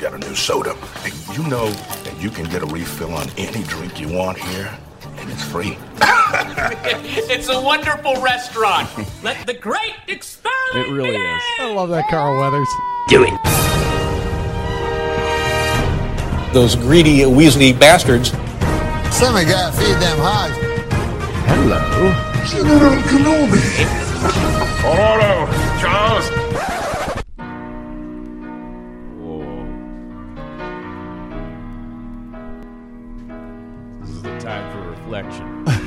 got a new soda. Hey, you know that you can get a refill on any drink you want here, and it's free. It's a wonderful restaurant. Let the great experiment It really is. I love that Carl Weathers. Do it. Those greedy, weaselly bastards. Somebody gotta feed them hogs. Hello. General Kenobi. Order, Charles. Whoa. This is the time for reflection.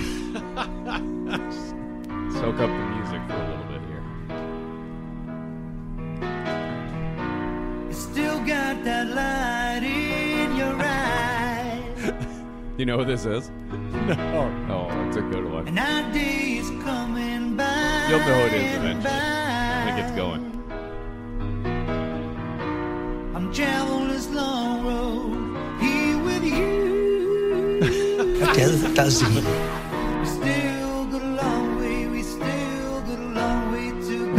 Soak up the music for a little bit here. You still got that light in your eye. You know what this is? No. Oh, it's a good one. An idea's coming by. You'll know it is eventually. When it gets going. I'm traveling this long road here with you. Does he? We still got a long way. We still got a long way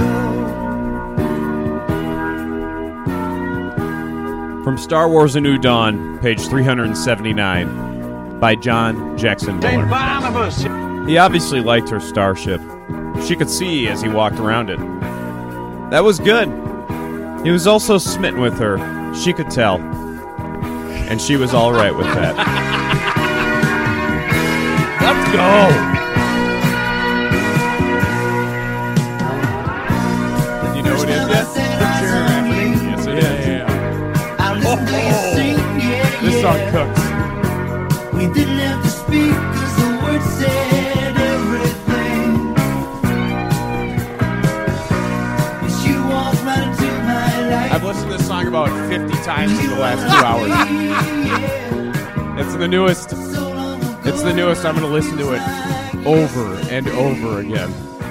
to go. From Star Wars A New Dawn, page 379, by John Jackson Miller. He obviously liked her starship. She could see as he walked around it. That was good. He was also smitten with her. She could tell. And she was all right with that. Let's go! Did you know what it is yet? Jerry Rafferty? Yes, it is. I'll listen to you sing, yeah, This song yeah. cooks. We didn't have to speak 'cause the words said everything. And she walked right into my life. I've listened to this song about 50 times in the last 2 hours. It's the newest. It's the newest. I'm going to listen to it over and over again.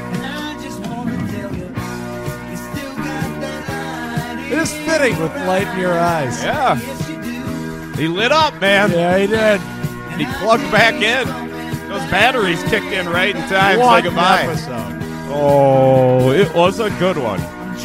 It is fitting with light in your eyes. Yeah. He lit up, man. Yeah, he did. He plugged back in. Those batteries kicked in right in time to say One goodbye. episode. Oh, it was a good one.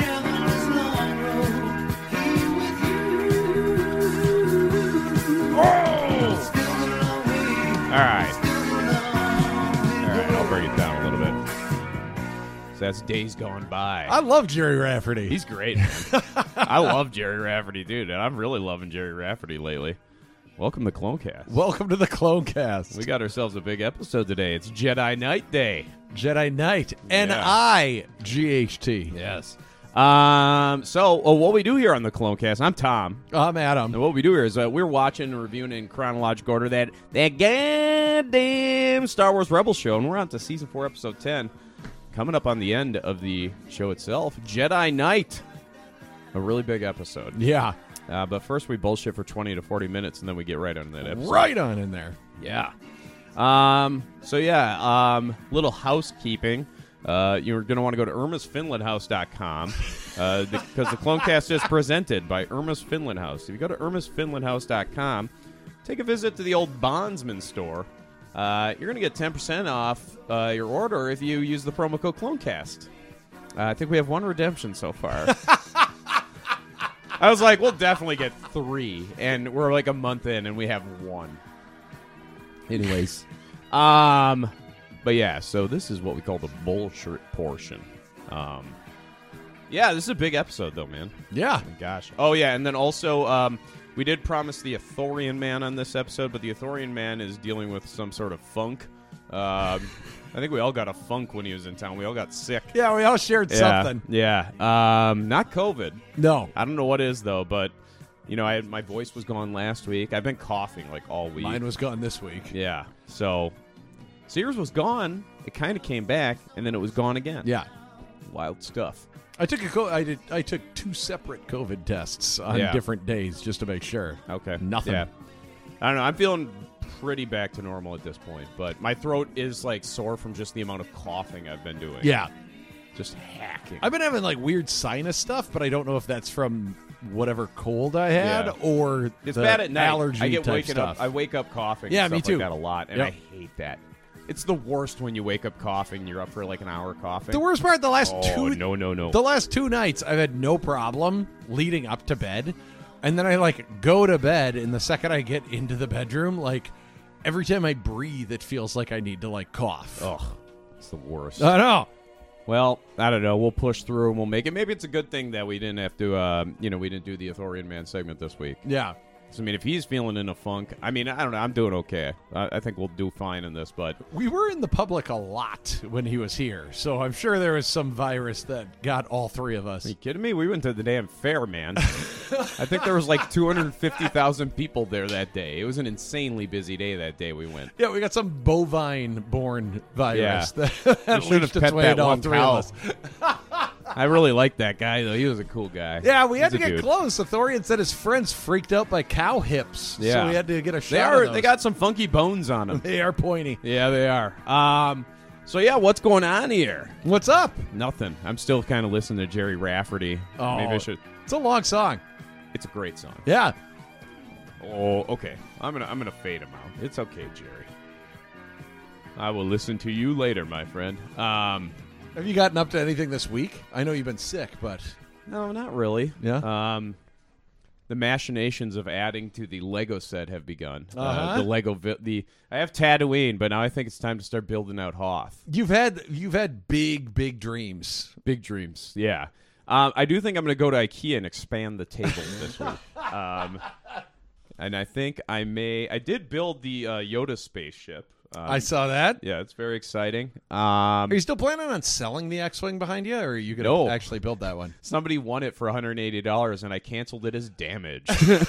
All right. All right, I'll bring it down a little bit. So that's Days Gone By. I love Jerry Rafferty. He's great. I love Jerry Rafferty, dude, and I'm really loving Jerry Rafferty lately. Welcome to Clonecast. Welcome to the Clonecast. We got ourselves a big episode today. It's Jedi Knight Day. Jedi Knight. Yeah. N-I-G-H-T. Yes. So what we do here on the Clonecast, I'm Tom. I'm Adam. And what we do here is we're watching and reviewing in chronological order that goddamn Star Wars Rebels show, and we're on to Season 4, Episode 10. Coming up on the end of the show itself, Jedi Knight. A really big episode. Yeah. But first we bullshit for 20 to 40 minutes, and then we get right on that episode. Right on in there. Yeah. Little housekeeping. You're going to want to go to irmasfinlandhouse.com because the Clonecast is presented by Irma's Finland House. If you go to irmasfinlandhouse.com, take a visit to the old Bondsman store. You're going to get 10% off your order if you use the promo code Clonecast. I think we have one redemption so far. I was like, we'll definitely get 3, and we're like a month in, and we have 1. Anyways, but yeah, so this is what we call the bullshit portion. Yeah, this is a big episode, though, man. Yeah. Oh, gosh. Oh, yeah, and then also, we did promise the Ithorian Man on this episode, but the Ithorian Man is dealing with some sort of funk. I think we all got a funk when he was in town. We all got sick. Yeah, we all shared something. Yeah. Not COVID. No. I don't know what is, though, but, you know, my voice was gone last week. I've been coughing, like, all week. Mine was gone this week. Yeah. So, Sears was gone. It kind of came back, and then it was gone again. Yeah. Wild stuff. I took I took 2 separate COVID tests on different days just to make sure. Okay. Nothing. Yeah. I don't know. I'm feeling pretty back to normal at this point, but my throat is, like, sore from just the amount of coughing I've been doing. Yeah. Just hacking. I've been having, like, weird sinus stuff, but I don't know if that's from whatever cold I had or it's the bad at night. allergy I get type waking stuff. up. I wake up coughing. Yeah, and me stuff too. Like that a lot, and I hate that. It's the worst when you wake up coughing. You're up for like an hour coughing. The worst part, the last no. The last 2 nights, I've had no problem leading up to bed. And then I like go to bed, and the second I get into the bedroom, like every time I breathe, it feels like I need to like cough. Ugh, it's the worst. I know. Well, I don't know. We'll push through and we'll make it. Maybe it's a good thing that we didn't have to, we didn't do the Authorian Man segment this week. Yeah. So, I mean, if he's feeling in a funk, I mean, I don't know. I'm doing okay. I think we'll do fine in this, but We were in the public a lot when he was here, so I'm sure there was some virus that got all three of us. are you kidding me? We went to the damn fair, man. I think there was like 250,000 people there that day. It was an insanely busy day that day we went. Yeah, we got some bovine-born virus Yeah. that should have leached its pet way that into all one three cow. of us. I really liked that guy, though. He was a cool guy. Yeah, we had He's to a get dude. close. Authorian said his friends freaked out by cow hips, so Yeah. we had to get a shot of those. They got some funky bones on them. They are pointy. Yeah, they are. So, yeah, what's going on here? What's up? Nothing. I'm still kind of listening to Jerry Rafferty. Oh. Maybe I should. It's a long song. It's a great song. Yeah. Oh, okay. I'm gonna fade him out. It's okay, Jerry. I will listen to you later, my friend. Have you gotten up to anything this week? I know you've been sick, but No, not really. Yeah? The machinations of adding to the Lego set have begun. Uh-huh. The Lego, I have Tatooine, but now I think it's time to start building out Hoth. you've had big dreams. Big dreams, yeah. I do think I'm going to go to IKEA and expand the tables this week. And I think I did build the Yoda spaceship. I saw that. Yeah, it's very exciting. Are you still planning on selling the X-Wing behind you, or are you going to No. actually build that one? Somebody won it for $180, and I canceled it as damaged.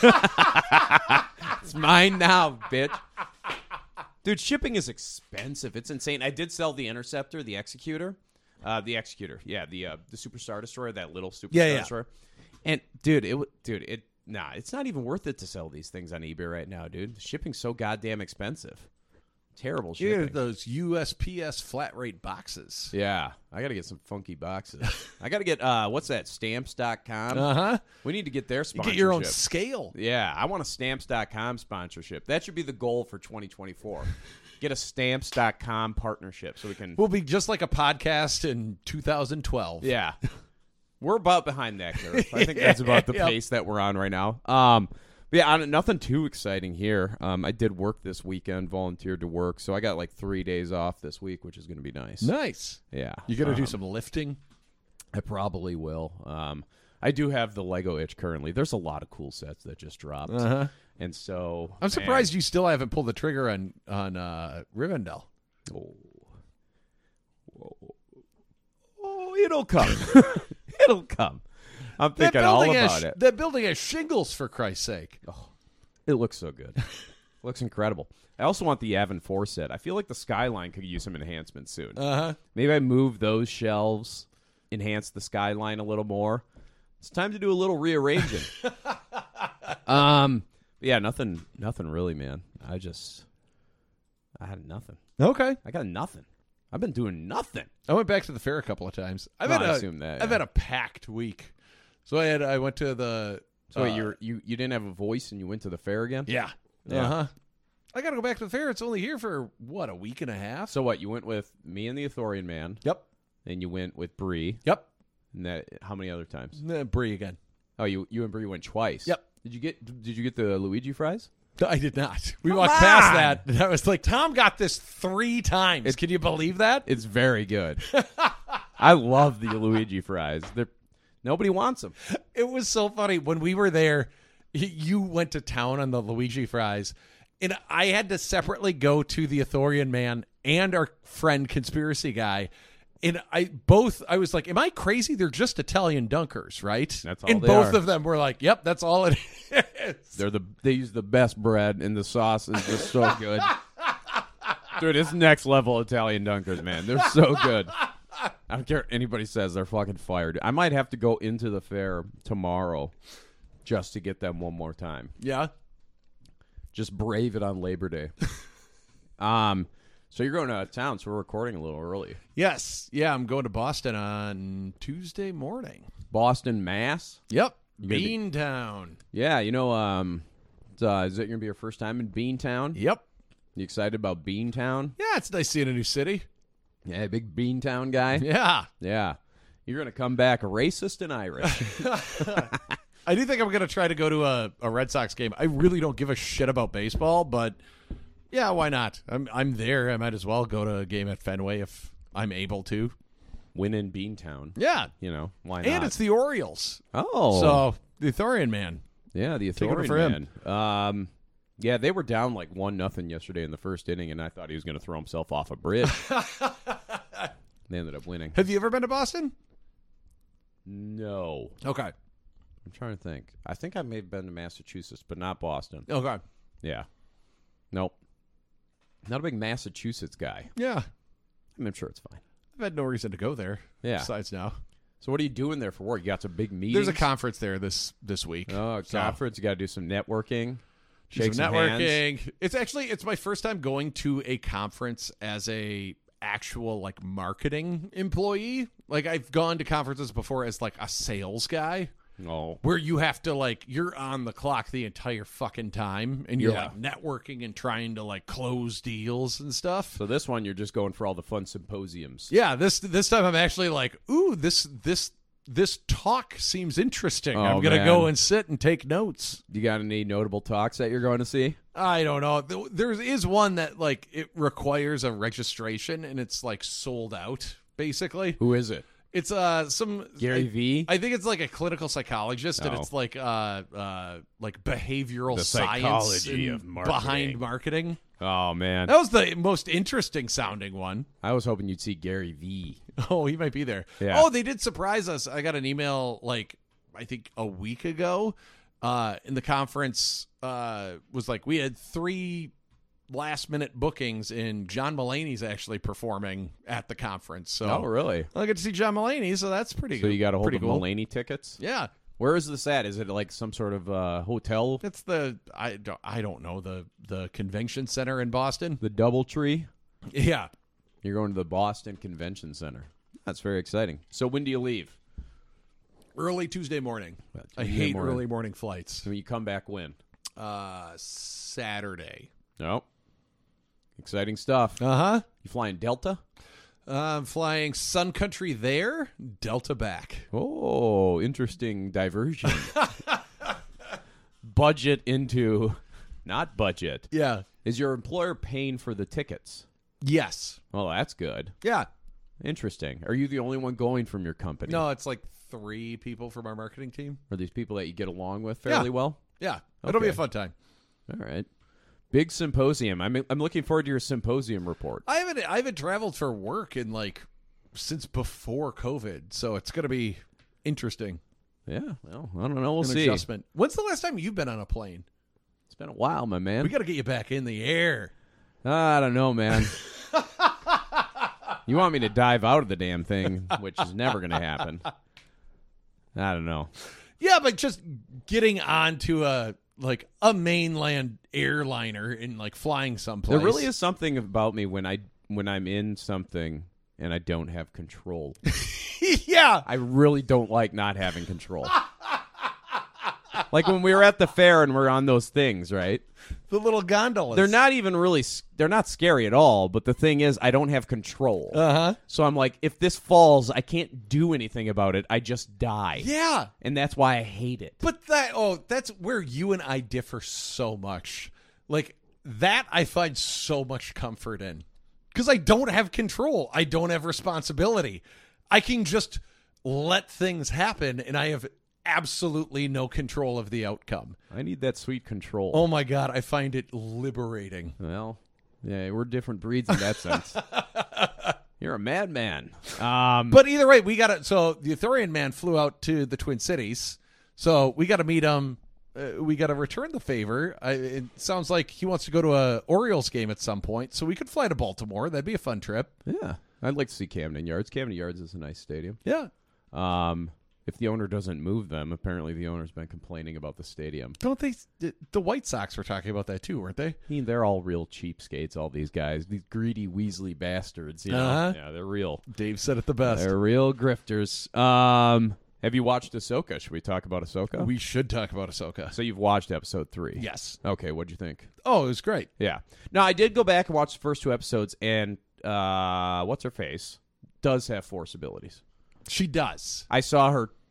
It's mine now, bitch. Dude, shipping is expensive. It's insane. I did sell the Interceptor, the Executor. The Executor, yeah, the Superstar Destroyer, that little Superstar Yeah. Destroyer. And, it's not even worth it to sell these things on eBay right now, dude. Shipping's so goddamn expensive. Terrible shipping. Here, those USPS flat rate boxes. Yeah, I got to get some funky boxes. I got to get, what's that, Stamps.com? Uh-huh. We need to get their You sponsorship. get your own scale. Yeah, I want a Stamps.com sponsorship. That should be the goal for 2024. Get a Stamps.com partnership so we can... We'll be just like a podcast in 2012. Yeah. We're about behind that curve. I think that's about the Yep. pace that we're on right now. Yeah, nothing too exciting here. I did work this weekend, volunteered to work, so I got like 3 days off this week, which is going to be nice. Nice. Yeah. You got to do some lifting? I probably will. I do have the Lego itch currently. There's a lot of cool sets that just dropped. Uh-huh. And so... I'm surprised you still haven't pulled the trigger on Rivendell. Oh, it'll come. It'll come. I'm thinking all about it. That building has shingles, for Christ's sake. It looks so good. Looks incredible. I also want the Avon 4 set. I feel like the Skyline could use some enhancements soon. Uh-huh. Maybe I move those shelves, enhance the Skyline a little more. It's time to do a little rearranging. Yeah, nothing really, man. I had nothing. Okay. I got nothing. I've been doing nothing. I went back to the fair a couple of times. I assume that, I've yeah. had a packed week. So I went to the... So wait, you didn't have a voice and you went to the fair again? Yeah. Yeah. Uh-huh. I got to go back to the fair. It's only here for, a week and a half? So what, you went with me and the Authorian Man. Yep. And you went with Bree. Yep. And that, how many other times? Bree again. Oh, you and Bree went twice. Yep. Did you get the Luigi fries? I did not. We walked past that. And I was like, Tom got this 3 times. Can you believe that? It's very good. I love the Luigi fries. Nobody wants them. It was so funny. When we were there, you went to town on the Luigi fries, and I had to separately go to the Authorian Man and our friend Conspiracy Guy. And I was like, am I crazy? They're just Italian dunkers, right? That's all and they both are. of them were like, yep, that's all it is. They use the best bread, and the sauce is just so good. Dude, it's next level Italian dunkers, man. They're so good. I don't care what anybody says. They're fucking fired. I might have to go into the fair tomorrow just to get them one more time. Yeah. Just brave it on Labor Day. So you're going out of town, so we're recording a little early. Yes. Yeah, I'm going to Boston on Tuesday morning. Boston, Mass? Yep. gonna be- Beantown. Yeah, is it going to be your first time in Beantown? Yep. You excited about Beantown? Yeah, it's nice seeing a new city. Yeah, big Beantown guy? Yeah. Yeah. You're going to come back racist and Irish. I do think I'm going to try to go to a Red Sox game. I really don't give a shit about baseball, but yeah, why not? I'm there. I might as well go to a game at Fenway if I'm able to. Win in Beantown. Yeah. Why not? And it's the Orioles. Oh. So, the Ithorian man. Yeah, the Take it Ithorian for him. man. Yeah, they were down like 1-0 yesterday in the first inning, and I thought he was going to throw himself off a bridge. They ended up winning. Have you ever been to Boston? No. Okay. I'm trying to think. I think I may have been to Massachusetts, but not Boston. Okay. Yeah. Nope. Not a big Massachusetts guy. Yeah. I'm sure it's fine. I've had no reason to go there. Yeah. Besides now. So what are you doing there for work? You got some big meetings? There's a conference there this week. Oh, So, conference. You got to do some networking. do Shake some some networking. hands. It's my first time going to a conference as a actual like marketing employee. Like I've gone to conferences before as like a sales guy. Oh. Where you have to like you're on the clock the entire fucking time and you're Yeah. like networking and trying to like close deals and stuff. So this one, you're just going for all the fun symposiums. Yeah, this time I'm actually like, ooh, this talk seems interesting. Oh, I'm gonna man. go and sit and take notes. You got any notable talks that you're going to see? I don't know. There is one that like it requires a registration and it's like sold out basically. Who is it? It's some Gary Vee? I think it's like a clinical psychologist, and Oh. it's like behavioral The science psychology and of marketing. behind marketing. Oh, man. That was the most interesting sounding one. I was hoping you'd see Gary Vee. Oh, he might be there. Yeah. Oh, they did surprise us. I got an email like I think a week ago. In the conference was like we had 3 last minute bookings and John Mulaney's actually performing at the conference. So Oh, really? I get to see John Mulaney, so that's pretty So good. you got a hold pretty of cool. Mulaney tickets? Yeah. Where is this at? Is it like some sort of hotel? It's the I don't know the convention center in Boston. The Doubletree? Yeah. You're going to the Boston Convention Center. That's very exciting. So when do you leave? Early Tuesday morning. I Tuesday hate morning. early morning flights. So you come back when? Saturday. No. Exciting stuff. Uh-huh. You flying Delta? I'm flying Sun Country there, Delta back. Oh, interesting diversion. Budget into not budget. Yeah. Is your employer paying for the tickets? Yes. Well, that's good. Yeah. Interesting. Are you the only one going from your company? No, it's like 3 people from our marketing team. Are these people that you get along with fairly well? Yeah. It'll be a Okay. fun time. All right. Big symposium. I'm looking forward to your symposium report. I haven't traveled for work in like since before COVID, so it's going to be interesting. Yeah. Well, I don't know. We'll An see. adjustment. When's the last time you've been on a plane? It's been a while, my man. We got to get you back in the air. I don't know, man. You want me to dive out of the damn thing, which is never going to happen. I don't know. Yeah, but just getting onto a mainland airliner and like flying someplace. There really is something about me when I'm in something and I don't have control. Yeah. I really don't like not having control. Like when we were at the fair and we're on those things, right? The little gondolas. They're not even really they're not scary at all, but the thing is I don't have control. Uh-huh. So I'm like, if this falls, I can't do anything about it. I just die. Yeah. And that's why I hate it. But that's where you and I differ so much. Like that I find so much comfort in. Because I don't have control. I don't have responsibility. I can just let things happen and I have absolutely no control of the outcome. I need that sweet control. Oh my God, I find it liberating. Well, yeah, we're different breeds in that sense. You're a madman. But either way, we got to. So the Ithorian man flew out to the Twin Cities. So we got to meet him. We got to return the favor. It sounds like he wants to go to a Orioles game at some point. So we could fly to Baltimore. That'd be a fun trip. Yeah, I'd like to see Camden Yards. Camden Yards is a nice stadium. Yeah. If the owner doesn't move them, apparently the owner's been complaining about the stadium. Don't they? The White Sox were talking about that too, weren't they? I mean, they're all real cheapskates, all these guys. These greedy Weasley bastards. You know? Uh-huh. Yeah, they're real. Dave said it the best. They're real grifters. Have you watched Ahsoka? Should we talk about Ahsoka? We should talk about Ahsoka. So you've watched episode 3? Yes. Okay, what'd you think? Oh, it was great. Yeah. No, I did go back and watch the first 2 episodes, and what's her face does have Force abilities. She does. I saw her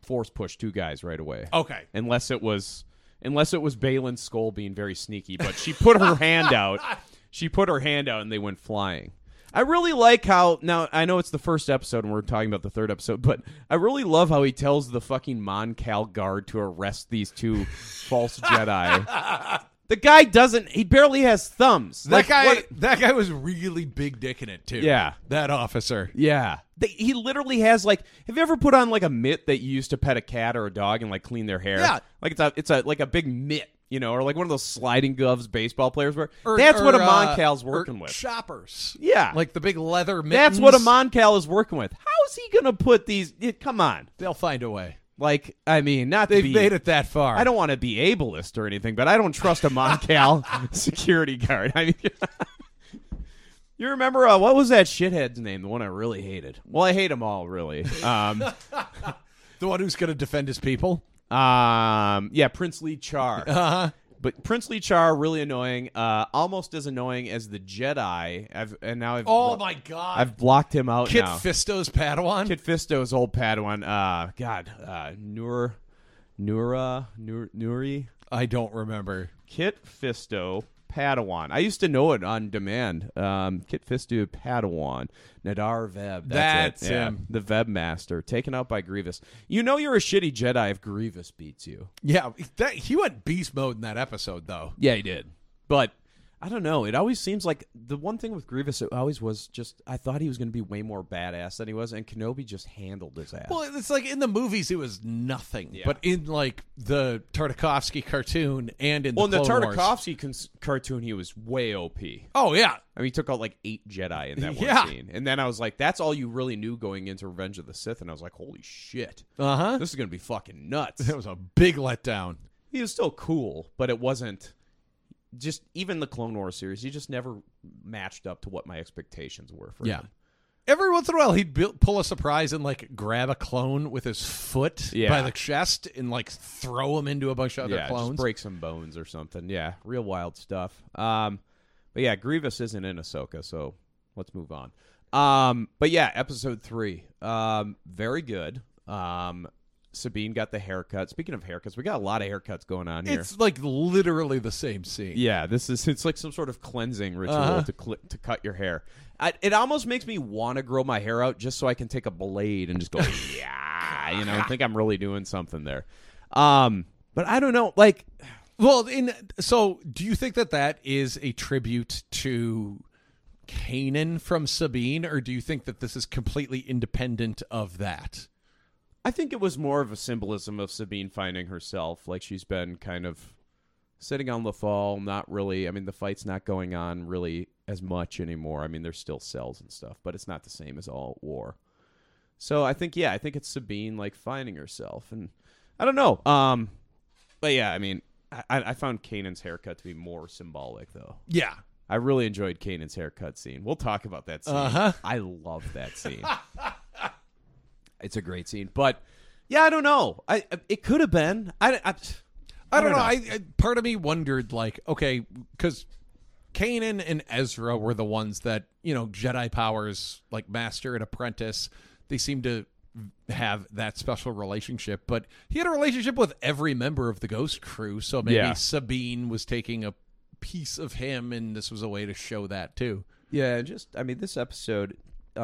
force push two guys right away. Okay. Unless it was Balin's skull being very sneaky, but she put her hand out. She put her hand out and they went flying. I really like how, now I know it's the first episode and we're talking about the third episode, but I really love how he tells the fucking Mon Cal guard to arrest these two false Jedi. The guy he barely has thumbs. That guy was really big dick in it too. Yeah. That officer. Yeah. He literally has have you ever put on like a mitt that you used to pet a cat or a dog and like clean their hair? Yeah. Like it's a big mitt, or like one of those sliding gloves baseball players wear. That's what a Mon Cal's working with. Choppers. Yeah. Like the big leather mittens. That's what a Mon Cal is working with. How is he going to put these? Come on. They'll find a way. Like, I mean, they've made it that far. I don't want to be ableist or anything, but I don't trust a Mon Cal security guard. I mean, you remember what was that shithead's name? The one I really hated. Well, I hate them all, really. The one who's going to defend his people. Yeah, Princely Char. Uh-huh. But Princely Char, really annoying. Almost as annoying as the Jedi. Oh my God! I've blocked him out Kit now. Fisto's Padawan. Kit Fisto's old Padawan. Nuri. I don't remember. Kit Fisto Padawan. I used to know it on demand. Kit Fisto Padawan. Nadar Veb. That's it. Yeah. him. The Veb Master. Taken out by Grievous. You know you're a shitty Jedi if Grievous beats you. Yeah, he went beast mode in that episode, though. Yeah, he did. But I don't know. It always seems like the one thing with Grievous, it always was just, I thought he was going to be way more badass than he was, and Kenobi just handled his ass. Well, it's like in the movies, it was nothing. Yeah. But in like the Tartakovsky cartoon and in the in the Clone Wars, Tartakovsky cartoon, he was way OP. Oh, yeah. I mean, he took out like 8 Jedi in that one Yeah. scene. And then I was like, that's all you really knew going into Revenge of the Sith. And I was like, holy shit. Uh-huh. This is going to be fucking nuts. It was a big letdown. He was still cool, but it wasn't just, even the Clone Wars series, he just never matched up to what my expectations were for him. Every once in a while, he'd pull a surprise and like grab a clone with his foot by the chest and like throw him into a bunch of other clones. Just break some bones or something. Yeah, real wild stuff. But yeah, Grievous isn't in Ahsoka, so let's move on. But yeah, episode 3, very good. Sabine got the haircut. Speaking of haircuts, we got a lot of haircuts going on here. It's like literally the same scene. Yeah, it's like some sort of cleansing ritual to cut your hair. It almost makes me want to grow my hair out just so I can take a blade and just go, I think I'm really doing something there. But I don't know, like, well, so do you think that is a tribute to Kanan from Sabine, or do you think that this is completely independent of that? I think it was more of a symbolism of Sabine finding herself. Like, she's been kind of sitting on Lothal, not really. I mean, the fight's not going on really as much anymore. I mean, there's still cells and stuff, but it's not the same as all war. So I think it's Sabine, like, finding herself. And I don't know. But yeah, I mean, I found Kanan's haircut to be more symbolic, though. Yeah. I really enjoyed Kanan's haircut scene. We'll talk about that scene. Uh-huh. I love that scene. It's a great scene, but yeah, I don't know. It could have been. I don't know. I part of me wondered, like, okay, because Kanan and Ezra were the ones that, Jedi powers, like master and apprentice. They seem to have that special relationship, but he had a relationship with every member of the Ghost crew. So maybe Sabine was taking a piece of him, and this was a way to show that too. Yeah, this episode.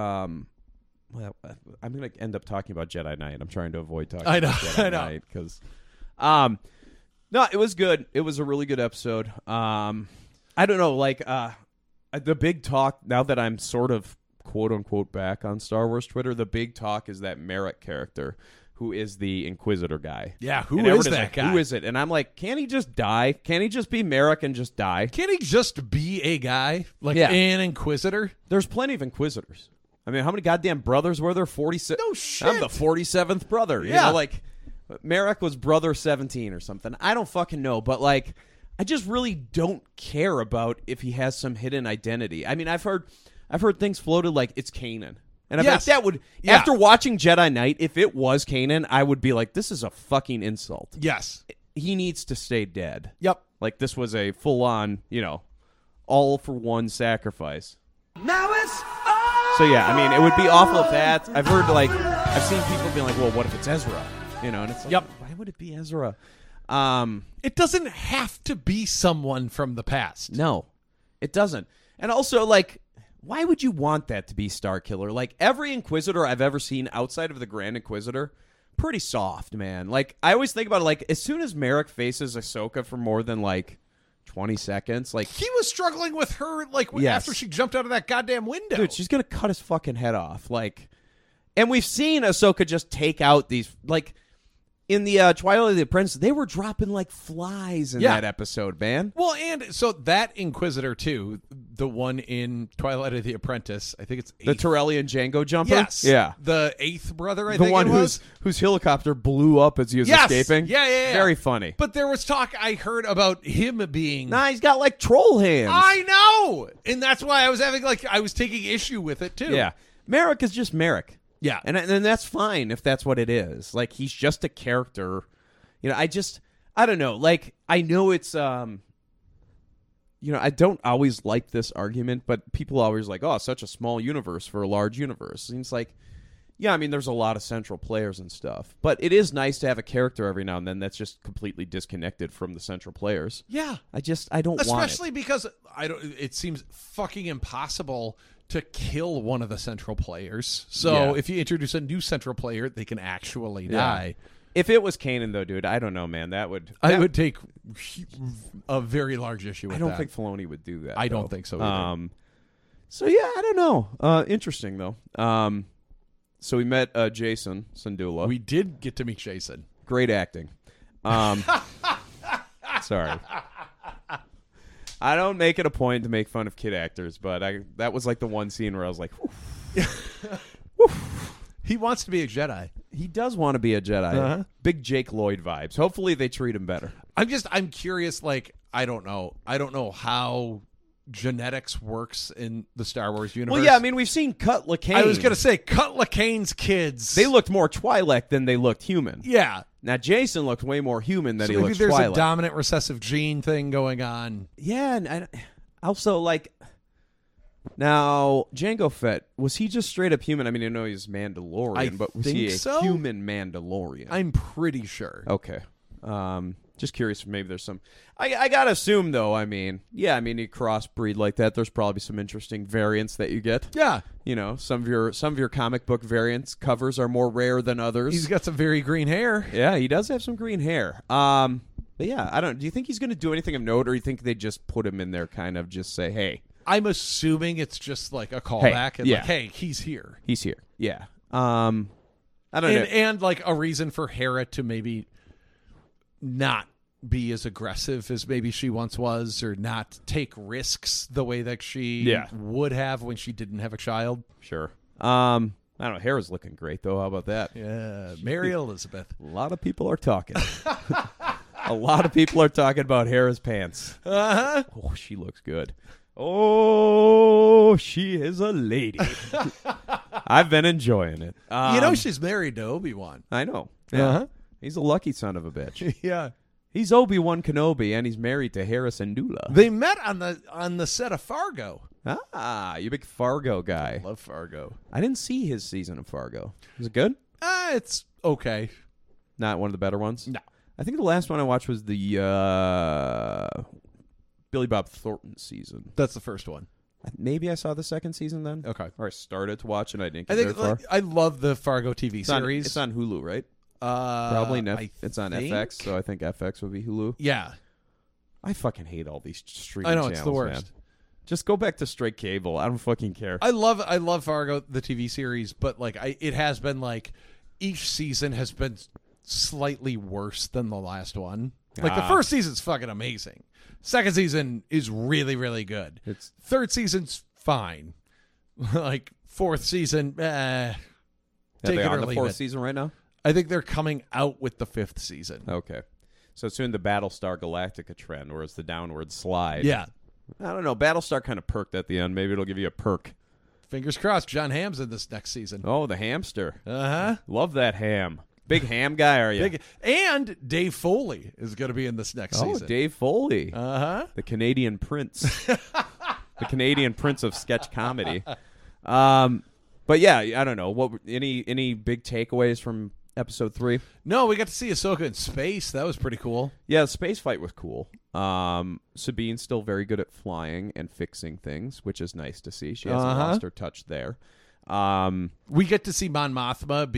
Well, I'm going to end up talking about Jedi Knight. I'm trying to avoid talking about Jedi Knight because, no, it was good. It was a really good episode. I don't know, like the big talk now that I'm sort of quote unquote back on Star Wars Twitter. The big talk is that Merrick character, who is the Inquisitor guy. Yeah, who is that guy? Who is it? And I'm like, can't he just die? Can't he just be Merrick and just die? Can't he just be a guy like an Inquisitor? There's plenty of Inquisitors. I mean, how many goddamn brothers were there? 47. No shit. I'm the 47th brother. Yeah. Like, Merrick was brother 17 or something. I don't fucking know, but like, I just really don't care about if he has some hidden identity. I mean, I've heard things floated like it's Kanan. And I'm like, that would, after watching Jedi Knight, if it was Kanan, I would be like, this is a fucking insult. Yes. He needs to stay dead. Yep. Like, this was a full-on, all for one sacrifice. Now it's So yeah, I mean, it would be awful if that. I've heard I've seen people being like, well, what if it's Ezra? You know, and it's like, Yep. why would it be Ezra? It doesn't have to be someone from the past. No, it doesn't. And also, like, why would you want that to be Starkiller? Like, every Inquisitor I've ever seen outside of the Grand Inquisitor, pretty soft, man. Like, I always think about it, like, as soon as Merrick faces Ahsoka for more than, like, 20 seconds, like... He was struggling with her, like, Yes. after she jumped out of that goddamn window. Dude, she's going to cut his fucking head off. Like, and we've seen Ahsoka just take out these, like... In the Twilight of the Apprentice, they were dropping like flies in that episode, man. Well, and so that Inquisitor, too, the one in Twilight of the Apprentice, I think it's The Torellian Django jumper? Yes. Yeah. The eighth brother, I The think one it was. whose helicopter blew up as he was Yes. escaping? Yeah. Very funny. But there was talk I heard about him being... Nah, he's got like troll hands. I know! And that's why I was taking issue with it, too. Yeah. Merrick is just Merrick. Yeah. And that's fine if that's what it is. Like, he's just a character. You know, I don't know. Like, I know it's, you know, I don't always like this argument, but people always like, oh, such a small universe for a large universe. And it's like, yeah, I mean, there's a lot of central players and stuff. But it is nice to have a character every now and then that's just completely disconnected from the central players. Yeah. I don't want it. Especially because it seems fucking impossible to kill one of the central players. So Yeah. if you introduce a new central player, they can actually die. If it was Kanan, though, dude, I don't know, man. I would take a very large issue with I that. don't think Filoni would do that. I don't though. think so either. So, yeah, I don't know. Interesting, though. So we met Jason Sandula. We did get to meet Jason. Great acting. Sorry. I don't make it a point to make fun of kid actors, but that was like the one scene where I was like, whew. He wants to be a Jedi. He does want to be a Jedi. Uh-huh. Big Jake Lloyd vibes. Hopefully they treat him better. I'm curious, like, I don't know how genetics works in the Star Wars universe. Well, yeah, I mean, we've seen Cut LaCane. I was going to say, Cut LaCane's kids. They looked more Twi'lek than they looked human. Yeah. Now, Jason looked way more human than So he maybe looks there's Twi'lek. a dominant recessive gene thing going on. Yeah, and also, like, now, Jango Fett, was he just straight up human? I mean, I know he's Mandalorian, I but was think he a so. human Mandalorian? I'm pretty sure. Okay. Just curious if maybe there's some... I gotta assume, though, I mean, yeah, I mean, you crossbreed like that, there's probably some interesting variants that you get. Yeah. You know, some of your comic book variants covers are more rare than others. He's got some very green hair. Yeah, he does have some green hair. But yeah, do you think he's going to do anything of note, or do you think they just put him in there kind of just say, hey... I'm assuming it's just like a callback and yeah. like, hey, he's here. He's here. Yeah. I don't know. And like a reason for Hera to maybe not be as aggressive as maybe she once was, or not take risks the way that she would have when she didn't have a child. Sure. I don't know. Hera's looking great, though. How about that? Yeah. Mary Elizabeth. A lot of people are talking. A lot of people are talking about Hera's pants. Uh-huh. Oh, she looks good. Oh, she is a lady. I've been enjoying it. You know she's married to Obi-Wan. I know. Yeah. Uh-huh. He's a lucky son of a bitch. Yeah. He's Obi-Wan Kenobi, and he's married to Hera Syndulla. They met on the set of Fargo. Ah, you big Fargo guy. Love Fargo. I didn't see his season of Fargo. Was it good? It's okay. Not one of the better ones? No. I think the last one I watched was the Billy Bob Thornton season. That's the first one. Maybe I saw the second season then. Okay. Or I started to watch and I didn't I get think very far. I love the Fargo TV series. It's on Hulu, right? Probably it's on think? FX, so I think FX would be Hulu. Yeah. I fucking hate all these streaming I know, channels, it's the worst. man. Just go back to straight cable. I don't fucking care. I love Fargo, the TV series, but like it has been like each season has been slightly worse than the last one. Like the first season's fucking amazing. Second season is really, really good. Third season's fine. Like fourth season, take Are it they or on the leave fourth it. season right now? I think they're coming out with the fifth season. Okay. So it's in the Battlestar Galactica trend, where it's the downward slide. Yeah. I don't know. Battlestar kind of perked at the end. Maybe it'll give you a perk. Fingers crossed. John Hamm's in this next season. Oh, the hamster. Uh-huh. Love that ham. Big ham guy, are you? And Dave Foley is going to be in this next season. Oh, Dave Foley. Uh-huh. The Canadian Prince. The Canadian Prince of sketch comedy. But yeah, I don't know. What any big takeaways from episode 3? No, we got to see Ahsoka in space. That was pretty cool. Yeah, the space fight was cool. Sabine's still very good at flying and fixing things, which is nice to see. She hasn't lost her touch there. We get to see Mon Mothma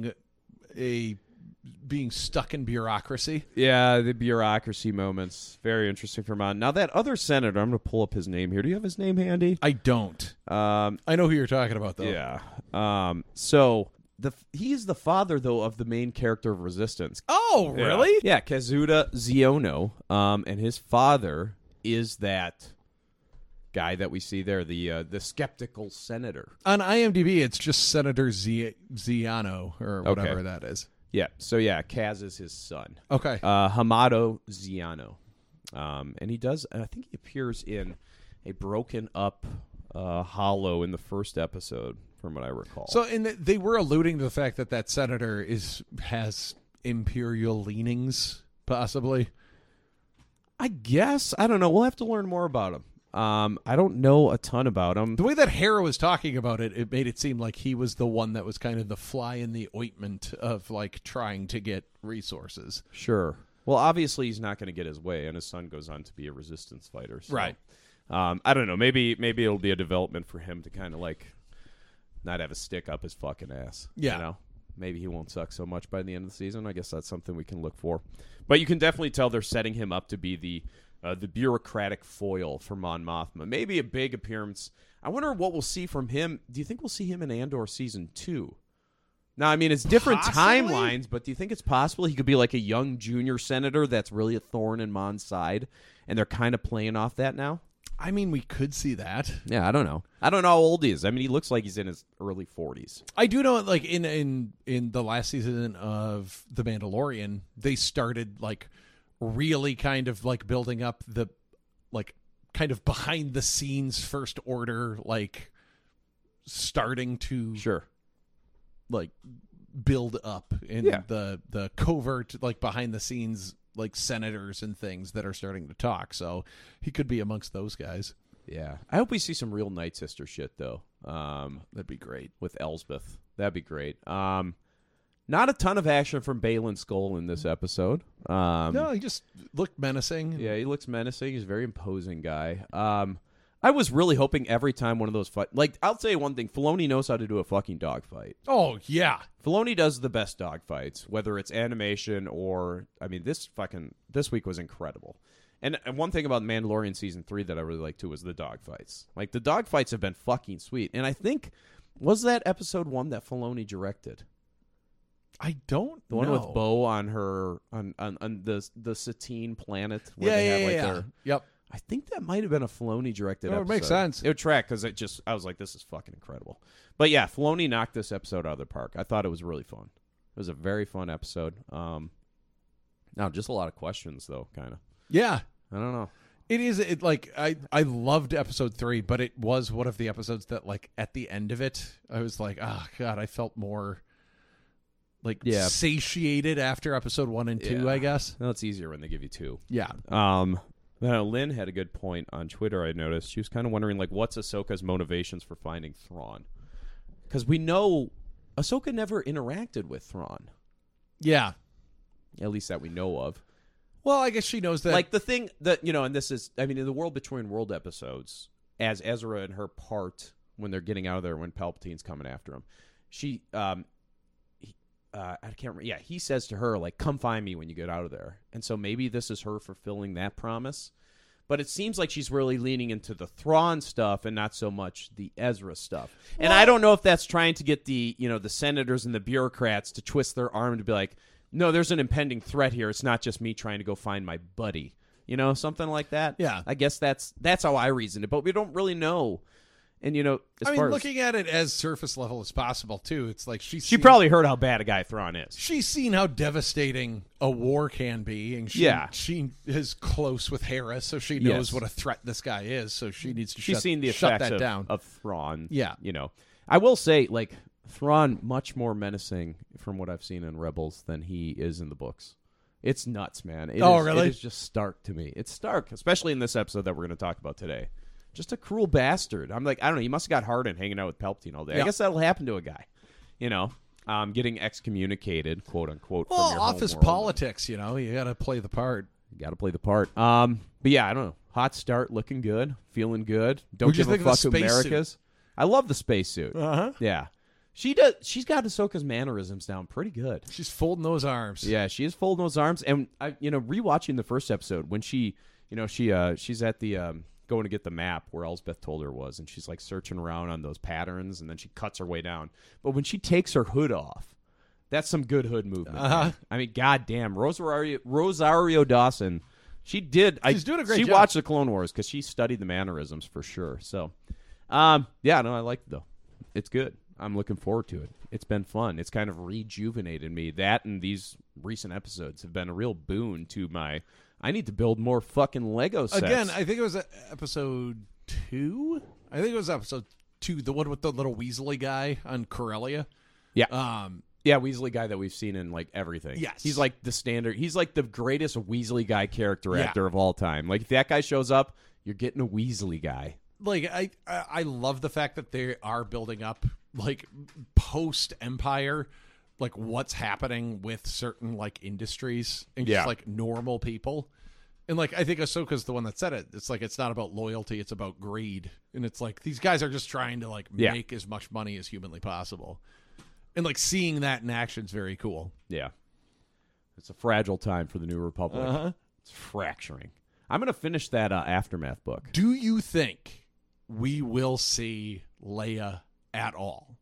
being stuck in bureaucracy. Yeah, the bureaucracy moments. Very interesting for Mon. Now, that other senator, I'm going to pull up his name here. Do you have his name handy? I don't. I know who you're talking about, though. Yeah. So he's the father, though, of the main character of Resistance. Oh, really? Yeah, Kazuda Xiono. And his father is that guy that we see there, the skeptical senator. On IMDb, it's just Senator Xiono, or whatever that is. Yeah, so yeah, Kaz is his son. Okay. Hamado Xiono. And he does, I think he appears in a broken up Hollow in the first episode, from what I recall. So, and they were alluding to the fact that senator has imperial leanings, possibly. I guess. I don't know. We'll have to learn more about him. I don't know a ton about him. The way that Hera was talking about it, it made it seem like he was the one that was kind of the fly in the ointment of like trying to get resources. Sure. Well, obviously he's not going to get his way, and his son goes on to be a resistance fighter. So, right. I don't know. Maybe it'll be a development for him to kind of like not have a stick up his fucking ass. Yeah. You know? Maybe he won't suck so much by the end of the season. I guess that's something we can look for. But you can definitely tell they're setting him up to be the bureaucratic foil for Mon Mothma. Maybe a big appearance. I wonder what we'll see from him. Do you think we'll see him in Andor Season 2? Now, I mean, it's different timelines, but do you think it's possible he could be like a young junior senator that's really a thorn in Mon's side, and they're kind of playing off that now? I mean, we could see that. Yeah, I don't know. I don't know how old he is. I mean, he looks like he's in his early 40s. I do know, like, in the last season of The Mandalorian, they started, like, really kind of like building up the like kind of behind the scenes First Order, like starting to like build up in the covert, like behind the scenes, like senators and things that are starting to talk. So he could be amongst those guys. Yeah, I hope we see some real Night Sister shit though. That'd be great with Elsbeth. That'd be great. Not a ton of action from Baylan Skoll in this episode. No, he just looked menacing. Yeah, he looks menacing. He's a very imposing guy. I was really hoping every time one of those fights... Like, I'll say one thing. Filoni knows how to do a fucking dogfight. Oh, yeah. Filoni does the best dogfights, whether it's animation or... I mean, this week was incredible. And one thing about Mandalorian Season 3 that I really liked, too, was the dogfights. Like, the dogfights have been fucking sweet. And I think... Was that episode 1 that Filoni directed? I don't the one know. with Bo on her on the Satine planet. Where they have their, Yep. I think that might have been a Filoni directed episode. It makes sense. It would track because I was like, this is fucking incredible. But yeah, Filoni knocked this episode out of the park. I thought it was really fun. It was a very fun episode. Now just a lot of questions though, kind of. Yeah, I don't know. It is. It like I loved episode 3, but it was one of the episodes that like at the end of it, I was like, oh god, I felt more. Like satiated after episode 1 and 2, I guess. No, it's easier when they give you 2. Yeah. Lynn had a good point on Twitter. I noticed she was kind of wondering like, what's Ahsoka's motivations for finding Thrawn? Because we know Ahsoka never interacted with Thrawn. Yeah, at least that we know of. Well, I guess she knows that. Like the thing that and this is, I mean, in the World Between World episodes, as Ezra and her part when they're getting out of there when Palpatine's coming after him, she. I can't remember. Yeah, he says to her, like, come find me when you get out of there. And so maybe this is her fulfilling that promise. But it seems like she's really leaning into the Thrawn stuff and not so much the Ezra stuff. Well, and I don't know if that's trying to get the senators and the bureaucrats to twist their arm to be like, no, there's an impending threat here. It's not just me trying to go find my buddy. Something like that. Yeah. I guess that's how I reasoned it. But we don't really know. And, looking at it as surface level as possible, too, it's like she probably heard how bad a guy Thrawn is. She's seen how devastating a war can be, and she is close with Hera, so she knows what a threat this guy is, so she needs to shut that down. Of Thrawn. Yeah. I will say, like, Thrawn, much more menacing from what I've seen in Rebels than he is in the books. It's nuts, man. Really? It is just stark to me. It's stark, especially in this episode that we're going to talk about today. Just a cruel bastard. I'm like, I don't know. He must have got hardened hanging out with Palpatine all day. Yeah. I guess that'll happen to a guy, getting excommunicated, quote unquote. Well, from your office homeworld. politics, you got to play the part. You got to play the part. But yeah, I don't know. Hot start, looking good, feeling good. Don't What'd you give a think of the fuck who space America's. I love the spacesuit. Yeah, she does. She's got Ahsoka's mannerisms down pretty good. She's folding those arms. Yeah, she is folding those arms. And I, rewatching the first episode when she's at the going to get the map where Elsbeth told her was, and she's like searching around on those patterns, and then she cuts her way down. But when she takes her hood off, that's some good hood movement. man. I mean, goddamn, Rosario Dawson. She's doing a great job. She watched the Clone Wars because she studied the mannerisms for sure. So, I like it though. It's good. I'm looking forward to it. It's been fun. It's kind of rejuvenated me. That and these recent episodes have been a real boon to my. I need to build more fucking Lego sets. Again, I think it was episode 2. I think it was episode 2, the one with the little Weasley guy on Corellia. Yeah. Yeah, Weasley guy that we've seen in, like, everything. Yes. He's, like, the standard. He's, like, the greatest Weasley guy character actor of all time. Like, if that guy shows up, you're getting a Weasley guy. Like, I love the fact that they are building up, like, post-Empire, like, what's happening with certain, like, industries and just, like, normal people. And, like, I think Ahsoka's the one that said it. It's like, it's not about loyalty, it's about greed. And it's like, these guys are just trying to, like, make as much money as humanly possible. And, like, seeing that in action is very cool. Yeah. It's a fragile time for the New Republic. It's fracturing. I'm going to finish that Aftermath book. Do you think we will see Leia at all?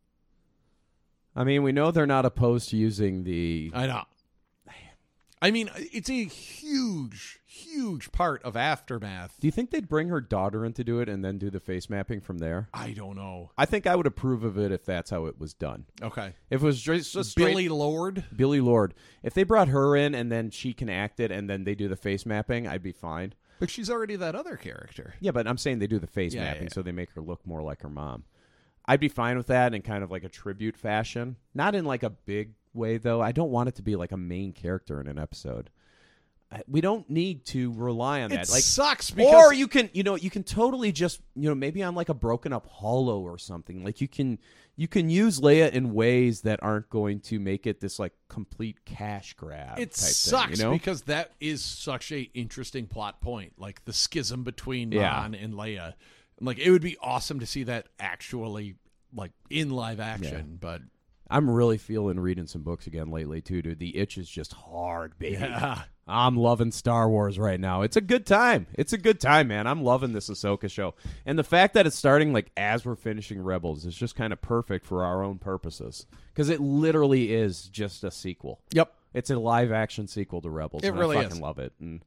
I mean, we know they're not opposed to using the... I know. I mean, it's a huge part of Aftermath. Do you think they'd bring her daughter in to do it and then do the face mapping from there? I don't know. I think I would approve of it if that's how it was done. Okay. If it was just Billy Lord? Billy Lord. If they brought her in and then she can act it and then they do the face mapping, I'd be fine. But she's already that other character. Yeah, but I'm saying they do the face mapping so they make her look more like her mom. I'd be fine with that in kind of like a tribute fashion. Not in like a big way, though. I don't want it to be like a main character in an episode. We don't need to rely on that. It like, sucks because... Or you can totally just, maybe on like a broken up holo or something. Like you can use Leia in ways that aren't going to make it this like complete cash grab. It type sucks thing, because that is such a interesting plot point, like the schism between Mon and Leia. Like it would be awesome to see that actually like in live action, but I'm really feeling reading some books again lately too, dude. The itch is just hard, baby. Yeah. I'm loving Star Wars right now. It's a good time. It's a good time, man. I'm loving this Ahsoka show. And the fact that it's starting like as we're finishing Rebels is just kind of perfect for our own purposes. Because it literally is just a sequel. Yep. It's a live action sequel to Rebels. It really I fucking is. love it. And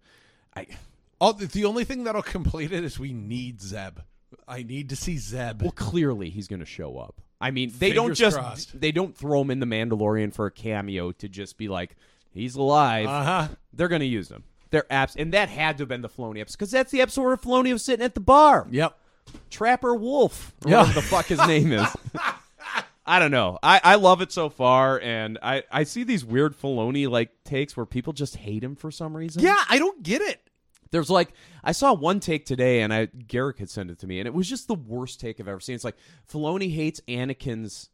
the only thing that'll complete it is we need Zeb. I need to see Zeb. Well, clearly he's going to show up. I mean, they Fingers don't crossed. they don't throw him in the Mandalorian for a cameo to just be like, he's alive. They're going to use him. They're and that had to have been the Filoni episode because that's the episode where Filoni was sitting at the bar. Yep. Trapper Wolf, or whatever the fuck his name is. I don't know. I love it so far, and I see these weird Filoni like takes where people just hate him for some reason. Yeah, I don't get it. There's like, I saw one take today, and Garrick had sent it to me, and it was just the worst take I've ever seen. It's like, Filoni hates Hayden's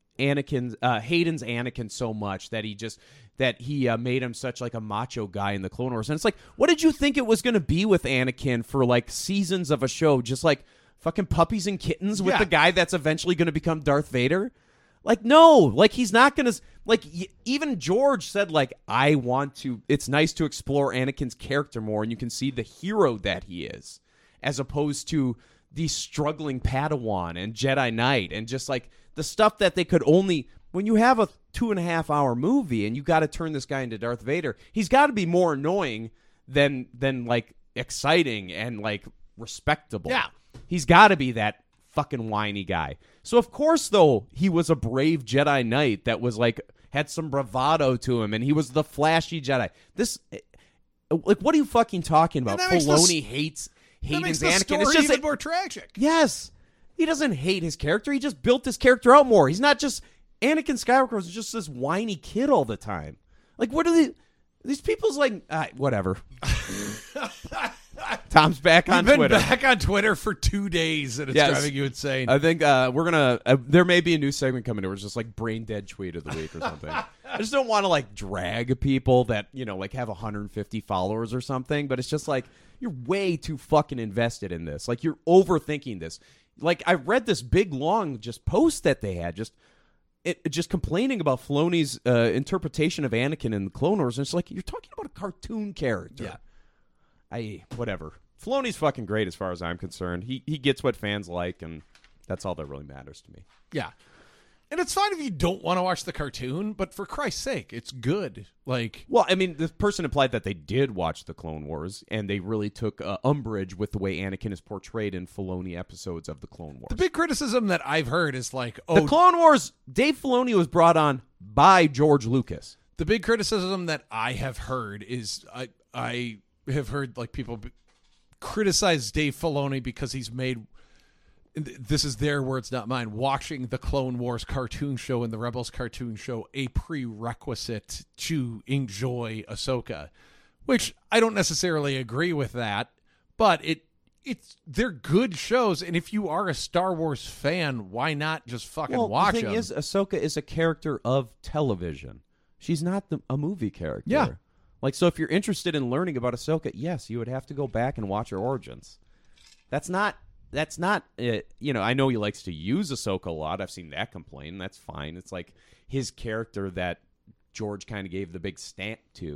Anakin so much that he made him such like a macho guy in the Clone Wars. And it's like, what did you think it was going to be with Anakin for like seasons of a show? Just like fucking puppies and kittens with the guy that's eventually going to become Darth Vader? Like, no, like he's not going to, like, even George said, like, it's nice to explore Anakin's character more, and you can see the hero that he is, as opposed to the struggling Padawan and Jedi Knight, and just, like, the stuff that they could only, when you have a 2.5-hour movie, and you got to turn this guy into Darth Vader, he's got to be more annoying than, like, exciting and, like, respectable. Yeah. He's got to be that fucking whiny guy. So of course, though, he was a brave Jedi Knight that was like had some bravado to him, and he was the flashy Jedi. This, like, what are you fucking talking about? Filoni hates Hayden's Anakin. It's just even more tragic. Yes, he doesn't hate his character. He just built his character out more. He's not just Anakin Skywalker was just this whiny kid all the time. Like, what are these people's like? Whatever. Tom's back on You've been Twitter. back on Twitter for 2 days, and it's Yes. driving you insane. I think we're gonna. There may be a new segment coming where it's just like brain dead tweet of the week or something. I just don't want to like drag people that like have 150 followers or something. But it's just like you're way too fucking invested in this. Like you're overthinking this. Like I read this big long just post that they had just complaining about Filoni's interpretation of Anakin in the Clone Wars, and it's like you're talking about a cartoon character. Yeah. Whatever. Filoni's fucking great as far as I'm concerned. He gets what fans like, and that's all that really matters to me. Yeah. And it's fine if you don't want to watch the cartoon, but for Christ's sake, it's good. Like, Well, I mean, this person implied that they did watch the Clone Wars, and they really took umbrage with the way Anakin is portrayed in Filoni episodes of the Clone Wars. the big criticism that I've heard is like, The Clone Wars, Dave Filoni was brought on by George Lucas. the big criticism that I have heard is I have heard like people criticize Dave Filoni because he's made, this is their words, not mine, watching the Clone Wars cartoon show and the Rebels cartoon show a prerequisite to enjoy Ahsoka, which I don't necessarily agree with that, but they're good shows, and if you are a Star Wars fan, why not just fucking watch the thing them? is, Ahsoka is a character of television. She's not a movie character. Yeah. Like, so if you're interested in learning about Ahsoka, yes, you would have to go back and watch her origins. That's not, I know he likes to use Ahsoka a lot. I've seen that complain. That's fine. It's like his character that George kind of gave the big stamp to,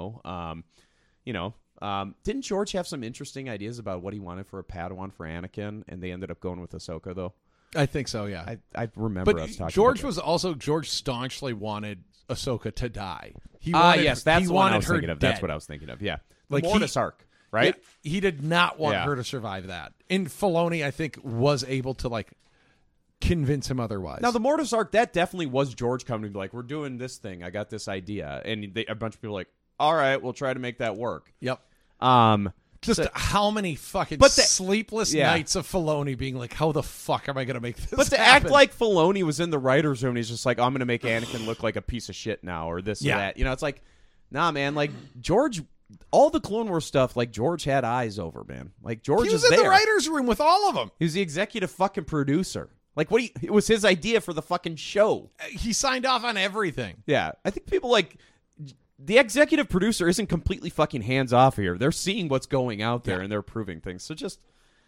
didn't George have some interesting ideas about what he wanted for a Padawan for Anakin, and they ended up going with Ahsoka, though? I think so, yeah. I remember But us talking George about that. George staunchly wanted Ahsoka to die. Yes, that's the one I was her thinking of. dead. That's what I was thinking of, yeah. Like, The Mortis arc, right? Yeah, he did not want Yeah. her to survive that. And Filoni, I think, was able to like convince him otherwise. Now, the Mortis arc, that definitely was George coming to be like, we're doing this thing. I got this idea. And a bunch of people were like, all right, we'll try to make that work. Yep. Just How many fucking But sleepless yeah. nights of Filoni being like, how the fuck am I going to make this But to happen? act like Filoni was in the writer's room, he's just like, I'm going to make Anakin look like a piece of shit now, or this Yeah. or that. It's like, nah, man. Like, George, all the Clone Wars stuff, like, George had eyes over, man. Like, George he was is in there. the writer's room with all of them. He was the executive fucking producer. Like, it was his idea for the fucking show. He signed off on everything. Yeah. I think people like... The executive producer isn't completely fucking hands off here. They're seeing what's going out there and they're approving things. So just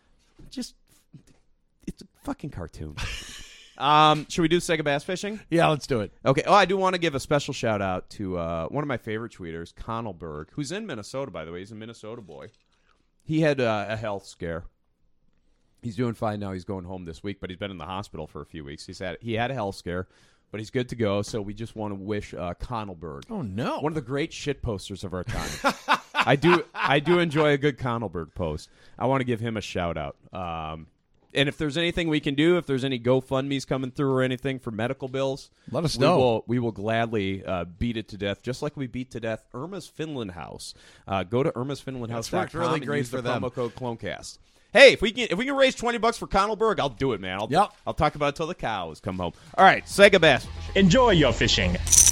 it's a fucking cartoon. Should we do Sega Bass Fishing? Yeah, let's do it. Okay. Oh, I do want to give a special shout out to one of my favorite tweeters, Connellberg, who's in Minnesota, by the way. He's a Minnesota boy. He had a health scare. He's doing fine now. He's going home this week, but he's been in the hospital for a few weeks. He had a health scare, but he's good to go. So we just want to wish Connellberg. Oh no, One of the great shit posters of our time. I do enjoy a good Connellberg post. I want to give him a shout out. And if there's anything we can do, if there's any GoFundMe's coming through or anything for medical bills, let us know. We will gladly beat it to death, just like we beat to death Irma's Finland House. Go to irmasfinlandhouse.com. That's worked really and great use for the them. promo code CloneCast. Hey, if we can raise $20 for Connellberg, I'll do it, man. I'll talk about it till the cows come home. All right, Sega Bass. Enjoy your fishing.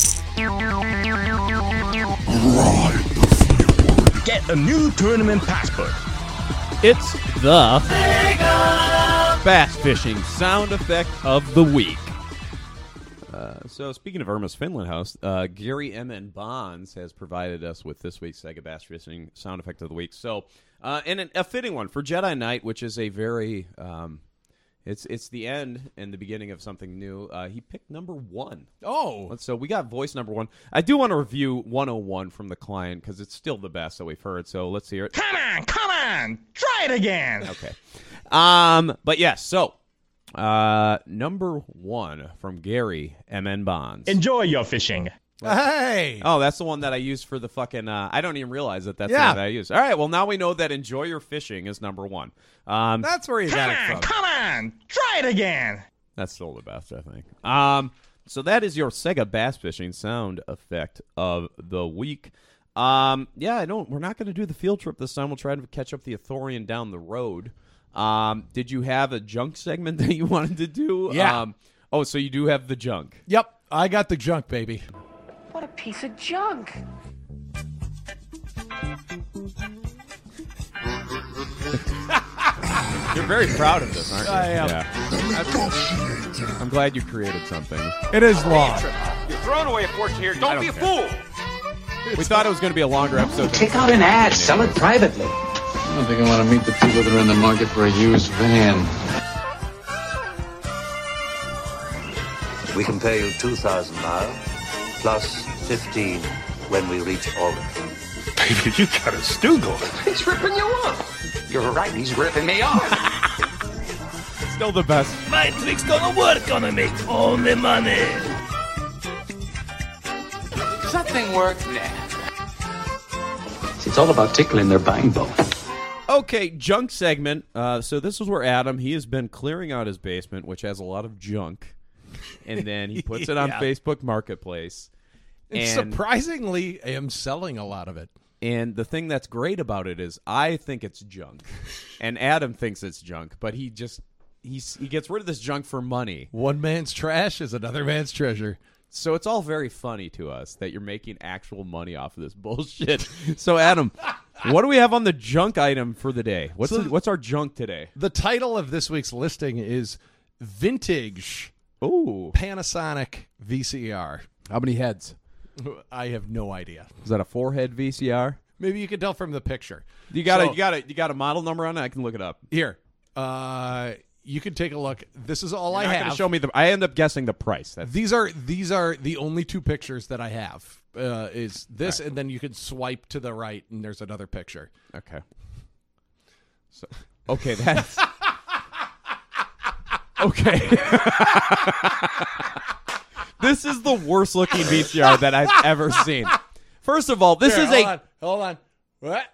Get a new tournament passport. It's the Bass Fishing Sound Effect of the Week. So speaking of Irma's Finland House, Gary M.N. Bonds has provided us with this week's Sega Bass Fishing Sound Effect of the Week. So, and a fitting one for Jedi Knight, which is a very, it's the end and the beginning of something new. He picked number 1. Oh. So we got voice number 1. I do want to review 101 from the client because it's still the best that we've heard. So let's hear it. Come on, try it again. Okay. But yes, so number 1 from Gary M.N. Bonds. Enjoy your fishing. Hey. Oh, that's the one that I used for the fucking. I don't even realize that's the one that I used. All right, well now we know that enjoy your fishing is number 1. That's where you got it from. Come on, try it again. That's still the best, I think. So that is your Sega Bass Fishing sound effect of the week. We're not going to do the field trip this time. We'll try to catch up the Ithorian down the road. Did you have a junk segment that you wanted to do? Yeah. So you do have the junk. Yep, I got the junk, baby. What a piece of junk. You're very proud of this, aren't you? I am. Yeah. I'm glad you created something. It is long. You're throwing away a fortune here. Don't be a fool. We thought it was going to be a longer episode. Take out an ad, sell it privately. I don't think I want to meet the people that are in the market for a used van. We can pay you 2,000 now, plus 15 when we reach Albany. Baby, you got a stew going. He's ripping you off. You're right, he's ripping me off. Still the best. My trick's gonna work, gonna make all the money. Something worked there. It's all about tickling their buying bone. Okay, junk segment. So this is where Adam, he has been clearing out his basement, which has a lot of junk, and then he puts it on Yeah. Facebook Marketplace. And surprisingly, I am selling a lot of it. And the thing that's great about it is I think it's junk, and Adam thinks it's junk, but he gets rid of this junk for money. One man's trash is another man's treasure. So it's all very funny to us that you're making actual money off of this bullshit. So Adam, what do we have on the junk item for the day? What's our junk today? The title of this week's listing is Vintage Panasonic VCR. How many heads? I have no idea. Is that a 4-head VCR? Maybe you can tell from the picture. You got a model number on it? I can look it up. Here. You can take a look. This is all I You're not have. gonna show me I end up guessing the price. These are the only two pictures that I have. Is this, and then you can swipe to the right, and there's another picture. Okay. So, okay, that's okay. This is the worst looking VCR that I've ever seen. First of all, Hold on. What?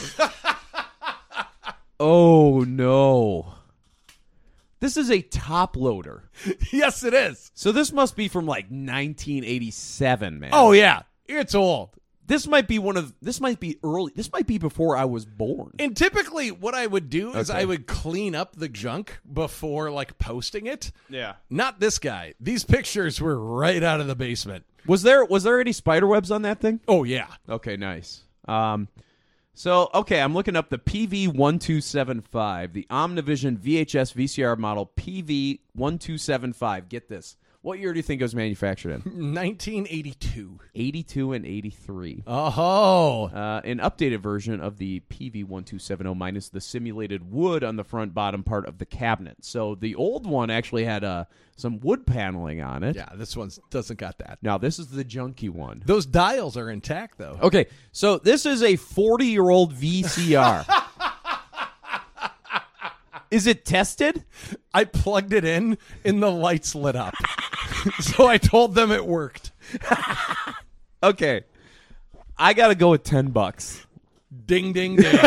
Oh no. This is a top loader. Yes, it is. So this must be from like 1987, man. Oh yeah, it's old. This might be early. This might be before I was born. And typically what I would do is Okay. I would clean up the junk before like posting it. Yeah. Not this guy. These pictures were right out of the basement. Was there any spider webs on that thing? Oh yeah. Okay, nice. So, I'm looking up the PV1275, the Omnivision VHS VCR model PV1275. Get this. What year do you think it was manufactured in? 1982. 82 and 83. Oh. An updated version of the PV1270 minus the simulated wood on the front bottom part of the cabinet. So the old one actually had some wood paneling on it. Yeah, this one doesn't got that. Now, this is the junky one. Those dials are intact, though. Okay, so this is a 40-year-old VCR. Is it tested? I plugged it in, and the lights lit up. So I told them it worked. Okay. I got to go with $10. Ding, ding, ding.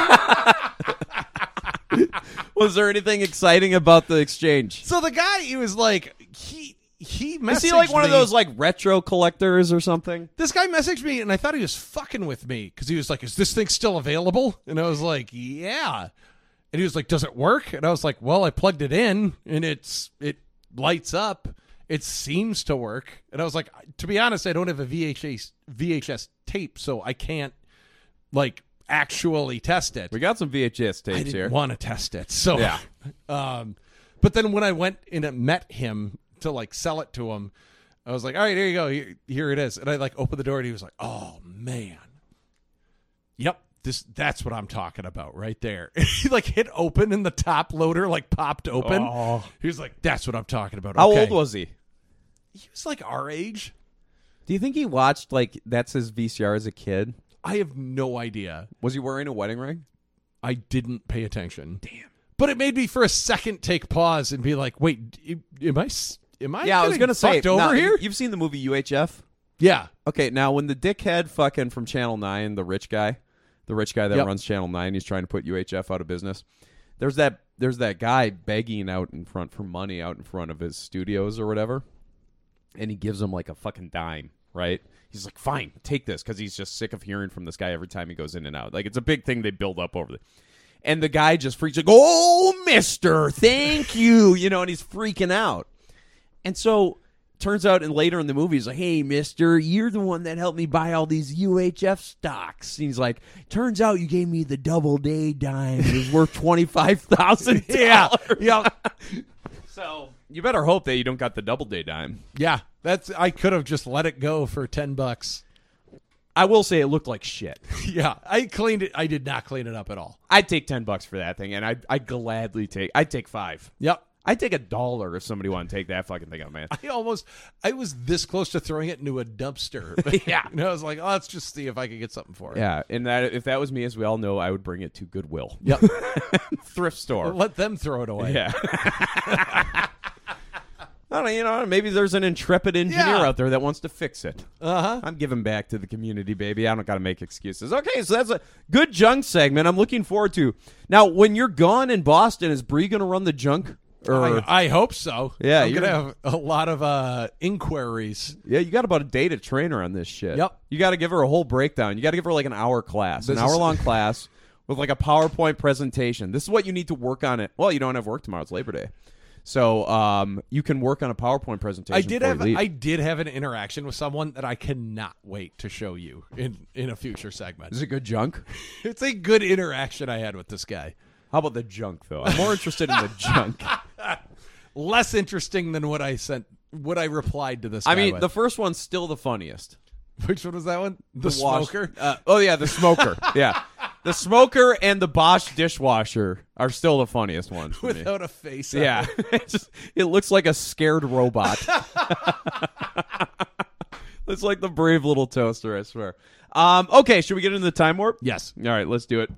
Was there anything exciting about the exchange? So the guy, he was like, he messaged Is he like one of me. those like retro collectors or something? This guy messaged me, and I thought he was fucking with me because he was like, "Is this thing still available?" And I was like, "Yeah." And he was like, "Does it work?" And I was like, "Well, I plugged it in, and it lights up. It seems to work." And I was like, "To be honest, I don't have a VHS tape, so I can't like actually test it." We got some VHS tapes I didn't here. want to test it, so Yeah. But then when I went and met him to like sell it to him, I was like, "All right, there you go. Here it is." And I like opened the door, and he was like, "Oh man, yep, that's what I'm talking about right there." And he like hit open, and the top loader like popped open. Oh. He was like, "That's what I'm talking about." How Okay. old was he? He was like our age. Do you think he watched like That's His VCR as a kid? I have no idea. Was he wearing a wedding ring? I didn't pay attention. Damn. But it made me for a second take pause and be like, "Wait, am I?" Yeah, I was going to say over now, here. You've seen the movie UHF? Yeah. Okay, now when the dickhead fucking from Channel 9, the rich guy that Yep. runs Channel 9, he's trying to put UHF out of business. There's that guy begging out in front for money out in front of his studios or whatever, and he gives him like a fucking dime, right? He's like, "Fine, take this," because he's just sick of hearing from this guy every time he goes in and out. Like, it's a big thing they build up over the. And the guy just freaks like, "Oh, mister, thank you," and he's freaking out. And so turns out, and later in the movie, he's like, "Hey, mister, you're the one that helped me buy all these UHF stocks." And he's like, "Turns out you gave me the Doubleday dime. It was worth $25,000." Yeah. So you better hope that you don't got the Doubleday dime. Yeah, I could have just let it go for $10. I will say it looked like shit. Yeah, I cleaned it. I did not clean it up at all. I'd take $10 for that thing, and I'd gladly I'd take $5. Yep. I'd take $1 if somebody wanted to take that fucking thing out, man. I was this close to throwing it into a dumpster. But, Yeah. I was like, let's just see if I could get something for it. Yeah, and if that was me, as we all know, I would bring it to Goodwill. Yep. Thrift store. Let them throw it away. Yeah. I don't know, maybe there's an intrepid engineer out there that wants to fix it. Uh-huh. I'm giving back to the community, baby. I don't got to make excuses. Okay, so that's a good junk segment I'm looking forward to. Now, when you're gone in Boston, is Bree going to run the junk? I hope so. Yeah, I'm going to have a lot of inquiries. Yeah, you got about a day to train her on this shit. Yep. You got to give her a whole breakdown. You got to give her like an hour class, an hour-long class with like a PowerPoint presentation. This is what you need to work on it. Well, you don't have work tomorrow. It's Labor Day. So you can work on a PowerPoint presentation. I did have an interaction with someone that I cannot wait to show you in a future segment. Is it good junk? It's a good interaction I had with this guy. How about the junk, though? I'm more interested in the junk. Less interesting than what I replied to this guy I mean, with. the first one's still the funniest. Which one was that one? The smoker? The smoker. Yeah. The smoker and the Bosch dishwasher are still the funniest ones for Without me. a face. Yeah. It looks like a scared robot. It's like the brave little toaster, I swear. Okay, should we get into the time warp? Yes. All right, let's do it.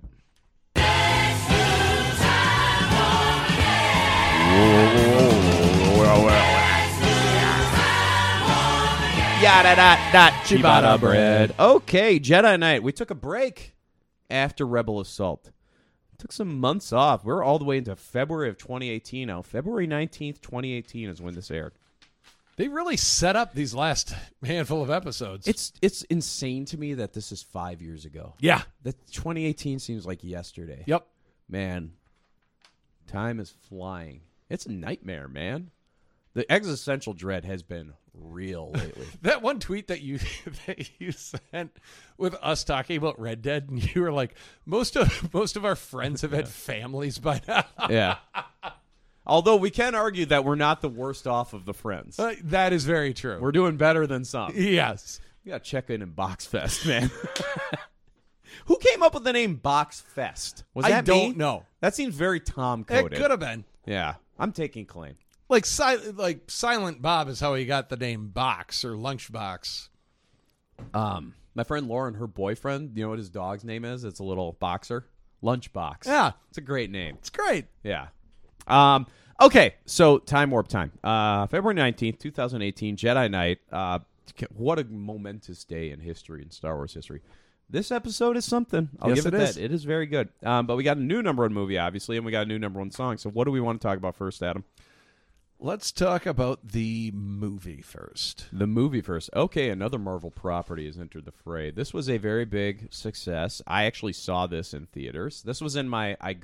Ciabatta bread. Okay, Jedi Knight. We took a break after Rebel Assault. Took some months off. We're all the way into February of 2018 now. February 19th, 2018 is when this aired. They really set up these last handful of episodes. It's insane to me that this is 5 years ago. Yeah. That 2018 seems like yesterday. Yep. Man, time is flying. It's a nightmare, man. The existential dread has been real lately. That one tweet that you sent with us talking about Red Dead, and you were like, most of our friends have had families by now. Yeah. Although we can argue that we're not the worst off of the friends. That is very true. We're doing better than some. Yes. We got to check in Boxfest, man. Who came up with the name Boxfest? Was that I don't know. That seems very Tom-coded. It could have been. Yeah. I'm taking claim. Like Silent Bob is how he got the name Box or Lunchbox. My friend Lauren, her boyfriend, you know what his dog's name is? It's a little boxer. Lunchbox. Yeah. It's a great name. It's great. Yeah. Okay, so time warp time. February 19th, 2018, Jedi Knight. What a momentous day in history, in Star Wars history. This episode is something. I'll give it that. It is very good. But we got a new number one movie, obviously, and we got a new number one song. So what do we want to talk about first, Adam? Let's talk about the movie first. The movie first. Okay, another Marvel property has entered the fray. This was a very big success. I actually saw this in theaters. This was in my I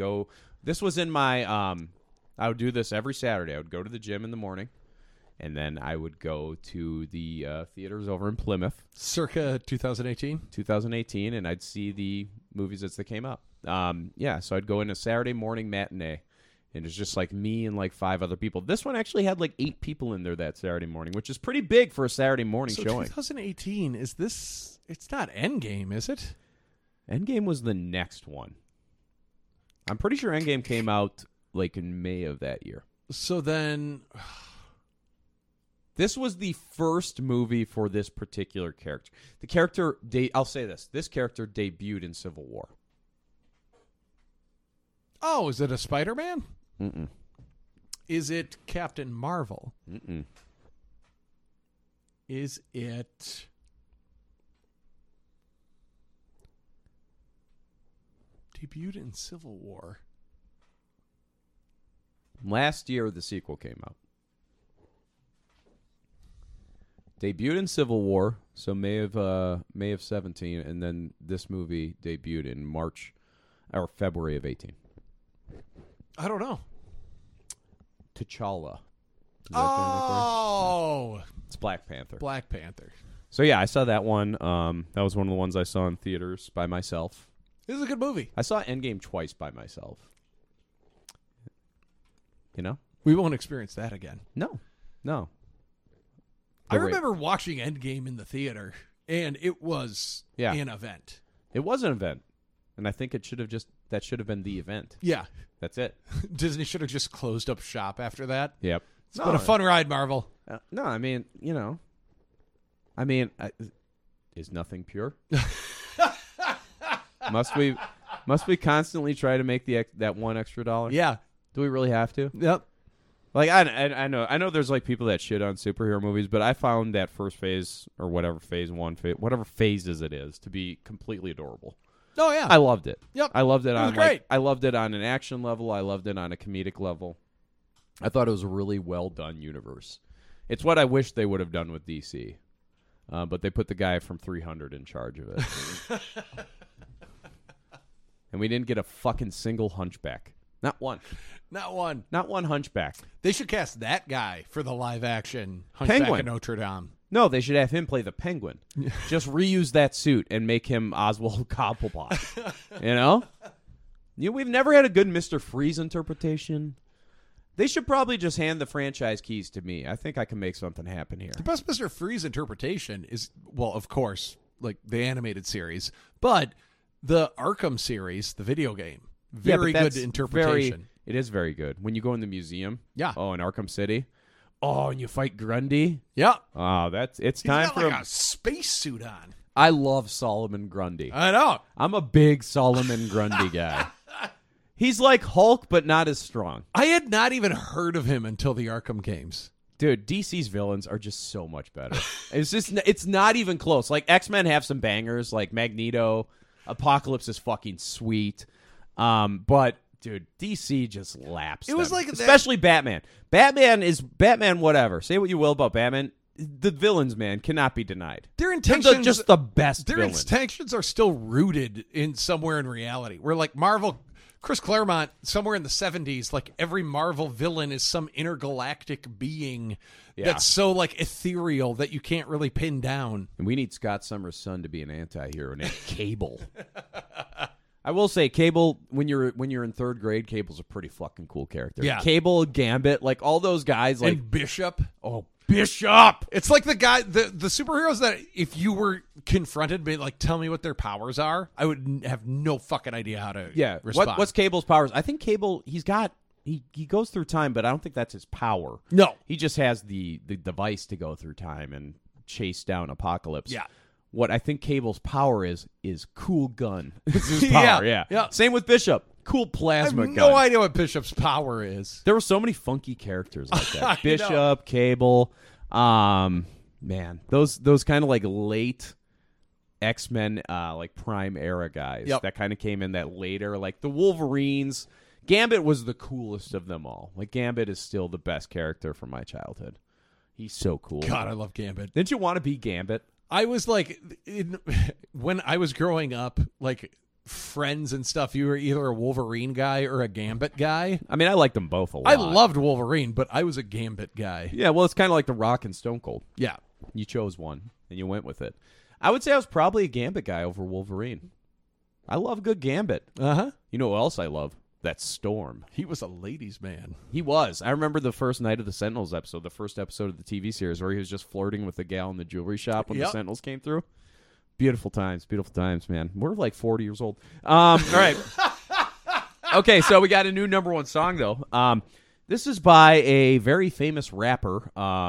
would do this every Saturday. I would go to the gym in the morning, and then I would go to the theaters over in Plymouth. Circa 2018? 2018, and I'd see the movies as they came up. So I'd go in a Saturday morning matinee, and it's just like me and like 5 other people. This one actually had like 8 people in there that Saturday morning, which is pretty big for a Saturday morning showing. 2018, is this... It's not Endgame, is it? Endgame was the next one. I'm pretty sure Endgame came out like in May of that year. So then... This was the first movie for this particular character. The character... I'll say this. This character debuted in Civil War. Oh, is it a Spider-Man? Mm-mm. Is it Captain Marvel? Mm-mm. Is it... Debuted in Civil War. Last year, the sequel came out. Debuted in Civil War, so May of 17, and then this movie debuted in March or February of 18. I don't know. T'Challa. Oh, It's Black Panther. Black Panther. So yeah, I saw that one. That was one of the ones I saw in theaters by myself. This is a good movie. I saw Endgame twice by myself. You know? We won't experience that again. No. I remember watching Endgame in the theater, and it was an event. It was an event, and I think that should have been the event. Yeah. That's it. Disney should have just closed up shop after that. Yep. It's been a fun ride, Marvel. No, I mean, is nothing pure? Must we constantly try to make that one extra dollar? Yeah. Do we really have to? Yep. Like I know there's like people that shit on superhero movies, but I found that first phase or whatever whatever phases it is to be completely adorable. Oh yeah. I loved it. Yep. I loved it was on great. I loved it on an action level. I loved it on a comedic level. I thought it was a really well done universe. It's what I wish they would have done with DC. But they put the guy from 300 in charge of it. And we didn't get a fucking single hunchback. Not one. Not one. Not one hunchback. They should cast that guy for the live action Hunchback Penguin. of Notre Dame. No, they should have him play the Penguin. Just reuse that suit and make him Oswald Cobblepot. You know? We've never had a good Mr. Freeze interpretation. They should probably just hand the franchise keys to me. I think I can make something happen here. The best Mr. Freeze interpretation is, well, of course, like the animated series, but the Arkham series, the video game. Very good interpretation. It is very good. When you go in the museum. Yeah. Oh, in Arkham City. Oh, and you fight Grundy. Yeah. Oh, it's He's time got for like a spacesuit on. I love Solomon Grundy. I know. I'm a big Solomon Grundy guy. He's like Hulk, but not as strong. I had not even heard of him until the Arkham games. Dude, DC's villains are just so much better. It's not even close. Like, X-Men have some bangers, like Magneto. Apocalypse is fucking sweet. But, dude, DC just laps It was them. like especially Batman. Batman, whatever. Say what you will about Batman. The villains, man, cannot be denied. Their intentions, just the best Their villains. intentions are still rooted in somewhere in reality. Where, like, Marvel... Chris Claremont, somewhere in the 70s, like every Marvel villain is some intergalactic being that's so like ethereal that you can't really pin down. And we need Scott Summers' son to be an anti-hero named Cable. I will say, Cable, when you're in third grade, Cable's a pretty fucking cool character. Yeah. Cable, Gambit, like all those guys, like and Bishop. Oh, Bishop! It's like the guy, the superheroes that if you were confronted, be like, tell me what their powers are, I would have no fucking idea how to respond. What's Cable's powers? I think Cable, he goes through time, but I don't think that's his power. No. He just has the device to go through time and chase down Apocalypse. Yeah. What I think Cable's power is cool gun. It's his power, yeah. Same with Bishop. Cool plasma I have gun. no idea what Bishop's power is. There were so many funky characters like that. I Bishop, know. Cable, man, those kind of like late X-Men, like prime era guys that kind of came in that later, like the Wolverines. Gambit was the coolest of them all. Like Gambit is still the best character from my childhood. He's so cool. God, I love Gambit. Didn't you want to be Gambit? I was like, when I was growing up, like friends and stuff, you were either a Wolverine guy or a Gambit guy. I mean, I liked them both a lot. I loved Wolverine, but I was a Gambit guy. Yeah, well, it's kind of like The Rock and Stone Cold. Yeah. You chose one, and you went with it. I would say I was probably a Gambit guy over Wolverine. I love good Gambit. Uh-huh. You know what else I love? That's Storm. He was a ladies' man. He was. I remember the first night of the Sentinels episode, the first episode of the TV series, where he was just flirting with the gal in the jewelry shop when the Sentinels came through. Beautiful times, man. We're like 40 years old. All right. Okay, so we got a new number one song, though. This is by a very famous rapper.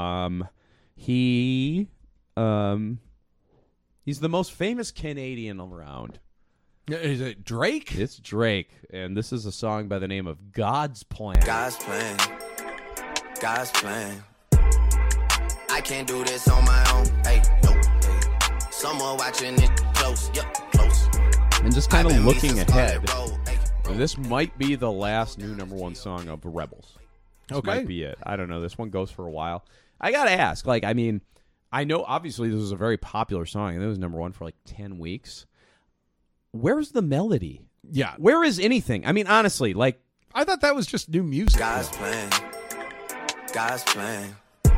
He's the most famous Canadian around. Is it Drake? It's Drake, and this is a song by the name of God's Plan. God's plan. God's plan. I can't do this on my own. Hey, no. Hey. Someone watching it close. Yep, close. And just kind of looking ahead, this might be the last new number one song of the Rebels. This might be it. I don't know. This one goes for a while. I got to ask, like, I mean, I know obviously this was a very popular song, and it was number one for like 10 weeks. Where's the melody? Yeah. Where is anything? I mean, honestly, like... I thought that was just new music. God's plan. God's plan.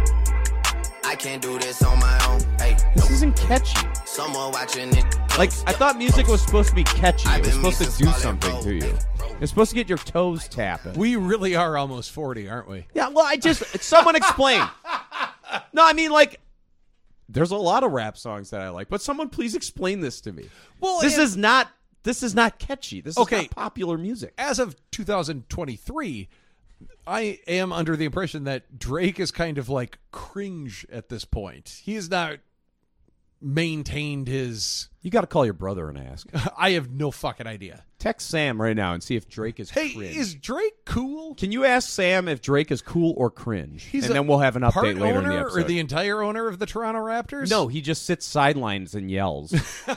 I can't do this on my own. Hey, This isn't catchy. someone watching it. Like, I thought music was supposed to be catchy. It was I've been supposed to missing do Scarlet something Road. to you. It's supposed to get your toes tapping. We really are almost 40, aren't we? Yeah, well, someone explain. No, I mean, like, there's a lot of rap songs that I like, but someone please explain this to me. Well, this is not catchy. This is Okay. not popular music. As of 2023, I am under the impression that Drake is kind of like cringe at this point. He has not maintained his... You got to call your brother and ask. I have no fucking idea. Text Sam right now and see if Drake is Hey, cringe. is Drake cool? Can you ask Sam if Drake is cool or cringe? He's and a then we'll have an part update later in the owner episode. or the entire owner of the Toronto Raptors? No, he just sits sidelines and yells.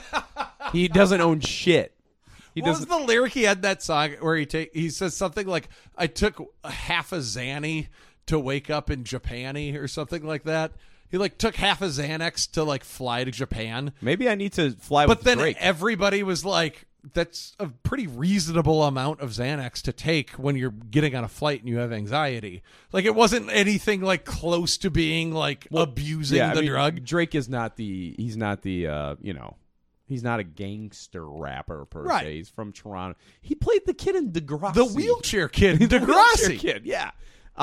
He doesn't own shit. He What was doesn't. the lyric he had in that song where he says something like, I took half a Xanny to wake up in Japani or something like that? He like took half a Xanax to like fly to Japan. Maybe I need to fly But with then Drake. everybody was like, that's a pretty reasonable amount of Xanax to take when you're getting on a flight and you have anxiety. Like, it wasn't anything like close to being like abusing Yeah, I the mean, drug. Drake is not the. He's not the. He's not a gangster rapper per Right. se. He's from Toronto. He played the kid in Degrassi. The wheelchair kid, The Degrassi. wheelchair kid. Yeah.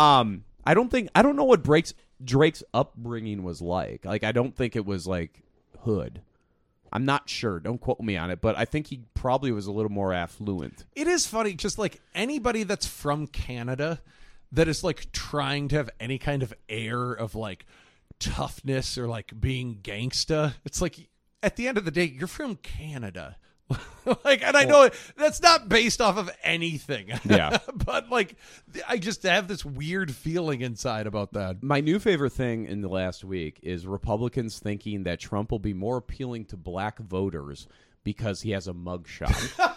I don't know what Drake's upbringing was like. Like, I don't think it was like hood. I'm not sure. Don't quote me on it, but I think he probably was a little more affluent. It is funny, just like anybody that's from Canada that is like trying to have any kind of air of like toughness or like being gangsta. It's like at the end of the day, you're from Canada. Like, and I know that's not based off of anything. Yeah. But like, I just have this weird feeling inside about that. My new favorite thing in the last week is Republicans thinking that Trump will be more appealing to black voters because he has a mugshot.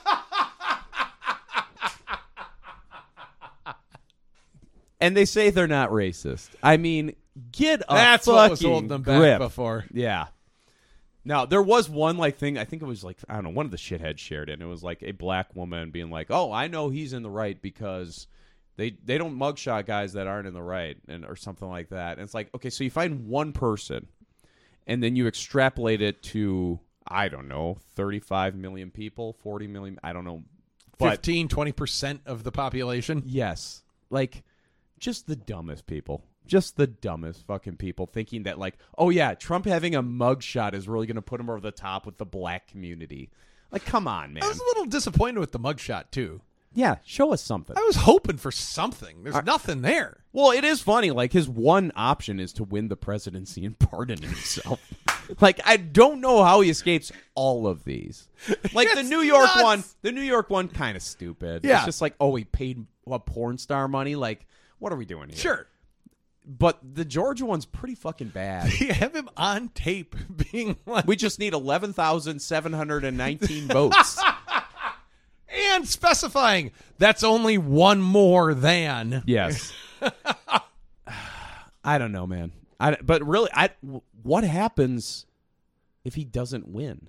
And they say they're not racist. I mean, get a That's fucking what was holding them back grip. before. Yeah. Now, there was one like thing, I think it was like, I don't know, one of the shitheads shared it, and it was like a black woman being like, oh, I know he's in the right because they don't mugshot guys that aren't in the right, or something like that. And it's like, okay, so you find one person, and then you extrapolate it to, I don't know, 35 million people, 40 million, I don't know. But 15-20% of the population. yes, like, just the dumbest people. Just the dumbest fucking people thinking that, like, oh, yeah, Trump having a mugshot is really going to put him over the top with the black community. Like, come on, man. I was a little disappointed with the mugshot, too. Yeah, show us something. I was hoping for something. There's nothing there. Well, it is funny. Like, his one option is to win the presidency and pardon himself. Like, I don't know how he escapes all of these. Like, the It's New York nuts. one, kind of stupid. Yeah. It's just like, oh, he paid porn star money? Like, what are we doing here? Sure. But the Georgia one's pretty fucking bad. You have him on tape being like... We just need 11,719 votes. And specifying that's only one more than. Yes. I don't know, man. But really, what happens if he doesn't win?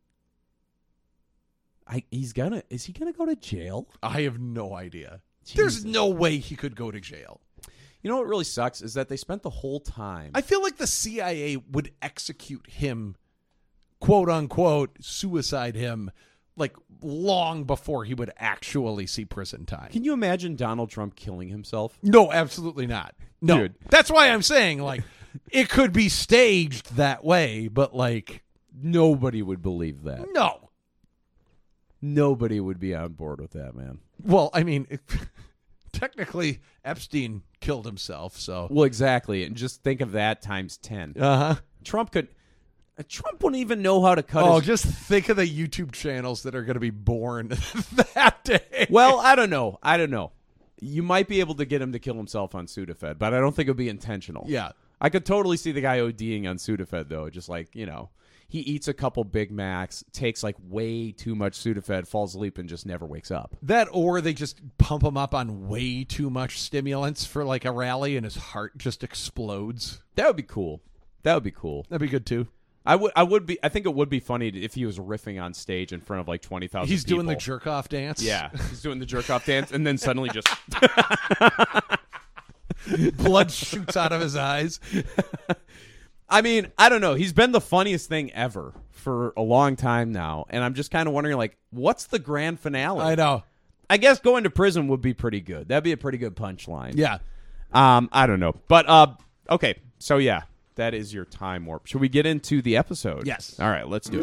Is he gonna go to jail? I have no idea. Jesus. There's no way he could go to jail. You know what really sucks is that they spent the whole time. I feel like the CIA would execute him, quote unquote, suicide him, like long before he would actually see prison time. Can you imagine Donald Trump killing himself? No, absolutely not. No. Dude. That's why I'm saying, like, it could be staged that way, but, like... Nobody would believe that. No. Nobody would be on board with that, man. Well, I mean, technically, Epstein killed himself, so... Well, exactly. And just think of that times 10. Uh-huh. Trump wouldn't even know how to cut Oh, his... just think of the YouTube channels that are going to be born that day. Well, I don't know. You might be able to get him to kill himself on Sudafed, but I don't think it would be intentional. Yeah. I could totally see the guy ODing on Sudafed, though. Just like, he eats a couple Big Macs, takes like way too much Sudafed, falls asleep, and just never wakes up. That, or they just pump him up on way too much stimulants for like a rally and his heart just explodes. That would be cool. That'd be good too. I think it would be funny if he was riffing on stage in front of like 20,000 people. He's doing the jerk off dance. Yeah, he's doing the jerk off dance, and then suddenly just Blood shoots out of his eyes. I mean, I don't know. He's been the funniest thing ever for a long time now, and I'm just kind of wondering, like, what's the grand finale? I know. I guess going to prison would be pretty good. That'd be a pretty good punchline. Yeah. I don't know. But, okay. So, yeah, that is your time warp. Should we get into the episode? Yes. All right, let's do it.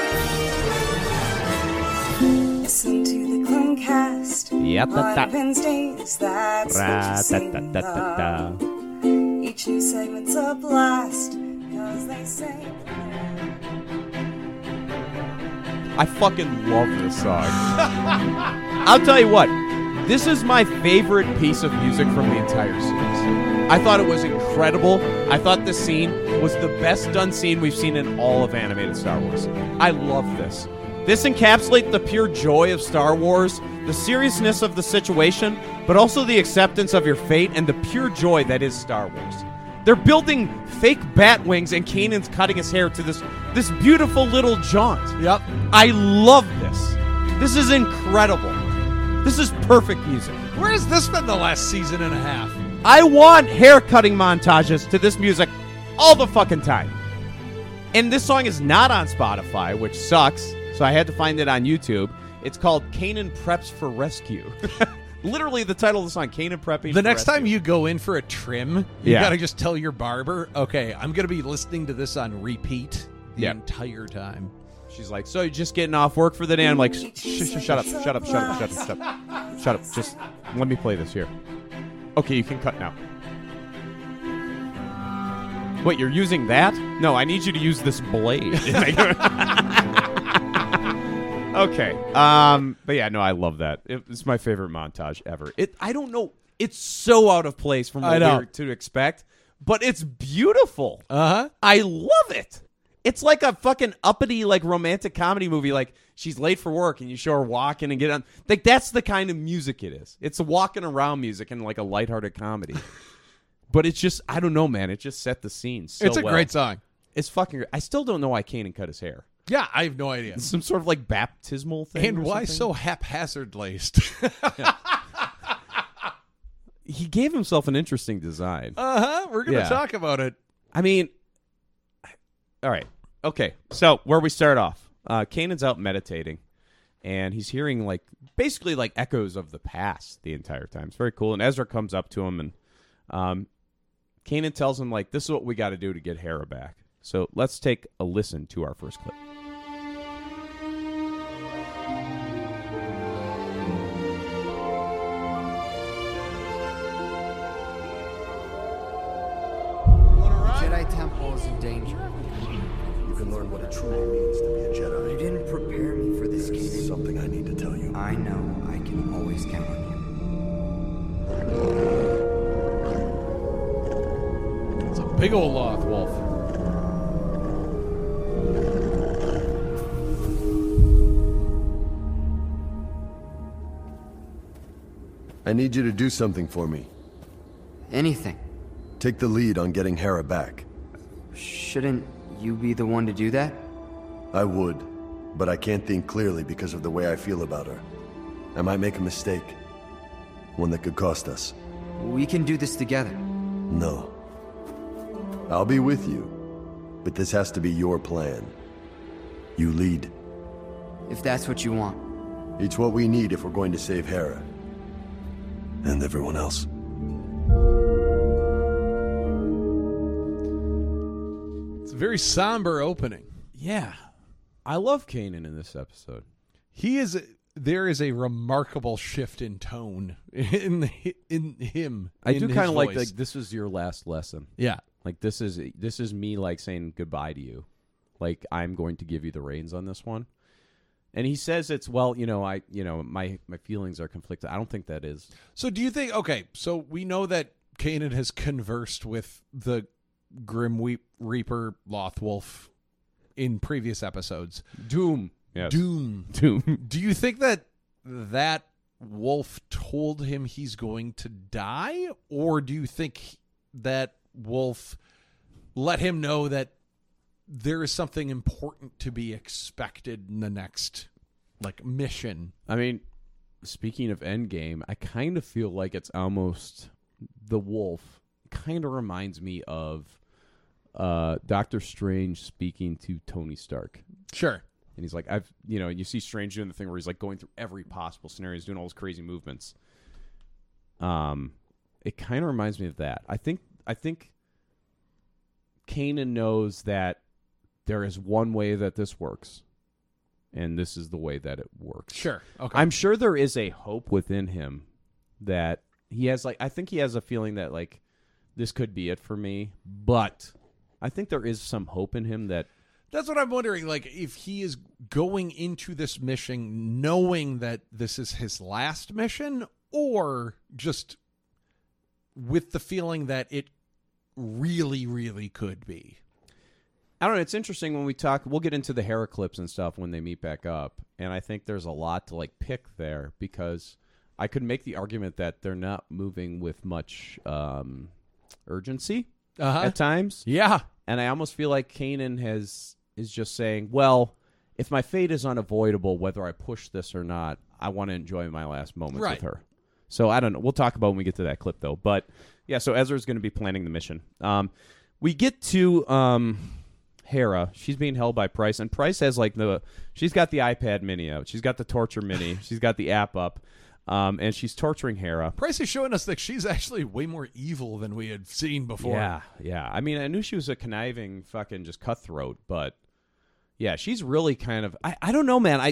Listen to the Clonecast. Yep. On Wednesdays, that's what you sing. Each new segment's a blast, 'cause they say... I fucking love this song. I'll tell you what. This is my favorite piece of music from the entire series. I thought it was incredible. I thought this scene was the best done scene we've seen in all of animated Star Wars. I love this. This encapsulates the pure joy of Star Wars, the seriousness of the situation, but also the acceptance of your fate and the pure joy that is Star Wars. They're building fake bat wings, and Kanan's cutting his hair to this beautiful little jaunt. Yep. I love this. This is incredible. This is perfect music. Where has this been the last season and a half? I want hair cutting montages to this music all the fucking time. And this song is not on Spotify, which sucks, so I had to find it on YouTube. It's called Kanan Preps for Rescue. Literally the title of the song, Kanan Prepping The for next Rescue. time you go in for a trim, you Yeah. got to just tell your barber, okay, I'm going to be listening to this on repeat the entire time. She's like, so you're just getting off work for the day? I'm like, shut up. Just let me play this here. Okay, you can cut now. Wait, you're using that? No, I need you to use this blade. Okay. But yeah, no, I love that. It's my favorite montage ever. I don't know. It's so out of place from what we were to expect, but it's beautiful. Uh-huh. I love it. It's like a fucking uppity, like, romantic comedy movie. Like, she's late for work and you show her walking and get on. Like, that's the kind of music it is. It's walking around music and like a lighthearted comedy. But it's just, I don't know, man. It just set the scene so It's a well. great song. It's fucking great. I still don't know why Kanan cut his hair. Yeah, I have no idea. Some sort of like baptismal thing. And or why something? so haphazard laced? He gave himself an interesting design. Uh-huh. We're going to talk about it. I mean, all right. Okay. So where we start off, Kanan's out meditating, and he's hearing like basically like echoes of the past the entire time. It's very cool. And Ezra comes up to him, and Kanan tells him, like, this is what we got to do to get Hera back. So let's take a listen to our first clip. Jedi Temple is in danger. You can learn what it truly means to be a Jedi. You didn't prepare me for this, There's Kanan. something I need to tell you. I know I can always count on you. It's a big old Loth wolf. I need you to do something for me. Anything. Take the lead on getting Hera back. Shouldn't you be the one to do that? I would, but I can't think clearly because of the way I feel about her. I might make a mistake. One that could cost us. We can do this together. No. I'll be with you, but this has to be your plan. You lead. If that's what you want. It's what we need if we're going to save Hera. And everyone else. It's a very somber opening. Yeah. I love Kanan in this episode. There is a remarkable shift in tone in him. I do kind of like this is your last lesson. Yeah. Like this is me like saying goodbye to you. Like I'm going to give you the reins on this one. And he says it's my feelings are conflicted. I don't think that is. So do you think so we know that Kanan has conversed with the Grim Reaper Lothwolf in previous episodes. Doom. Yes. Doom. Do you think that wolf told him he's going to die, or do you think that wolf let him know that there is something important to be expected in the next mission? I mean, speaking of Endgame, I kind of feel like it's almost the wolf kind of reminds me of Doctor Strange speaking to Tony Stark. Sure. And he's like, you see Strange doing the thing where he's like going through every possible scenario, he's doing all those crazy movements. It kind of reminds me of that. I think Kanan knows that there is one way that this works, and this is the way that it works. Sure. Okay. I'm sure there is a hope within him that he has. I think he has a feeling that this could be it for me, but I think there is some hope in him that. That's what I'm wondering, if he is going into this mission knowing that this is his last mission, or just with the feeling that it really, really could be. I don't know. It's interesting when we talk. We'll get into the Hera clips and stuff when they meet back up, and I think there's a lot to pick there, because I could make the argument that they're not moving with much urgency at times. Yeah, and I almost feel like Kanan is just saying, well, if my fate is unavoidable, whether I push this or not, I want to enjoy my last moments with her. So I don't know. We'll talk about when we get to that clip, though. But yeah, so Ezra's going to be planning the mission. We get to Hera. She's being held by Price, and Price has she's got the iPad Mini out. She's got the Torture Mini. She's got the app up. And she's torturing Hera. Price is showing us that she's actually way more evil than we had seen before. Yeah. I mean, I knew she was a conniving fucking just cutthroat, but yeah, she's really kind of. I don't know, man.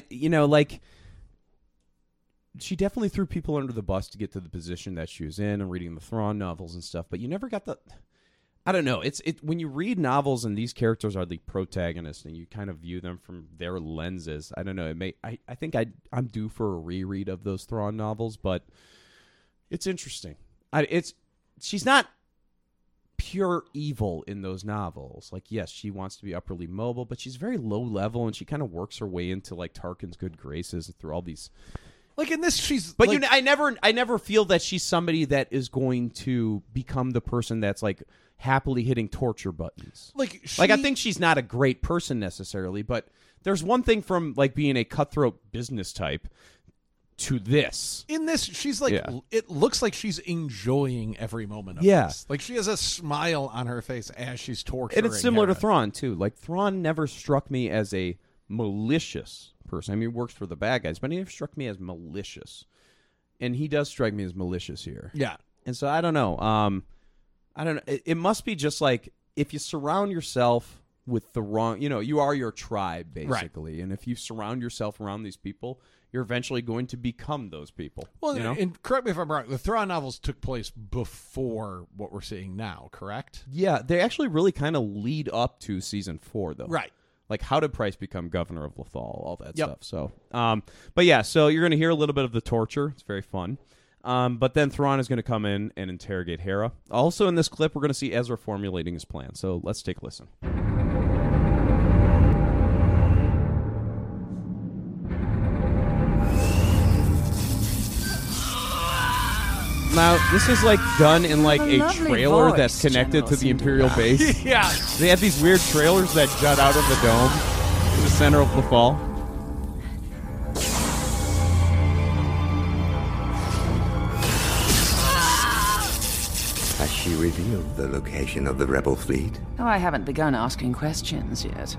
She definitely threw people under the bus to get to the position that she was in, and reading the Thrawn novels and stuff. But you never got the. I don't know. It's when you read novels and these characters are the protagonists and you kind of view them from their lenses. I don't know. I think I'm due for a reread of those Thrawn novels, but it's interesting. She's not pure evil in those novels. Yes, she wants to be upperly mobile, but she's very low level, and she kind of works her way into Tarkin's good graces through all these. In this, she's. But I never feel that she's somebody that is going to become the person that's happily hitting torture buttons. I think she's not a great person necessarily, but there's one thing from being a cutthroat business type to this. In this, she's it looks like she's enjoying every moment of this. She has a smile on her face as she's torturing. And it's similar Hera. to Thrawn too. Thrawn never struck me as a malicious person. I mean, he works for the bad guys, but he never struck me as malicious. And he does strike me as malicious here. Yeah. And so I don't know. I don't know. It must be just if you surround yourself with the wrong, you are your tribe, basically. Right. And if you surround yourself around these people, you're eventually going to become those people. Well, and correct me if I'm wrong, the Thrawn novels took place before what we're seeing now, correct? Yeah, they actually really kind of lead up to season 4, though. Right. How did Price become governor of Lothal, all that stuff. So, but yeah, so you're going to hear a little bit of the torture. It's very fun. But then Thrawn is going to come in and interrogate Hera. Also in this clip, we're going to see Ezra formulating his plan. So let's take a listen. Now, this is done in a trailer voice, that's connected to the Imperial base. Yeah. They have these weird trailers that jut out of the dome in the center of Lothal. Has she revealed the location of the rebel fleet? Oh, I haven't begun asking questions yet.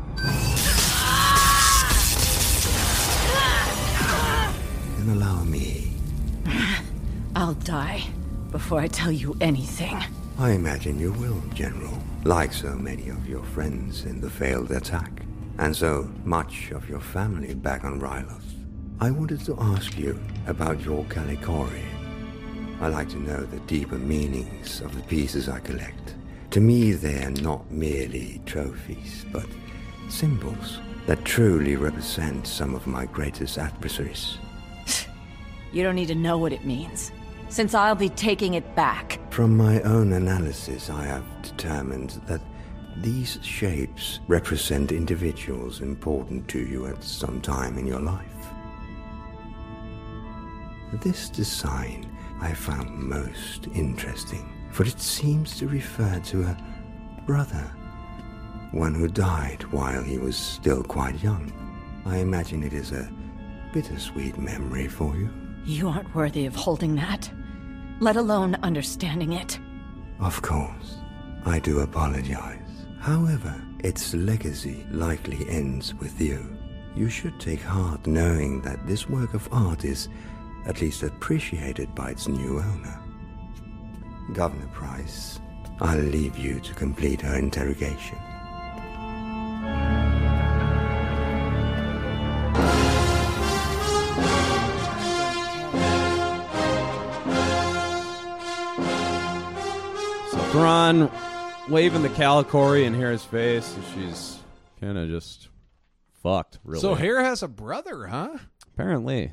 Then allow me. I'll die before I tell you anything. I imagine you will, General. Like so many of your friends in the failed attack. And so much of your family back on Ryloth. I wanted to ask you about your Calicori. I like to know the deeper meanings of the pieces I collect. To me, they're not merely trophies, but symbols that truly represent some of my greatest adversaries. You don't need to know what it means, since I'll be taking it back. From my own analysis, I have determined that these shapes represent individuals important to you at some time in your life. This design I found most interesting, for it seems to refer to a brother, one who died while he was still quite young. I imagine it is a bittersweet memory for you. You aren't worthy of holding that, let alone understanding it. Of course, I do apologize. However, its legacy likely ends with you. You should take heart knowing that this work of art is at least appreciated by its new owner. Governor Price, I'll leave you to complete her interrogation. Thrawn waving the Calicori in Hera's face, and she's kind of just fucked, really. So Hera has a brother, huh? Apparently.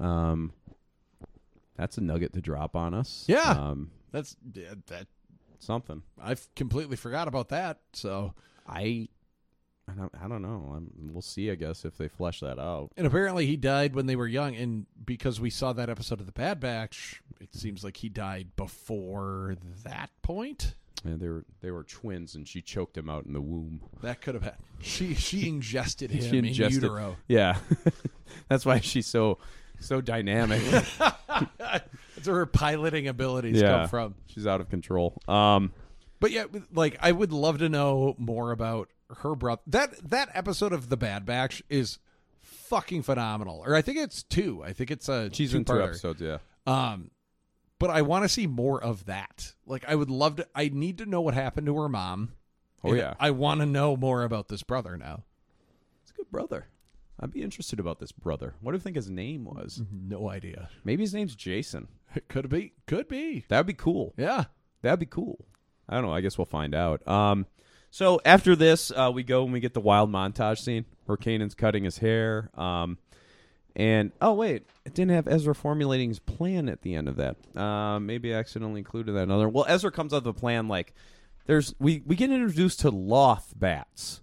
That's a nugget to drop on us. Yeah. That's something. I've completely forgot about that, so... I don't know. We'll see, I guess, if they flesh that out. And apparently he died when they were young, and because we saw that episode of The Bad Batch, it seems like he died before that point. Yeah, they were twins, and she choked him out in the womb. That could have happened. She ingested him in utero. Yeah. That's why she's so dynamic. That's where her piloting abilities come from. She's out of control. But yeah, like, I would love to know more about her brother. That episode of The Bad Batch is fucking phenomenal. Or I think it's 2. I think it's a She's in 2 episodes, yeah. But I want to see more of that. Like, I would love to. I need to know what happened to her mom. Oh, yeah. I want to know more about this brother now. It's a good brother. I'd be interested about this brother. What do you think his name was? No idea. Maybe his name's Jason. It could be. Could be. That'd be cool. Yeah. That'd be cool. I don't know. I guess we'll find out. So after this, we go and we get the wild montage scene where Kanan's cutting his hair. And, oh, wait, it didn't have Ezra formulating his plan at the end of that. Maybe I accidentally included that another. Well, Ezra comes up with a plan like, we get introduced to Loth bats.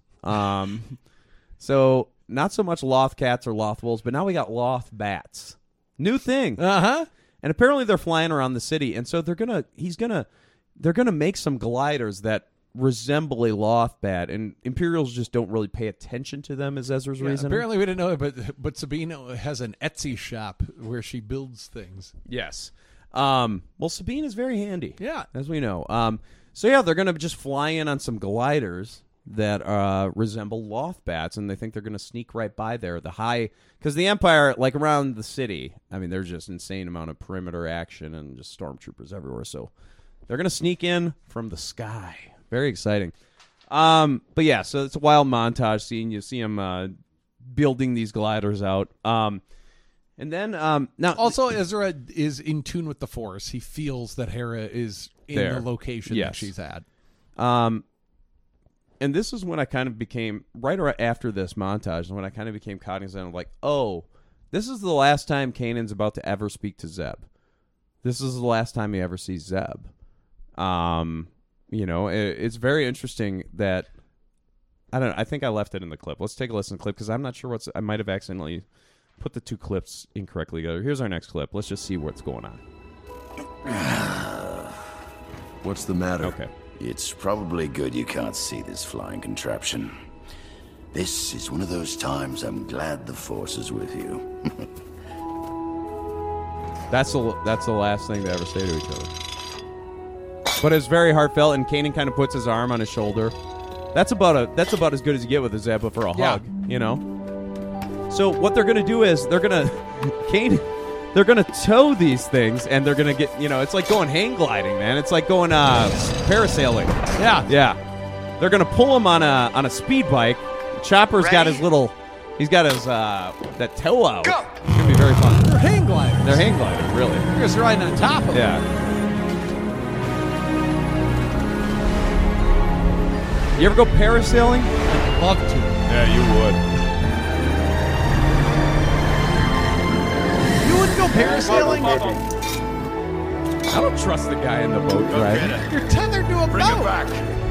So not so much Loth cats or Loth wolves, but now we got Loth bats. New thing. Uh-huh. And apparently they're flying around the city, and so they're gonna make some gliders that resemble a Loth bat, and Imperials just don't really pay attention to them, is Ezra's reason. Apparently we didn't know it, but Sabine has an Etsy shop where she builds things. Yes. Well, Sabine is very handy. Yeah. As we know. So yeah, they're going to just fly in on some gliders that resemble Loth bats, and they think they're going to sneak right by there. Because the Empire, like around the city, I mean, there's just insane amount of perimeter action and just stormtroopers everywhere, so they're going to sneak in from the sky. Very exciting. But yeah, so it's a wild montage scene. You see him building these gliders out. And then now also Ezra is in tune with the Force. He feels that Hera is in the location that she's at. And this is when I kind of became right after this montage, when I kind of became cognizant of like, oh, this is the last time Kanan's about to ever speak to Zeb. This is the last time he ever sees Zeb. It's very interesting that I think I left it in the clip. Let's take a listen to the clip because I'm not sure I might have accidentally put the two clips incorrectly together. Here's our next clip. Let's just see what's going on. What's the matter? Okay. It's probably good you can't see this flying contraption. This is one of those times I'm glad the Force is with you. That's the last thing they ever say to each other. But it's very heartfelt, and Kanan kind of puts his arm on his shoulder. That's about as good as you get with a Zebba for a hug, you know? So what they're going to do is they're going to tow these things, and they're going to get, it's like going hang gliding, man. It's like going parasailing. Yeah. Yeah. They're going to pull him on a speed bike. Chopper's got his that tow out. Go! It's going to be very fun. They're hang gliders. Really. You're just riding on top of them. Yeah. You ever go parasailing? I'd love to. Yeah, you would. You wouldn't go parasailing? I don't trust the guy in the boat driving. You're tethered to a Bring boat. it back.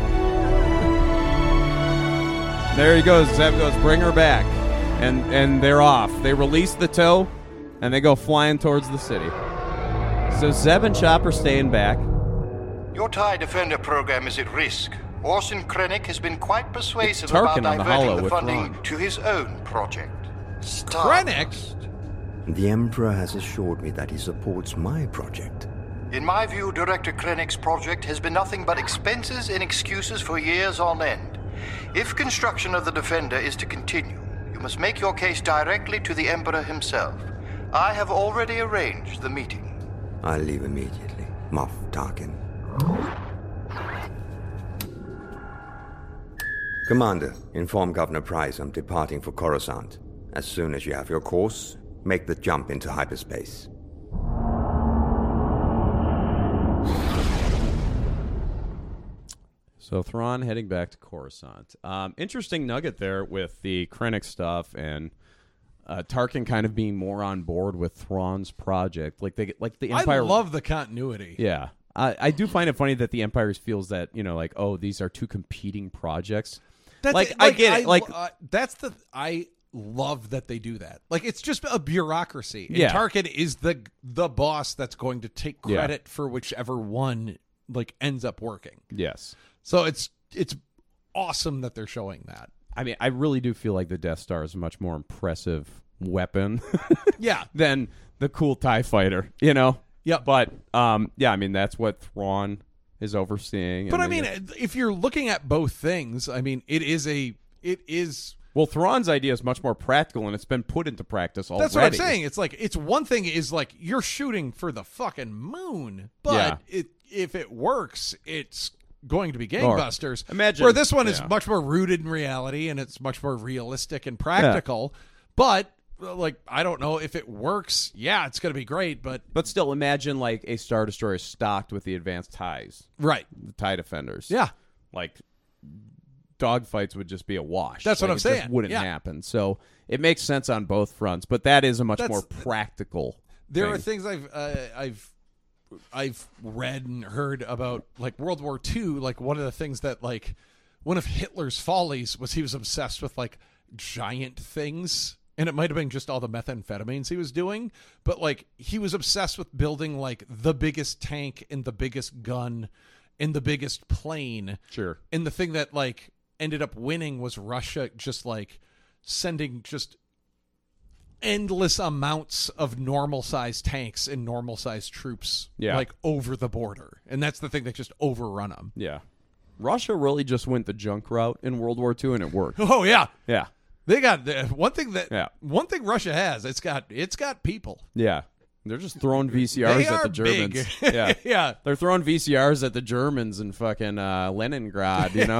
There he goes. Zeb goes, bring her back. And they're off. They release the tow, and they go flying towards the city. So Zeb and Chopper staying back. Your TIE Defender program is at risk. Orson Krennic has been quite persuasive Tarkin about on the diverting Hollow the with funding Ron. to his own project. Krennic? The Emperor has assured me that he supports my project. In my view, Director Krennic's project has been nothing but expenses and excuses for years on end. If construction of the Defender is to continue, you must make your case directly to the Emperor himself. I have already arranged the meeting. I'll leave immediately. Moff Tarkin. Commander, inform Governor Price I'm departing for Coruscant. As soon as you have your course, make the jump into hyperspace. So Thrawn heading back to Coruscant. Interesting nugget there with the Krennic stuff and Tarkin kind of being more on board with Thrawn's project. Like the Empire. I love the continuity. Yeah, I do find it funny that the Empire feels that like, oh, these are two competing projects. I get it. I love that they do that. Like, it's just a bureaucracy. And Yeah. Tarkin is the boss that's going to take credit for whichever one ends up working. Yes. So it's awesome that they're showing that. I mean, I really do feel like the Death Star is a much more impressive weapon Yeah. than the cool TIE fighter, you know? Yeah. But, yeah, I mean, that's what Thrawn is overseeing. But and I mean, if you're looking at both things, I mean, it is. Well, Thrawn's idea is much more practical, and it's been put into practice already. That's what I'm saying. It's like, it's one thing is like you're shooting for the fucking moon, but if it works, it's going to be gangbusters. Imagine, where this one is much more rooted in reality and it's much more realistic and practical. But I don't know if it works. Yeah, it's going to be great, but still, imagine like a Star Destroyer stocked with the advanced TIEs, right? The TIE Defenders. Yeah, like dogfights would just be a wash. That's what I'm saying. It just wouldn't happen. So it makes sense on both fronts, but that is a much more practical. There thing. are things I've read and heard about, like World War II. Like, one of the things that, like, one of Hitler's follies was he was obsessed with like giant things, and it might have been just all the methamphetamines he was doing, but like he was obsessed with building like the biggest tank and the biggest gun and the biggest plane. Sure. And the thing that like ended up winning was Russia just like sending just endless amounts of normal-sized tanks and normal-sized troops like over the border. And that's the thing that just overrun them. Yeah. Russia really just went the junk route in World War II, and it worked. Oh, yeah. Yeah. They got one thing Russia has, it's got people. Yeah. They're just throwing VCRs at the Germans. Big. Yeah. Yeah. They're throwing VCRs at the Germans in fucking Leningrad, you know?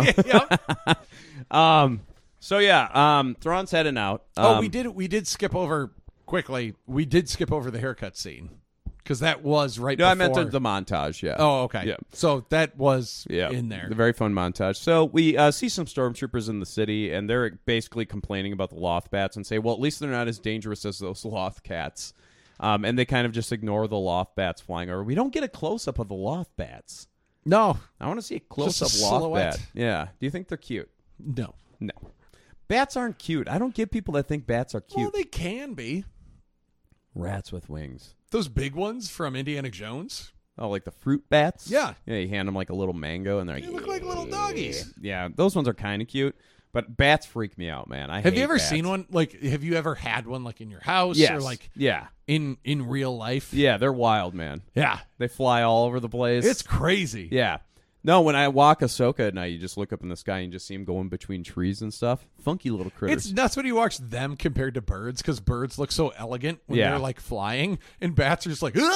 Yep. So yeah, Thrawn's heading out. We did skip over quickly. We did skip over the haircut scene because that was right. No, before. I meant the montage. Yeah. Oh, okay. Yeah. So that was in there. The very fun montage. So we see some stormtroopers in the city, and they're basically complaining about the loth bats and say, "Well, at least they're not as dangerous as those loth cats." And they kind of just ignore the loth bats flying over. We don't get a close up of the loth bats. No, I want to see a close up Just a loth silhouette. bat. Yeah. Do you think they're cute? No. Bats aren't cute. I don't get people that think bats are cute. Well, they can be. Rats with wings. Those big ones from Indiana Jones. Oh, like the fruit bats? Yeah. Yeah, you hand them like a little mango, and they're like, They look like little doggies. Yeah, those ones are kind of cute, but bats freak me out, man. Have you ever seen one? Like, have you ever had one like in your house Yes. or like in real life? Yeah, they're wild, man. Yeah. They fly all over the place. It's crazy. Yeah. No, when I walk Ahsoka at night, you just look up in the sky and you just see them going between trees and stuff. Funky little critters. It's nuts when you watch them compared to birds because birds look so elegant when Yeah. they're like flying, and bats are just like,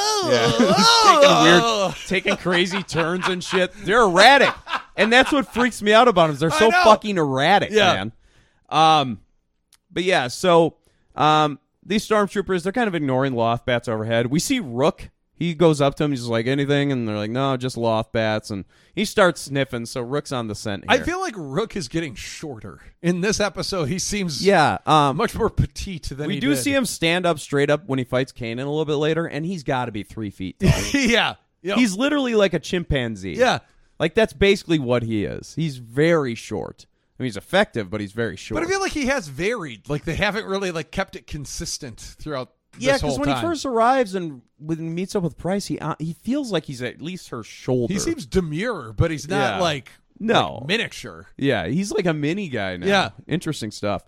taking crazy turns and shit. They're erratic, and that's what freaks me out about them. Is they're so fucking erratic, man. But yeah, so these stormtroopers, they're kind of ignoring loth bats overhead. We see Rook. He goes up to him. He's just like, anything? And they're like, no, just loth bats. And he starts sniffing, so Rook's on the scent here. I feel like Rook is getting shorter. In this episode, he seems much more petite than we do see him stand up straight up when he fights Kanan a little bit later, and he's got to be 3 feet tall. Yeah. Yep. He's literally like a chimpanzee. Yeah. Like, that's basically what he is. He's very short. I mean, he's effective, but he's very short. But I feel like he has varied. Like, they haven't really like kept it consistent throughout Yeah, this whole because when he first arrives and when he meets up with Price, he feels like he's at least her shoulder. He seems demure, but he's not like miniature. Yeah, he's like a mini guy now. Yeah. Interesting stuff.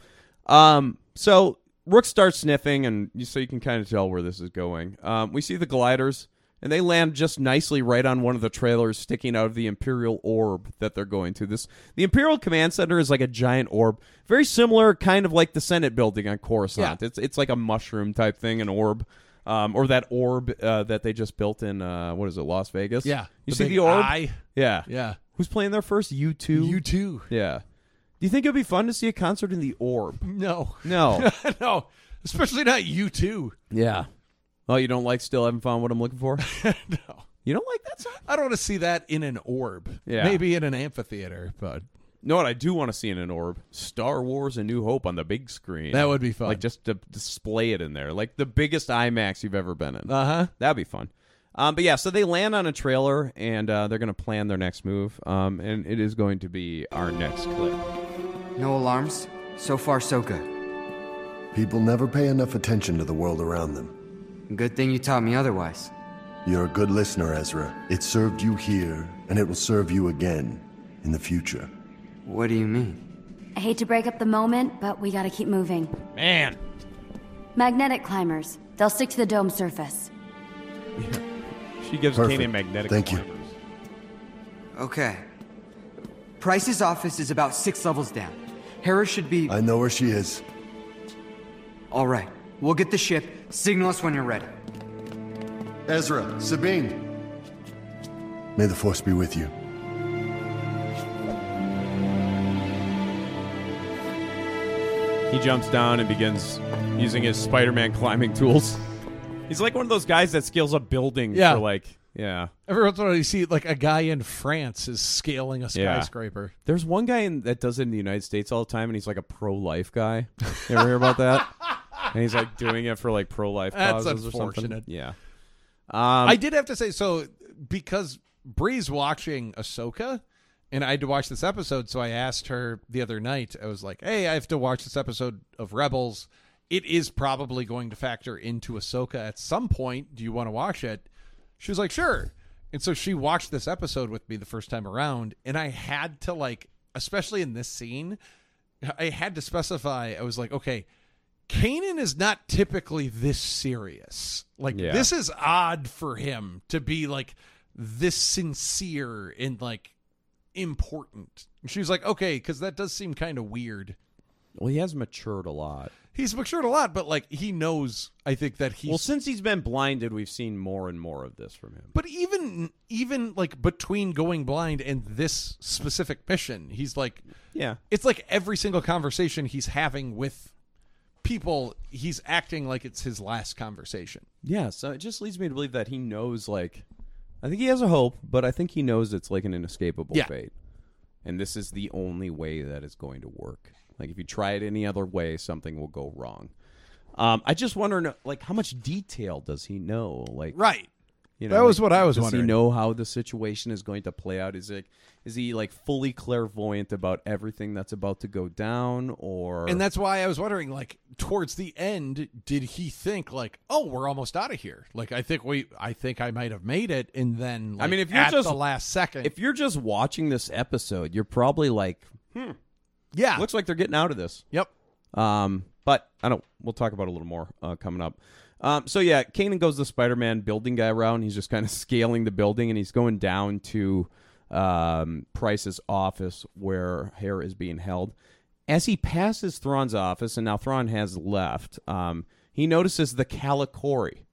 So Rook starts sniffing, and so you can kind of tell where this is going. We see the gliders And they land just nicely right on one of the trailers sticking out of the Imperial orb that they're going to. The Imperial Command Center is like a giant orb, very similar, kind of like the Senate building on Coruscant. Yeah. It's like a mushroom type thing, an orb, or that orb that they just built in what is it, Las Vegas? Yeah, you the see big the orb? eye. Yeah, Yeah. Who's playing there first? U2. U2. Yeah. Do you think it'd be fun to see a concert in the orb? No. No. No. Especially not U2. Yeah. Oh, you don't still haven't found what I'm looking for? No. You don't like that song? I don't want to see that in an orb. Yeah. Maybe in an amphitheater, but know what I do want to see in an orb? Star Wars: A New Hope on the big screen. That would be fun. Like just to display it in there, like the biggest IMAX you've ever been in. That'd be fun. But yeah, so they land on a trailer and they're going to plan their next move, and it is going to be our next clip. No alarms. So far, so good. People never pay enough attention to the world around them. Good thing you taught me otherwise. You're a good listener, Ezra. It served you here, and it will serve you again in the future. What do you mean? I hate to break up the moment, but we gotta keep moving. Man. Magnetic climbers. They'll stick to the dome surface. She gives Kanan magnetic Thank climbers. you. Okay. Price's office is about 6 levels down. Hera should be... I know where she is. All right. We'll get the ship. Signal us when you're ready. Ezra, Sabine. May the Force be with you. He jumps down and begins using his Spider-Man climbing tools. He's like one of those guys that scales a building Yeah. for like, yeah. Every once in a while you see like a guy in France is scaling a skyscraper. There's one guy that does it in the United States all the time, and he's like a pro-life guy. You ever hear about that? And he's like doing it for like pro-life That's causes or something. unfortunate. Yeah. I did have to say, so because Bree's watching Ahsoka, and I had to watch this episode, so I asked her the other night, I was like, hey, I have to watch this episode of Rebels. It is probably going to factor into Ahsoka at some point. Do you want to watch it? She was like, sure. And so she watched this episode with me the first time around, and I had to, like, especially in this scene, I had to specify, I was like, okay, Kanan is not typically this serious. Like, this is odd for him to be, like, this sincere and, like, important. And she was like, okay, because that does seem kind of weird. Well, he has matured a lot. He's matured a lot, but, like, he knows, I think, that he's... Well, since he's been blinded, we've seen more and more of this from him. But even like, between going blind and this specific mission, he's, like... Yeah. It's like every single conversation he's having with people, he's acting like it's his last conversation. Yeah, so it just leads me to believe that he knows, like... I think he has a hope, but I think he knows it's like an inescapable fate. And this is the only way that it's going to work. Like, if you try it any other way, something will go wrong. I just wonder, like, how much detail does he know? Like, right. You know, that was what I was does wondering. Does he know how the situation is going to play out? Is he like fully clairvoyant about everything that's about to go down, or? And that's why I was wondering, like, towards the end, did he think like, "Oh, we're almost out of here"? Like, I think I might have made it, and then, like, I mean, if you're at just the last second, if you're just watching this episode, you're probably like, yeah, looks like they're getting out of this. Yep. But I don't. We'll talk about it a little more coming up. So yeah, Kanan goes the Spider-Man building guy around. He's just kind of scaling the building, and he's going down to Price's office where Hera is being held. As he passes Thrawn's office, and now Thrawn has left, he notices the Calicori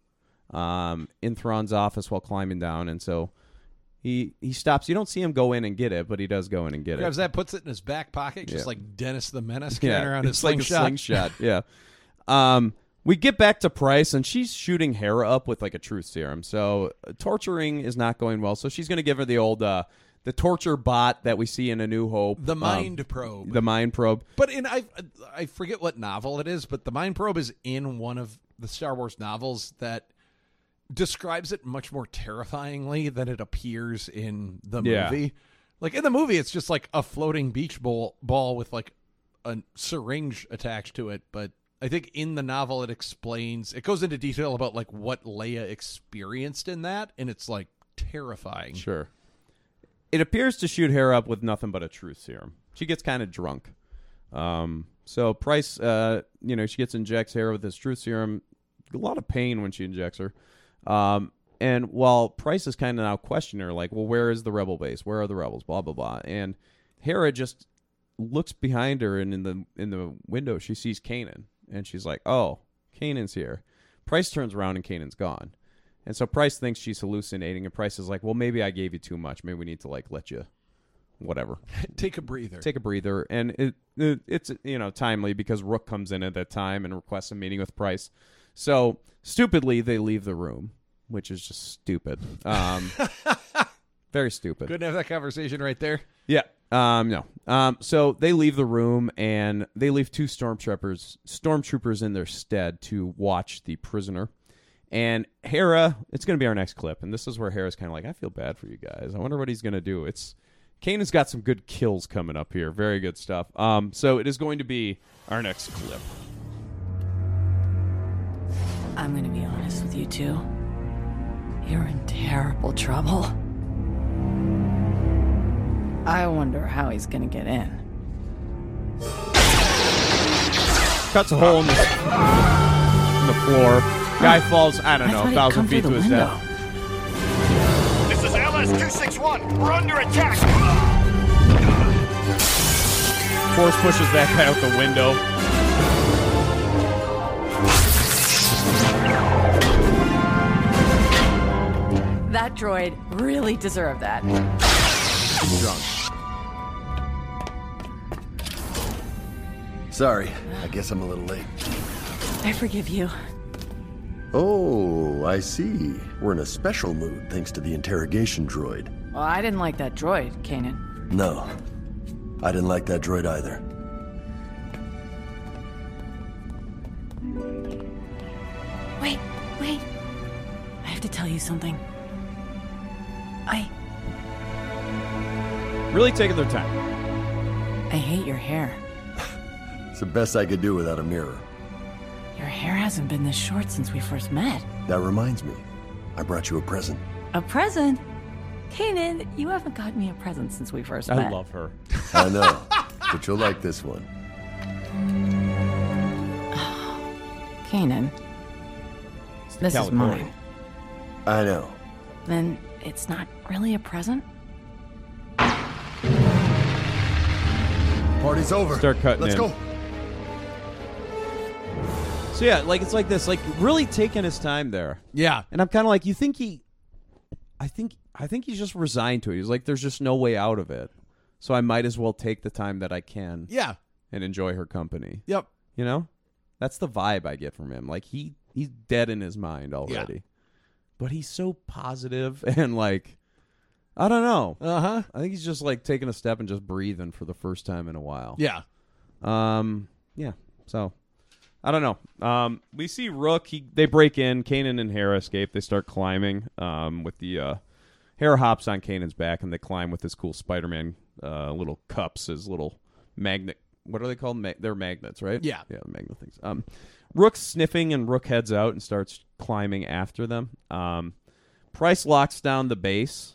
in Thrawn's office while climbing down, and so he stops. You don't see him go in and get it, but he does go in and get grabs it. that, puts it in his back pocket, just like Dennis the Menace Yeah, carrying around his it's like slingshot. a slingshot. Yeah. We get back to Price, and she's shooting Hera up with like a truth serum. So torturing is not going well. So she's going to give her the old the torture bot that we see in A New Hope, The mind probe. The mind probe. But I forget what novel it is, but the mind probe is in one of the Star Wars novels that describes it much more terrifyingly than it appears in the movie. Yeah. Like, in the movie, it's just like a floating beach ball with like a syringe attached to it, but I think in the novel it goes into detail about like what Leia experienced in that, and it's like terrifying. Sure. It appears to shoot Hera up with nothing but a truth serum. She gets kind of drunk. So Price, she injects Hera with this truth serum. A lot of pain when she injects her. And while Price is kind of now questioning her, like, well, where is the rebel base? Where are the rebels? Blah, blah, blah. And Hera just looks behind her, and in the window, she sees Kanan. And she's like, oh, Kanan's here. Price turns around, and Kanan's gone. And so Price thinks she's hallucinating, and Price is like, well, maybe I gave you too much. Maybe we need to, like, let you, whatever. Take a breather. And it's, timely because Rook comes in at that time and requests a meeting with Price. So, stupidly, they leave the room, which is just stupid. Very stupid. Couldn't have that conversation right there. Yeah. No. So they leave the room, and they leave 2 stormtroopers in their stead to watch the prisoner. And Hera, it's going to be our next clip, and this is where Hera's kind of like, I feel bad for you guys. I wonder what he's going to do. Kanan's got some good kills coming up here. Very good stuff. So it is going to be our next clip. I'm going to be honest with you two. You're in terrible trouble. I wonder how he's going to get in. Cuts a hole in the floor. Guy falls, I don't know, 1,000 feet to his death. This is LS-261. We're under attack. Force pushes that guy out the window. That droid really deserved that. Drunk. Sorry, I guess I'm a little late. I forgive you. Oh, I see. We're in a special mood thanks to the interrogation droid. Well, I didn't like that droid, Kanan. No, I didn't like that droid either. Wait. I have to tell you something. Really taking their time. I hate your hair. It's the best I could do without a mirror. Your hair hasn't been this short since we first met. That reminds me. I brought you a present. A present? Kanan, you haven't got me a present since we first met. I love her. I know, but you'll like this one. Kanan, this is mine. I know. Then it's not really a present? Party's over. Start cutting Let's in. go. So yeah, like it's like this, like really taking his time there. Yeah. And I'm kind of like, I think he's just resigned to it. He's like, there's just no way out of it. So I might as well take the time that I can. Yeah. And enjoy her company. Yep. You know? That's the vibe I get from him. Like he's dead in his mind already. Yeah. But he's so positive and like, I don't know. Uh-huh. I think he's just like taking a step and just breathing for the first time in a while. Yeah. Yeah. So I don't know. We see Rook. They break in. Kanan and Hera escape. They start climbing. With the Hera hops on Kanan's back, and they climb with this cool Spider-Man little cups, his little magnet. What are they called? They're magnets, right? Yeah. Yeah, the magnet things. Rook's sniffing, and Rook heads out and starts climbing after them. Price locks down the base.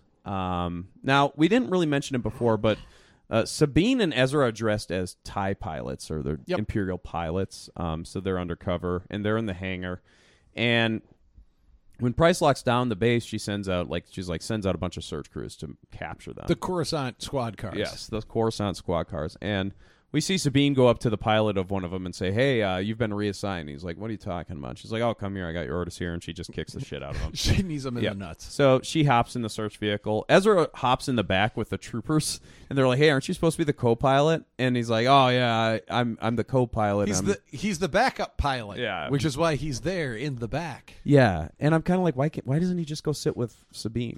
Now, we didn't really mention it before, but Sabine and Ezra are dressed as TIE pilots, or they're Imperial pilots. So they're undercover, and they're in the hangar. And when Price locks down the base, she sends out a bunch of search crews to capture them. The Coruscant squad cars. Yes, the Coruscant squad cars. And we see Sabine go up to the pilot of one of them and say, hey, you've been reassigned. He's like, what are you talking about? She's like, oh, come here. I got your orders here. And she just kicks the shit out of him. She needs them in the nuts. So she hops in the search vehicle. Ezra hops in the back with the troopers. And they're like, hey, aren't you supposed to be the co-pilot? And he's like, oh, yeah, I'm the co-pilot. He's the backup pilot. Yeah. Which is why he's there in the back. Yeah. And I'm kind of like, why doesn't he just go sit with Sabine?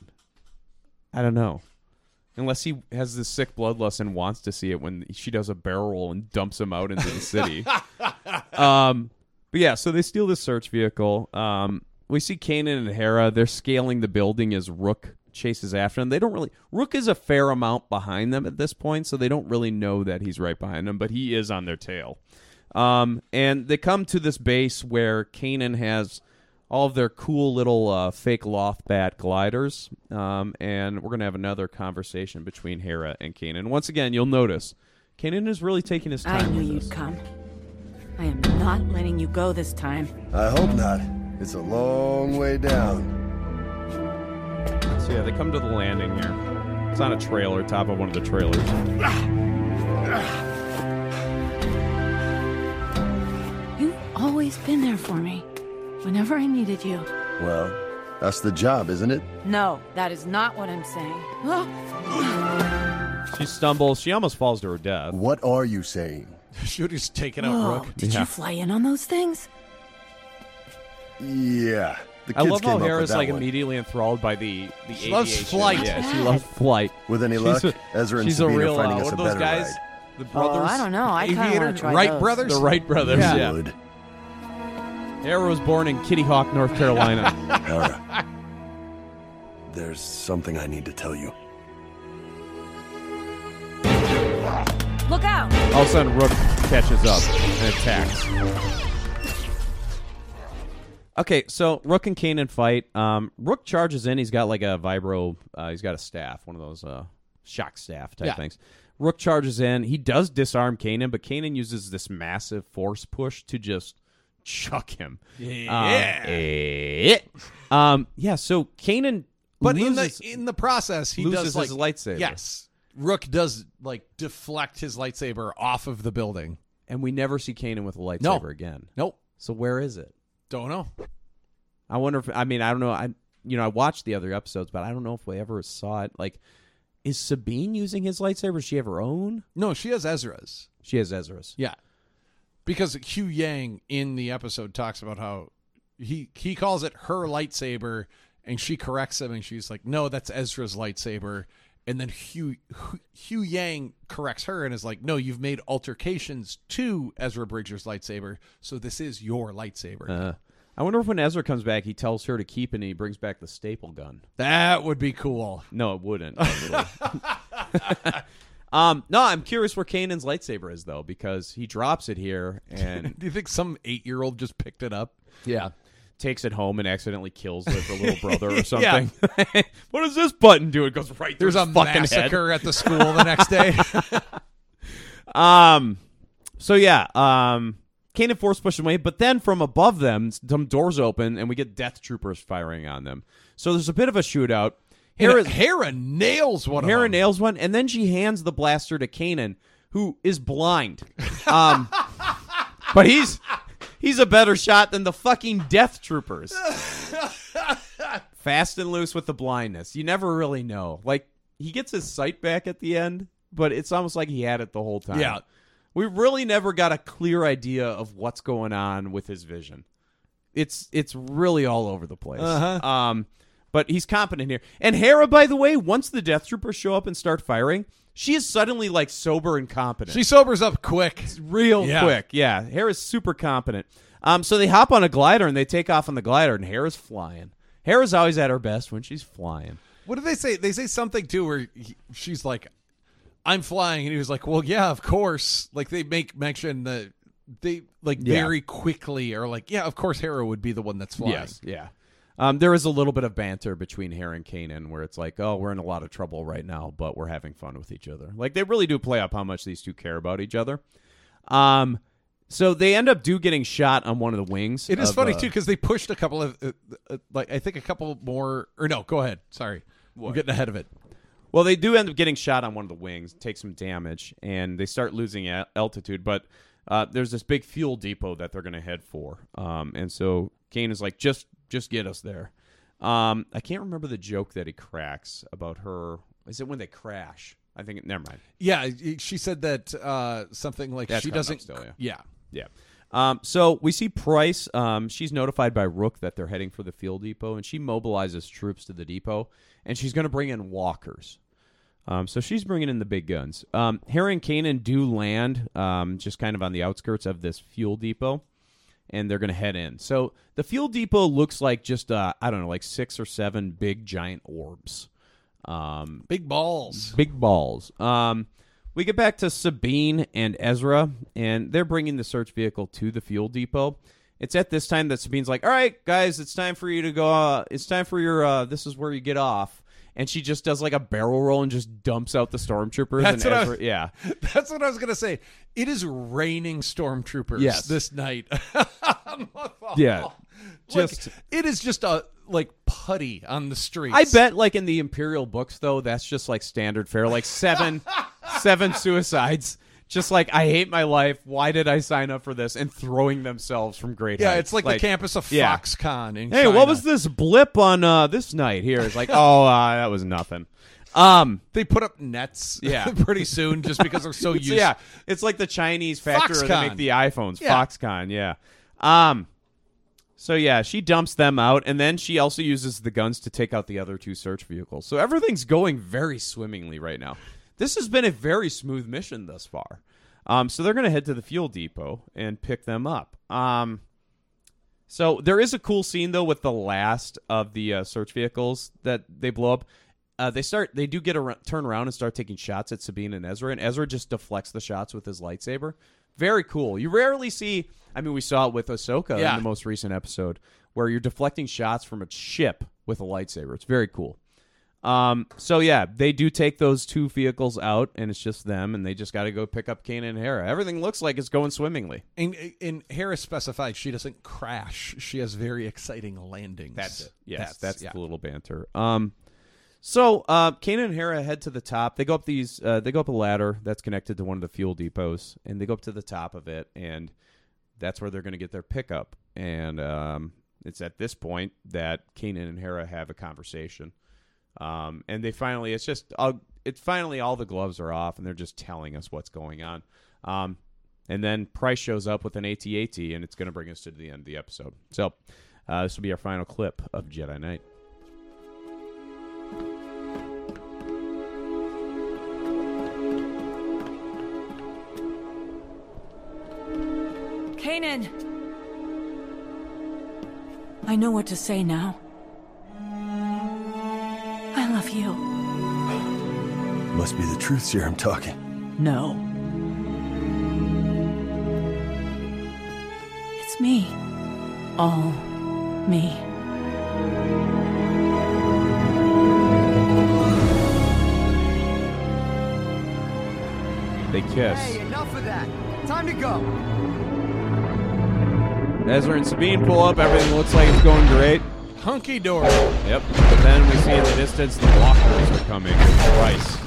I don't know. Unless he has this sick bloodlust and wants to see it when she does a barrel roll and dumps him out into the city. But yeah, so they steal this search vehicle. We see Kanan and Hera. They're scaling the building as Rook chases after them. Rook is a fair amount behind them at this point, so they don't really know that he's right behind them, but he is on their tail. And they come to this base where Kanan has all of their cool little fake Lothbat gliders, and we're going to have another conversation between Hera and Kanan. Once again, you'll notice, Kanan is really taking his time. I knew you'd come. I am not letting you go this time. I hope not. It's a long way down. So yeah, they come to the landing here. It's on a trailer, top of one of the trailers. You've always been there for me, whenever I needed you. Well, that's the job, isn't it? No, that is not what I'm saying. She stumbles. She almost falls to her death. What are you saying? Shooty's taking out Whoa, Rook. did you fly in on those things? Yeah. The I kids love came how up with Hera's that like one. immediately enthralled by the She loves aviation. flight. Yeah, she loves flight. With any She's luck, a- Ezra and she's Sabine a real, are finding us what a are those better guys? ride. The brothers? I don't know. I kind of Aviator want to try Wright those. brothers? The Wright brothers, yeah. Good. Hera was born in Kitty Hawk, North Carolina. Hera, there's something I need to tell you. Look out! All of a sudden, Rook catches up and attacks. Okay, so Rook and Kanan fight. Rook charges in. He's got like a vibro. He's got a staff, one of those shock staff type things. Rook charges in. He does disarm Kanan, but Kanan uses this massive force push to just chuck him. Yeah. So Kanan, But loses, in the process, he loses does like his lightsaber. Yes, Rook does like deflect his lightsaber off of the building, and we never see Kanan with a lightsaber No. again. Nope. So where is it? Don't know. I wonder if I don't know. I watched the other episodes, but I don't know if we ever saw it. Like, is Sabine using his lightsaber? Does she have her own? No, she has Ezra's. She has Ezra's. Yeah, because Hugh Yang in the episode talks about how he calls it her lightsaber, and she corrects him, and she's like, "No, that's Ezra's lightsaber." And then Hugh Yang corrects her and is like, "No, you've made altercations to Ezra Bridger's lightsaber, so this is your lightsaber." I wonder if when Ezra comes back, he tells her to keep it and he brings back the staple gun. That would be cool. No, it wouldn't. No, I'm curious where Kanan's lightsaber is, though, because he drops it here. And do you think some 8-year-old just picked it up? Yeah. Takes it home and accidentally kills like, her little brother or something. Yeah. What does this button do? It goes right through There's a his fucking massacre head. at the school the next day. Kanan force pushes away, but then from above them, some doors open, and we get Death Troopers firing on them. So there's a bit of a shootout. Hera nails one of them. Hera nails one, and then she hands the blaster to Kanan, who is blind. But he's a better shot than the fucking Death Troopers. Fast and loose with the blindness. You never really know. Like, he gets his sight back at the end, but it's almost like he had it the whole time. Yeah. We really never got a clear idea of what's going on with his vision. It's really all over the place. But he's competent here. And Hera, by the way, once the Death Troopers show up and start firing, she is suddenly like sober and competent. She sobers up quick. It's real quick. Yeah, Hera's super competent. So they hop on a glider and they take off on the glider, and Hera's flying. Hera's always at her best when she's flying. What do they say? They say something too where she's like, "I'm flying," and he was like, "Well, yeah, of course." Like they make mention that they very quickly are like, "Yeah, of course, Hera would be the one that's flying." Yes, yeah. There is a little bit of banter between Hera and Kanan where it's like, "Oh, we're in a lot of trouble right now, but we're having fun with each other." Like they really do play up how much these two care about each other. So they end up getting shot on one of the wings. It is funny too because they pushed a couple of I think a couple more. Or no, go ahead. Sorry, I'm getting ahead of it. Well, they do end up getting shot on one of the wings, take some damage, and they start losing altitude. But there's this big fuel depot that they're going to head for, and so Kanan is like, "Just get us there." I can't remember the joke that he cracks about her. Is it when they crash? I think. Never mind. Yeah, she said that something like That's she coming up doesn't. still, Yeah. So we see Price. She's notified by Rook that they're heading for the fuel depot, and she mobilizes troops to the depot, and she's going to bring in walkers. So she's bringing in the big guns. Hera and Kanan do land just kind of on the outskirts of this fuel depot, and they're going to head in. So the fuel depot looks like just, I don't know, like 6 or 7 big giant orbs. Big balls. Big balls. We get back to Sabine and Ezra, and they're bringing the search vehicle to the fuel depot. It's at this time that Sabine's like, "All right, guys, it's time for you to go. It's time for your, this is where you get off." And she just does like a barrel roll and just dumps out the stormtroopers. That's what I was going to say. It is raining stormtroopers Yes. this night. Yeah. Just it is just a putty on the streets. I bet like in the Imperial books though, that's just like standard fare, like seven suicides. Just like, I hate my life. Why did I sign up for this? And throwing themselves from great heights. It's like the campus of Foxconn in Hey, China. what was this blip on this night here? It's like, that was nothing. They put up nets pretty soon just because they're so used. Yeah, it's like the Chinese factory Foxconn. that make the iPhones. Yeah. Foxconn, yeah. So yeah, she dumps them out, and then she also uses the guns to take out the other two search vehicles. So everything's going very swimmingly right now. This has been a very smooth mission thus far. So they're going to head to the fuel depot and pick them up. So there is a cool scene, though, with the last of the search vehicles that they blow up. They do turn around and start taking shots at Sabine and Ezra just deflects the shots with his lightsaber. Very cool. You rarely see, we saw it with Ahsoka in the most recent episode, where you're deflecting shots from a ship with a lightsaber. It's very cool. So yeah, they do take those two vehicles out, and it's just them, and they just got to go pick up Kanan and Hera. Everything looks like it's going swimmingly. And Hera specifies she doesn't crash. She has very exciting landings. That's it. Yes, that's the little banter. So Kanan and Hera head to the top. They go up they go up a ladder that's connected to one of the fuel depots, and they go up to the top of it, and that's where they're going to get their pickup. And it's at this point that Kanan and Hera have a conversation. And they finally, it's finally all the gloves are off, and they're just telling us what's going on. And then Price shows up with an AT-AT, and it's going to bring us to the end of the episode. So this will be our final clip of Jedi Knight. Kanan! I know what to say now. I love you. Must be the truth serum talking. No. It's me. All me. They kiss. Hey, enough of that. Time to go. Ezra and Sabine pull up. Everything looks like it's going great. Hunky-dory. Yep. But then we see in the distance the walkers are coming. Price.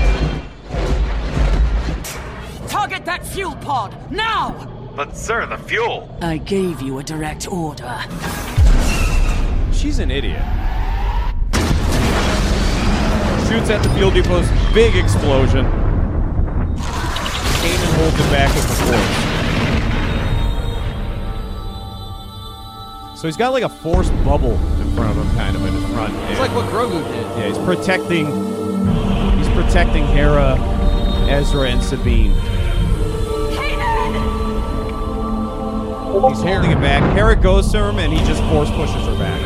Target that fuel pod, now! But sir, the fuel. I gave you a direct order. She's an idiot. Shoots at the fuel depot's big explosion. Kanan holds it back with the force. So he's got like a force bubble in front of him, kind of in his front. It's like what Grogu did. Yeah, he's protecting Hera, Ezra, and Sabine. He's holding it back. Hera goes to him, and he just force pushes her back.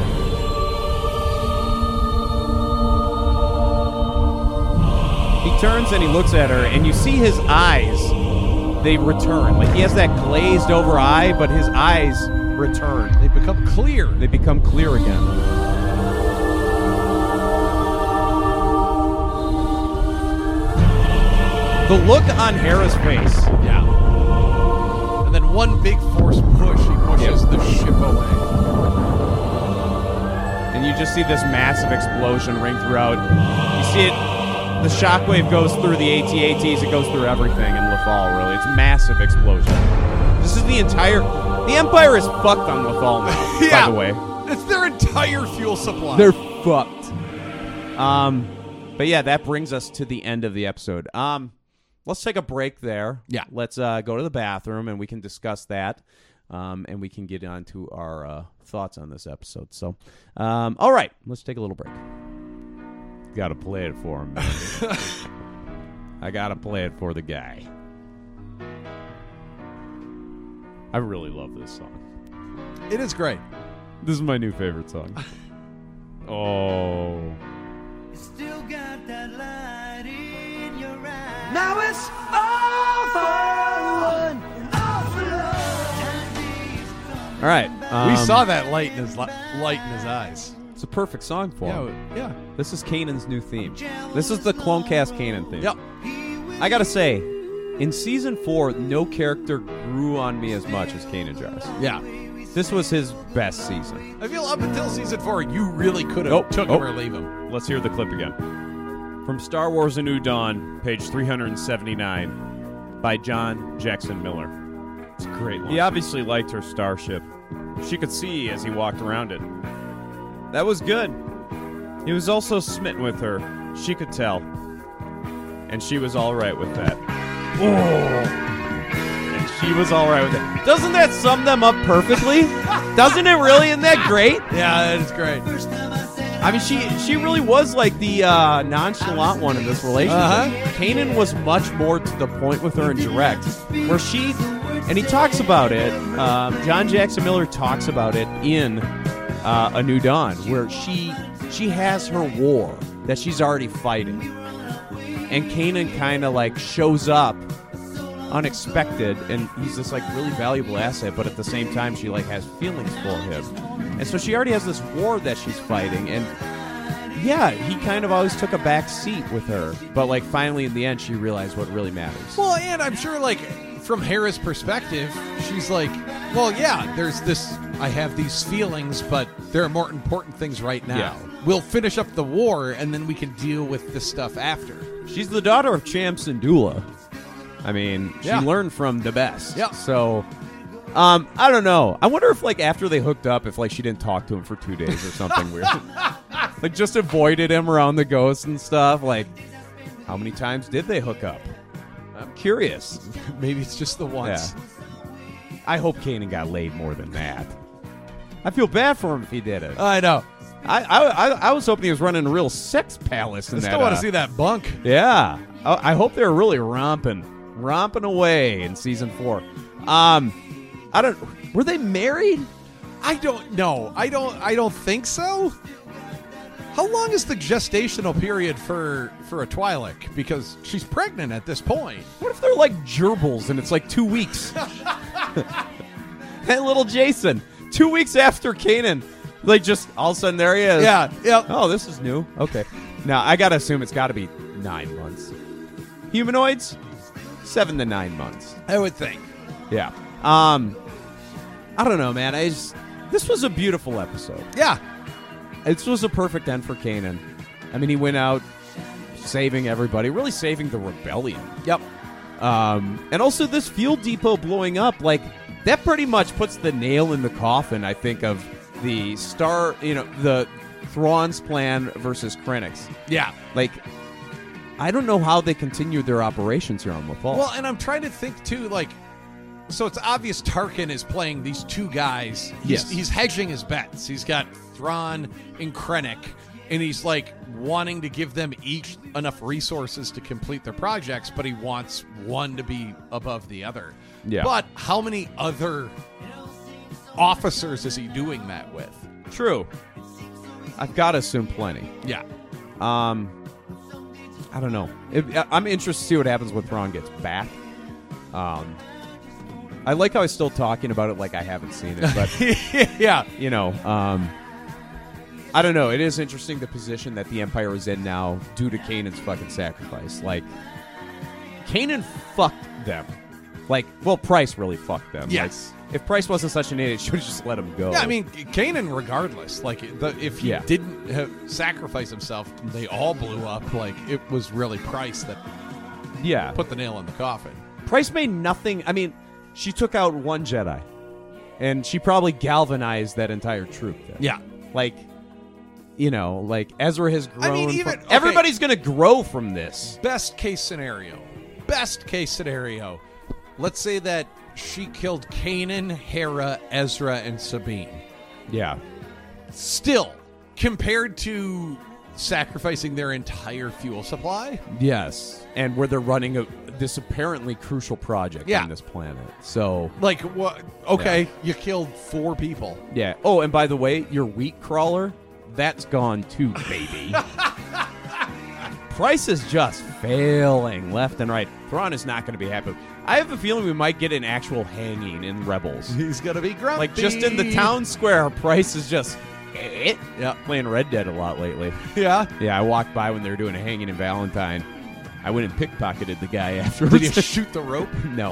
He turns and he looks at her, and you see his eyes. They return. Like he has that glazed over eye, but his eyes return. They become clear. They become clear again. The look on Hera's face. Yeah. And then one big force push, he pushes the ship away. And you just see this massive explosion ring throughout. You see it, the shockwave goes through the AT-ATs, it goes through everything in Lothal, really. It's a massive explosion. This is the Empire is fucked on Lothal now, by the way. It's their entire fuel supply. They're fucked. But yeah, that brings us to the end of the episode. Let's take a break there. Yeah. Let's go to the bathroom, and we can discuss that. And we can get on to our thoughts on this episode. So, all right, let's take a little break. Got to play it for him, man. I got to play it for the guy. I really love this song. It is great. This is my new favorite song. Oh. You still got that light in your eyes. Now it's all for one and all for love. All right. We saw that light in his eyes. It's a perfect song for him. Yeah. This is Kanan's new theme. This is the Clonecast Kanan theme. Yep. I gotta say, in Season 4, no character grew on me as much as Kanan Jarrus. Yeah. This was his best season. I feel up until season 4, you really could have took him or leave him. Let's hear the clip again. From Star Wars A New Dawn, page 379, by John Jackson Miller. It's a great line. He obviously liked her starship. She could see as he walked around it. That was good. He was also smitten with her. She could tell. And she was all right with that. And she was all right with it. Doesn't that sum them up perfectly? Doesn't it really? Isn't that great? Yeah, that is great. I mean, she really was like the nonchalant one in this relationship. Kanan was much more to the point with her and direct. Where she... And he talks about it. John Jackson Miller talks about it in A New Dawn, where she has her war that she's already fighting, and Kanan kind of like shows up unexpected, and he's this like really valuable asset. But at the same time, she like has feelings for him, and so she already has this war that she's fighting. And yeah, he kind of always took a back seat with her, but like finally in the end, she realized what really matters. Well, and I'm sure like. From Hera's perspective, she's like, well, yeah, there's this, I have these feelings, but there are more important things right now. Yeah. We'll finish up the war, and then we can deal with this stuff after. She's the daughter of Champ Syndulla. I mean, she learned from the best. Yeah. So, I don't know. I wonder if, like, after they hooked up, if, like, she didn't talk to him for 2 days or something weird. Like, just avoided him around the ghost and stuff. Like, how many times did they hook up? I'm curious. Maybe it's just the once. Yeah. I hope Kanan got laid more than that. I feel bad for him if he did it. I know. I was hoping he was running a real sex palace in that. I still want to see that bunk. Yeah. I hope they're really romping away in season 4. Were they married? I don't know. I don't think so. How long is the gestational period for a Twi'lek? Because she's pregnant at this point. What if they're like gerbils and it's like 2 weeks? Hey, little Jason, 2 weeks after Kanan, like just all of a sudden there he is. Yeah. Yep. Oh, this is new. Okay. Now I gotta assume it's got to be 9 months. Humanoids, 7 to 9 months. I would think. Yeah. I don't know, man. This was a beautiful episode. Yeah. This was a perfect end for Kanan. I mean, he went out saving everybody, really saving the rebellion. Yep. And also this fuel depot blowing up, like, that pretty much puts the nail in the coffin, I think, of the the Thrawn's plan versus Krennic's. Yeah. Like, I don't know how they continued their operations here on Lothal. Well, and I'm trying to think, too, like, so it's obvious Tarkin is playing these two guys. He's hedging his bets. He's got Thrawn and Krennic, and he's like wanting to give them each enough resources to complete their projects, but he wants one to be above the other. Yeah. But how many other officers is he doing that with? True. I've got to assume plenty. Yeah. I don't know. I'm interested to see what happens when Thrawn gets back. I like how I'm still talking about it like I haven't seen it, but yeah, you know, I don't know. It is interesting the position that the Empire is in now due to Kanan's fucking sacrifice. Like, Kanan fucked them. Like, well, Price really fucked them. Yes. Like, if Price wasn't such an idiot, should have just let him go. Yeah, I mean, Kanan, regardless, like, if he didn't have sacrificed himself, they all blew up. Like, it was really Price that put the nail in the coffin. Price made nothing. I mean, she took out one Jedi, and she probably galvanized that entire troop. Then. Yeah. Like, you know, like, Ezra has grown. I mean, even everybody's going to grow from this. Best case scenario. Let's say that she killed Kanan, Hera, Ezra, and Sabine. Yeah. Still, compared to sacrificing their entire fuel supply. Yes. And where they're running this apparently crucial project on this planet. So, like, what? Okay, you killed 4 people. Yeah. Oh, and by the way, your wheat crawler, that's gone too, baby. Price is just failing left and right. Thrawn is not going to be happy. I have a feeling we might get an actual hanging in Rebels. He's going to be grumpy. Like, just in the town square, Price is just... playing Red Dead a lot lately. Yeah? Yeah, I walked by when they were doing a hanging in Valentine. I went and pickpocketed the guy afterwards. Did you shoot the rope? No.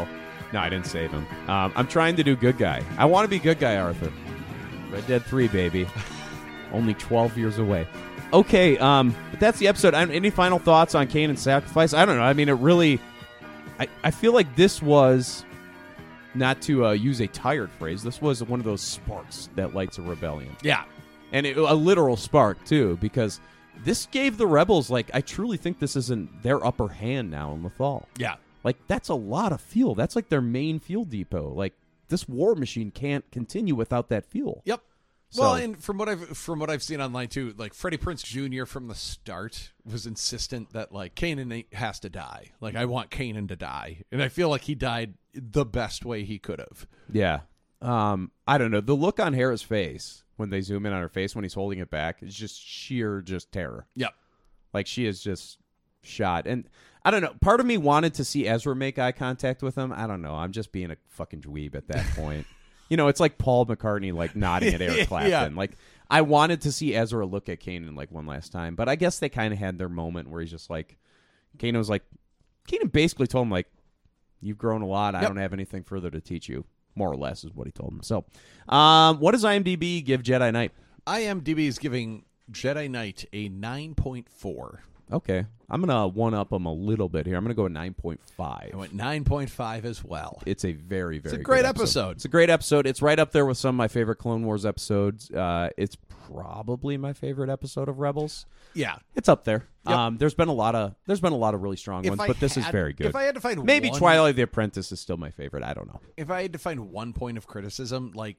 No, I didn't save him. I'm trying to do good guy. I want to be good guy, Arthur. Red Dead 3, baby. Only 12 years away. Okay, but that's the episode. Any final thoughts on Kanan's sacrifice? I don't know. I mean, it really... I feel like this was, not to use a tired phrase, this was one of those sparks that lights a rebellion. Yeah. And a literal spark, too, because this gave the rebels, like, I truly think this isn't their upper hand now in Lothal. Yeah. Like, that's a lot of fuel. That's like their main fuel depot. Like, this war machine can't continue without that fuel. Yep. So, well, and from what I've seen online too, like Freddie Prinze Jr. from the start was insistent that like Kanan has to die. Like I want Kanan to die, and I feel like he died the best way he could have. Yeah. I don't know. The look on Hera's face when they zoom in on her face when he's holding it back is just sheer terror. Yep. Like she is just shot. And I don't know. Part of me wanted to see Ezra make eye contact with him. I don't know. I'm just being a fucking dweeb at that point. You know, it's like Paul McCartney like nodding at Eric Clapton. Yeah. Like I wanted to see Ezra look at Kanan like one last time, but I guess they kind of had their moment where he's just like, Kanan basically told him like, you've grown a lot. I don't have anything further to teach you. More or less is what he told him. So, what does IMDb give Jedi Knight? IMDb is giving Jedi Knight a 9.4. Okay. I'm going to one-up them a little bit here. I'm going to go 9.5. I went 9.5 as well. It's a very, very It's a great good episode. It's a great episode. It's right up there with some of my favorite Clone Wars episodes. It's probably my favorite episode of Rebels. Yeah. It's up there. Yep. There's been a lot of really strong ones, but this is very good. If I had to find maybe one, Twilight the Apprentice is still my favorite. I don't know. If I had to find one point of criticism, like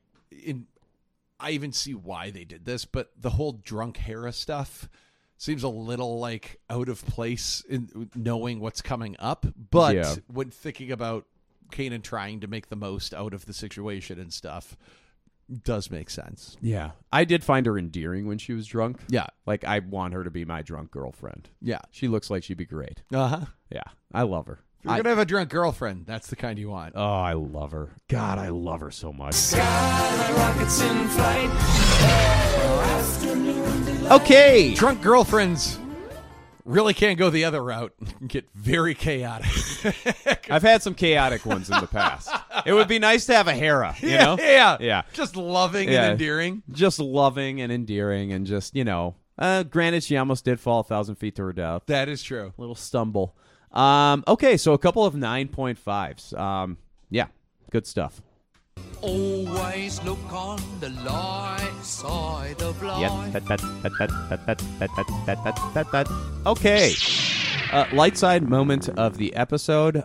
I even see why they did this, but the whole drunk Hera stuff seems a little like out of place in knowing what's coming up. But when thinking about Kanan trying to make the most out of the situation and stuff, does make sense. Yeah. I did find her endearing when she was drunk. Yeah. Like, I want her to be my drunk girlfriend. Yeah. She looks like she'd be great. Uh-huh. Yeah. I love her. If you're going to have a drunk girlfriend, that's the kind you want. Oh, I love her. God, I love her so much. rockets in flight. Okay. Drunk girlfriends really can't go the other route and get very chaotic. I've had some chaotic ones in the past. It would be nice to have a Hera, you know? Yeah. Yeah. Just loving and endearing. Just loving and endearing and just, granted, she almost did fall 1,000 feet to her death. That is true. Little stumble. Okay, so a couple of 9.5s. Yeah, good stuff. Always look on the light side of life. Okay. Light side moment of the episode.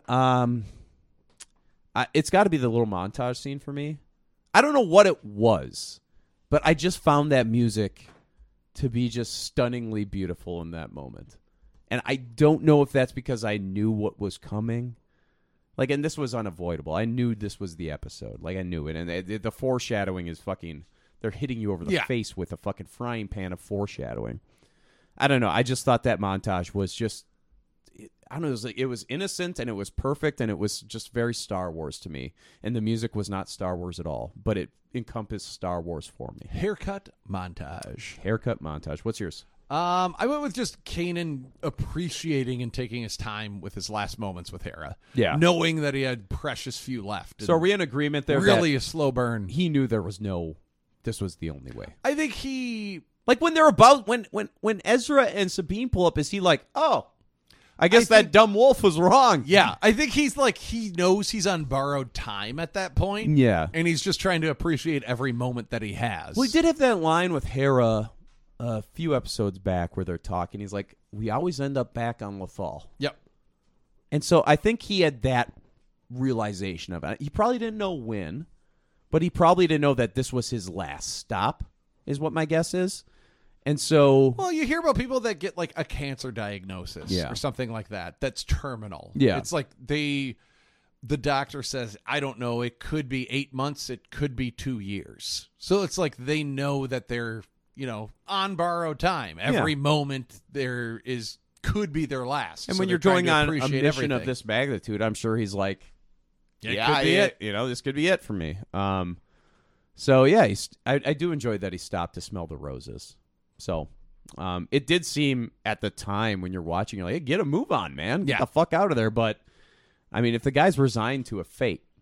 It's got to be the little montage scene for me. I don't know what it was, but I just found that music to be just stunningly beautiful in that moment. And I don't know if that's because I knew what was coming. Like, and this was unavoidable. I knew this was the episode. Like, I knew it. And the foreshadowing is fucking... They're hitting you over the face with a fucking frying pan of foreshadowing. I don't know. I just thought that montage was just... I don't know. It was innocent, and it was perfect, and it was just very Star Wars to me. And the music was not Star Wars at all, but it encompassed Star Wars for me. Haircut montage. Haircut montage. What's yours? I went with just Kanan appreciating and taking his time with his last moments with Hera. Yeah. Knowing that he had precious few left. So are we in agreement there? Really a slow burn. He knew this was the only way. I think he... Like when they're about... When Ezra and Sabine pull up, is he like, oh, I guess that dumb wolf was wrong. Yeah. I think he's like, he knows he's on borrowed time at that point. Yeah. And he's just trying to appreciate every moment that he has. Well, he did have that line with Hera... a few episodes back where they're talking. He's like, we always end up back on Lothal. Yep. And so I think he had that realization of it. He probably didn't know when, but he probably didn't know that this was his last stop, is what my guess is. And so... Well, you hear about people that get like a cancer diagnosis or something like that. That's terminal. Yeah. It's like the doctor says, I don't know, it could be 8 months, it could be 2 years. So it's like they know that they're... on borrowed time. Every moment there could be their last. And so when you're going on a mission everything. of this magnitude, I'm sure he's like, Could be it. This could be it for me. So yeah, I do enjoy that he stopped to smell the roses. So it did seem at the time when you're watching, you're like, hey, get a move on, man. Get the fuck out of there. But I mean, if the guy's resigned to a fate,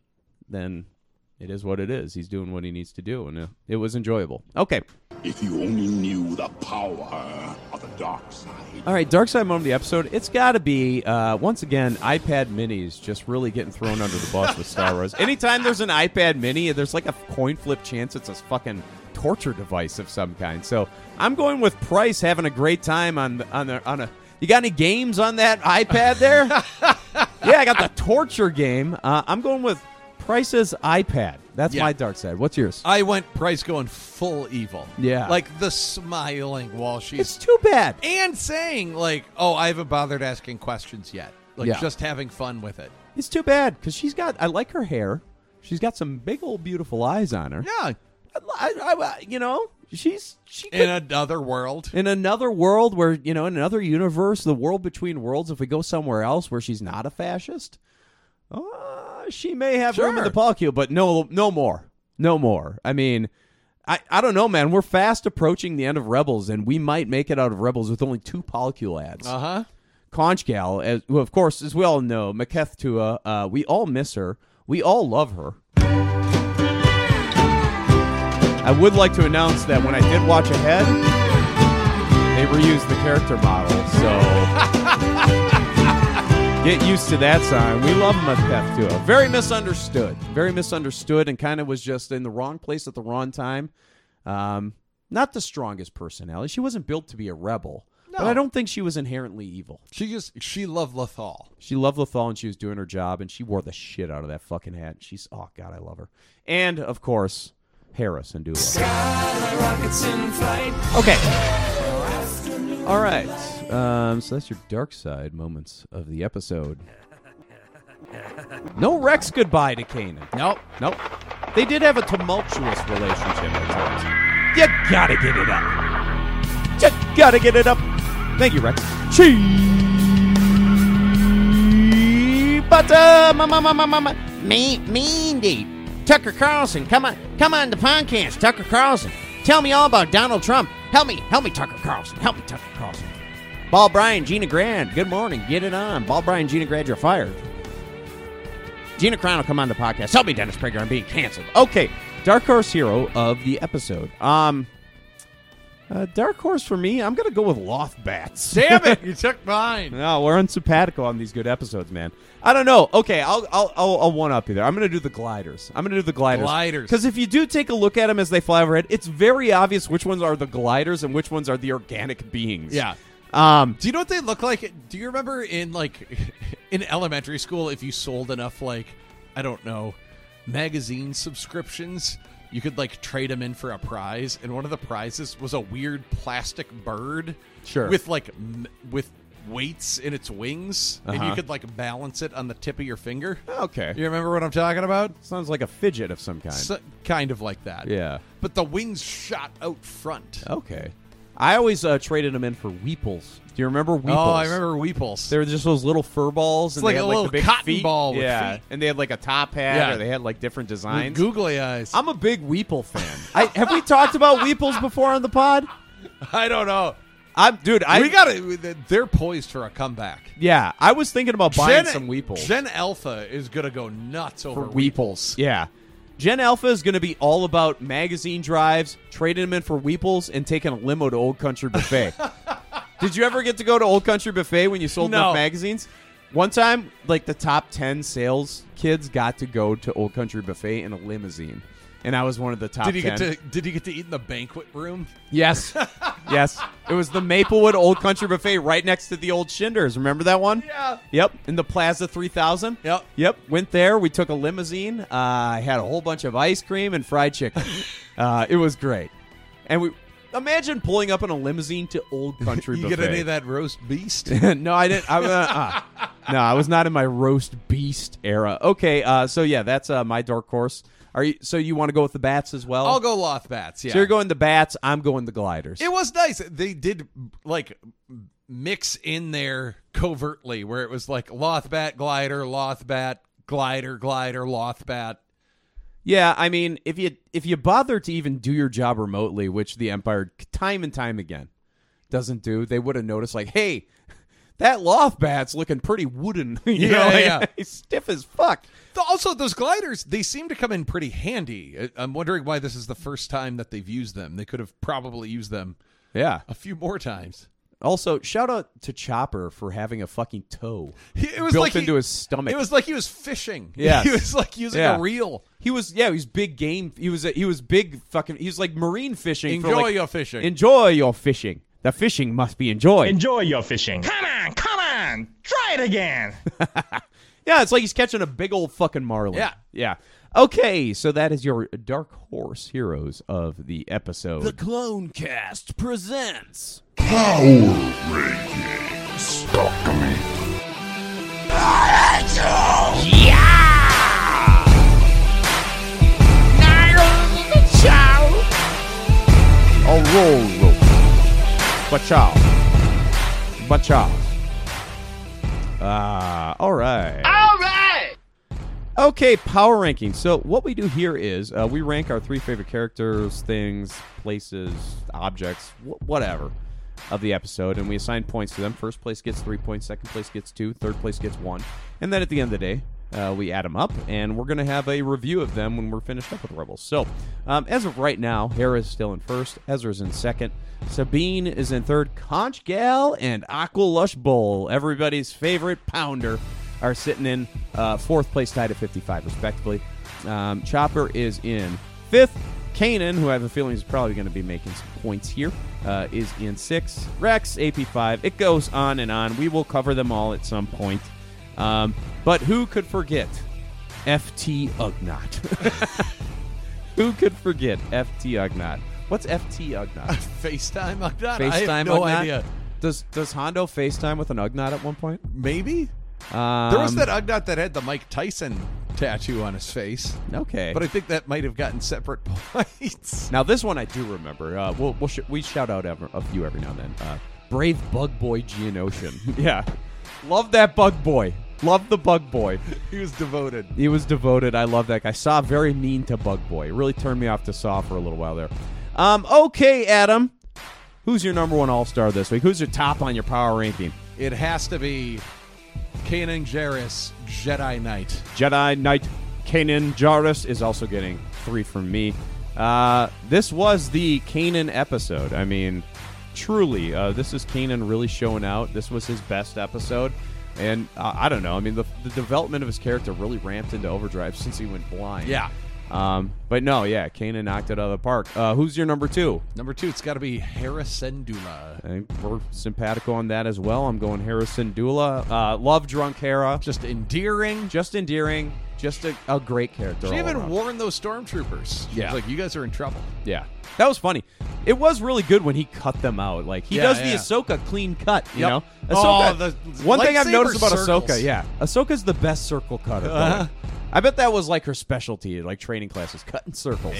then it is what it is. He's doing what he needs to do, and it was enjoyable. Okay. If you only knew the power of the dark side. All right, dark side moment of the episode. It's got to be, once again, iPad minis just really getting thrown under the bus with Star Wars. Anytime there's an iPad mini, there's like a coin flip chance it's a fucking torture device of some kind. So I'm going with Price having a great time on a. You got any games on that iPad there? Yeah, I got the torture game. I'm going with Price's iPad. That's my dark side. What's yours? I went Price going full evil. Yeah. Like the smiling while she's... It's too bad. And saying, like, oh, I haven't bothered asking questions yet. Like, just having fun with it. It's too bad, because I like her hair. She's got some big old beautiful eyes on her. Yeah. She could, in another world. In another world where, in another universe, the world between worlds, if we go somewhere else where she's not a fascist... she may have room in the polycule, but no more. No more. I mean, I don't know, man. We're fast approaching the end of Rebels, and we might make it out of Rebels with only 2 polycule ads. Uh-huh. Conch Gal, who, of course, as we all know, Maketh Tua, we all miss her. We all love her. I would like to announce that when I did watch ahead, they reused the character model, so... Get used to that song. We love Maketh Tua. Very misunderstood, and kind of was just in the wrong place at the wrong time. Not the strongest personality. She wasn't built to be a rebel, but I don't think she was inherently evil. She loved Lothal. She loved Lothal, and she was doing her job, and she wore the shit out of that fucking hat. Oh God, I love her. And of course, Hera Syndulla. Okay. All right. So that's your dark side moments of the episode. No Rex goodbye to Kanan. Nope. They did have a tumultuous relationship at times. You gotta get it up. You gotta get it up. Thank you, Rex. Me indeed. Tucker Carlson, come on the podcast, Tucker Carlson. Tell me all about Donald Trump. Help me, Tucker Carlson. Ball Bryan, Gina Grad, good morning. Get it on. Ball Bryan, Gina Grad, you're fired. Gina Crown will come on the podcast. Help me, Dennis Prager, I'm being canceled. Okay, Dark Horse Hero of the episode. Dark Horse for me, I'm going to go with Lothbats. Damn it, you took mine. No, we're unsympathical on these good episodes, man. I don't know. Okay, I'll one-up you there. I'm going to do the gliders. Because if you do take a look at them as they fly overhead, it's very obvious which ones are the gliders and which ones are the organic beings. Yeah. Do you know what they look like? Do you remember in elementary school, if you sold enough, I don't know, magazine subscriptions, you could trade them in for a prize, and one of the prizes was a weird plastic bird, with with weights in its wings, and you could balance it on the tip of your finger. Okay, you remember what I'm talking about? Sounds like a fidget of some kind. Kind of like that. Yeah, but the wings shot out front. Okay. I always traded them in for Weeples. Do you remember Weeples? Oh, I remember Weeples. They were just those little fur balls. It's like a little the big cotton feet. ball with feet. And they had a top hat, or they had different designs. With googly eyes. I'm a big Weeple fan. Have we talked about Weeples before on the pod? I don't know. We got it. They're poised for a comeback. Yeah, I was thinking about buying some Weeples. Gen Alpha is gonna go nuts over Weeples. Yeah. Gen Alpha is going to be all about magazine drives, trading them in for Weeples, and taking a limo to Old Country Buffet. Did you ever get to go to Old Country Buffet when you sold enough magazines? One time, the top 10 sales kids got to go to Old Country Buffet in a limousine. And I was one of the top 10. Did you get to eat in the banquet room? Yes. Yes. It was the Maplewood Old Country Buffet right next to the old Schinders. Remember that one? Yeah. Yep. In the Plaza 3000. Yep. Went there. We took a limousine. I had a whole bunch of ice cream and fried chicken. It was great. And we imagine pulling up in a limousine to Old Country Buffet. You get any of that roast beast? No, I didn't. No, I was not in my roast beast era. Okay. So yeah, that's my dark horse. So you want to go with the bats as well? I'll go Lothbats, yeah. So you're going the bats, I'm going the gliders. It was nice. They did, mix in there covertly, where it was Lothbat, glider, Lothbat, glider, Lothbat. Yeah, I mean, if you bother to even do your job remotely, which the Empire time and time again doesn't do, they would have noticed, hey, that Lothbat's looking pretty wooden. You know, he's stiff as fuck. Also, those gliders, they seem to come in pretty handy. I'm wondering why this is the first time that they've used them. They could have probably used them a few more times. Also, shout out to Chopper for having a fucking toe It was built like into his stomach. It was like he was fishing. Yes. He was like using a reel. He was big game. He was big fucking. He was like marine fishing. Enjoy your fishing. Enjoy your fishing. The fishing must be enjoyed. Enjoy your fishing. Come on, try it again. Yeah, it's like he's catching a big old fucking marlin. Yeah. Okay, so that is your Dark Horse Heroes of the episode. The Clone Cast presents Power Rankings. Talk to me. Bachow. All right. Okay, power ranking. So what we do here is we rank our 3 favorite characters, things, places, objects, whatever, of the episode, and we assign points to them. First place gets 3 points, second place gets 2, third place gets 1, and then at the end of the day, we add them up, and we're going to have a review of them when we're finished up with Rebels. So, as of right now, Hera is still in first, Ezra's in second, Sabine is in third, Conch Gal and Aqua Lush Bowl, everybody's favorite pounder, are sitting in fourth place, tied at 55, respectively. Chopper is in fifth. Kanan, who I have a feeling is probably going to be making some points here, is in sixth. Rex, AP5. It goes on and on. We will cover them all at some point. But who could forget FT Ugnaught? Who could forget FT Ugnaught? What's FT Ugnaught? FaceTime Ugnaught? FaceTime I have no Ugnaught? idea. Does Hondo FaceTime with an Ugnaught at one point? Maybe. There was that Ugnaught that had the Mike Tyson tattoo on his face. Okay. But I think that might have gotten separate points. Now, this one I do remember. We shout out a few every now and then. Brave Bug Boy Geonosian. Yeah. Love that Bug Boy. Love the Bug Boy. He was devoted. He was devoted. I love that guy. Saw very mean to Bug Boy. It really turned me off to Saw for a little while there. Okay, Adam. Who's your number one all-star this week? Who's your top on your power ranking? It has to be Kanan Jarrus, Jedi Knight. Jedi Knight Kanan Jarrus is also getting 3 from me. This was the Kanan episode. I mean, truly, this is Kanan really showing out. This was his best episode. And I don't know. I mean, the development of his character really ramped into overdrive since he went blind. Yeah. But no, yeah, Kanan knocked it out of the park. Who's your number 2? Number 2, it's got to be Hera Syndulla. I think we're simpatico on that as well. I'm going Hera Syndulla. Love drunk Hera. Just endearing. Just a great character. She all even around. warned those stormtroopers. She was like, you guys are in trouble. Yeah. That was funny. It was really good when he cut them out. Like, he does the Ahsoka clean cut, you know? Ahsoka, one thing I've noticed about Ahsoka, Ahsoka's the best circle cutter. I bet that was like her specialty, like training classes, cutting circles.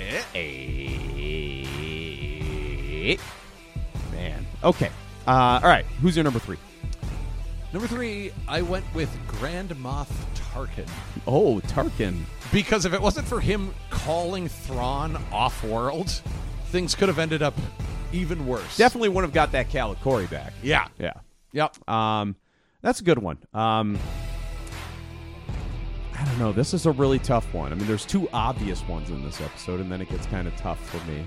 Man. Okay. All right. Who's your number 3? Number 3, I went with Grand Moff Tarkin. Oh, Tarkin. Because if it wasn't for him calling Thrawn off-world, things could have ended up even worse. Definitely wouldn't have got that Calicori back. Yeah. Yeah. Yep. That's a good one. I don't know. This is a really tough one. I mean, there's 2 obvious ones in this episode, and then it gets kind of tough for me.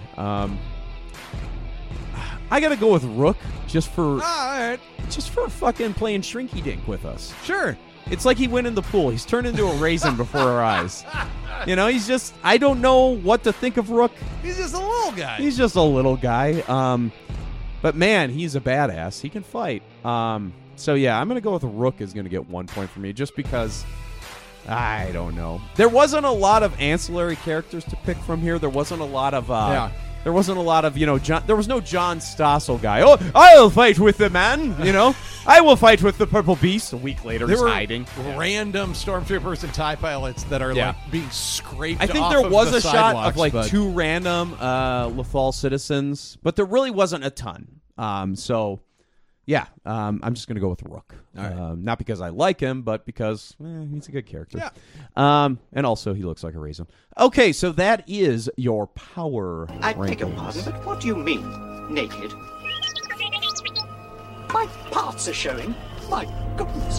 I got to go with Rook just for fucking playing Shrinky Dink with us. Sure. It's like he went in the pool. He's turned into a raisin before our eyes. You know, he's just, I don't know what to think of Rook. He's just a little guy. He's just a little guy. But man, he's a badass. He can fight. So yeah, I'm going to go with Rook is going to get 1 point for me just because, I don't know. There wasn't a lot of ancillary characters to pick from here. There wasn't a lot of, there wasn't a lot of, there was no John Stossel guy. Oh, I'll fight with the man, I will fight with the Purple Beast. A week later, he's hiding. Random stormtroopers and TIE pilots that are like being scraped off. I think there was the a shot of sidewalks, like 2 random Lothal citizens, but there really wasn't a ton. So, yeah, I'm just going to go with Rook. All right. Not because I like him, but because he's a good character. Yeah. And also, he looks like a raisin. Okay, so that is your power I beg your rankings. pardon, but what do you mean, naked? My parts are showing. My goodness.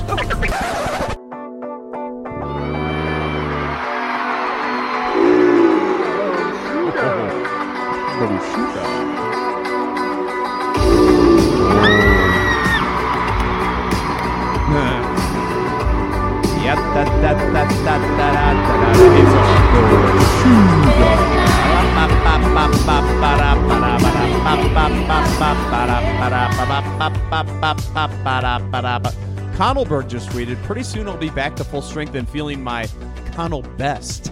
Connellberg just tweeted, pretty soon I'll be back to full strength and feeling my Connell best.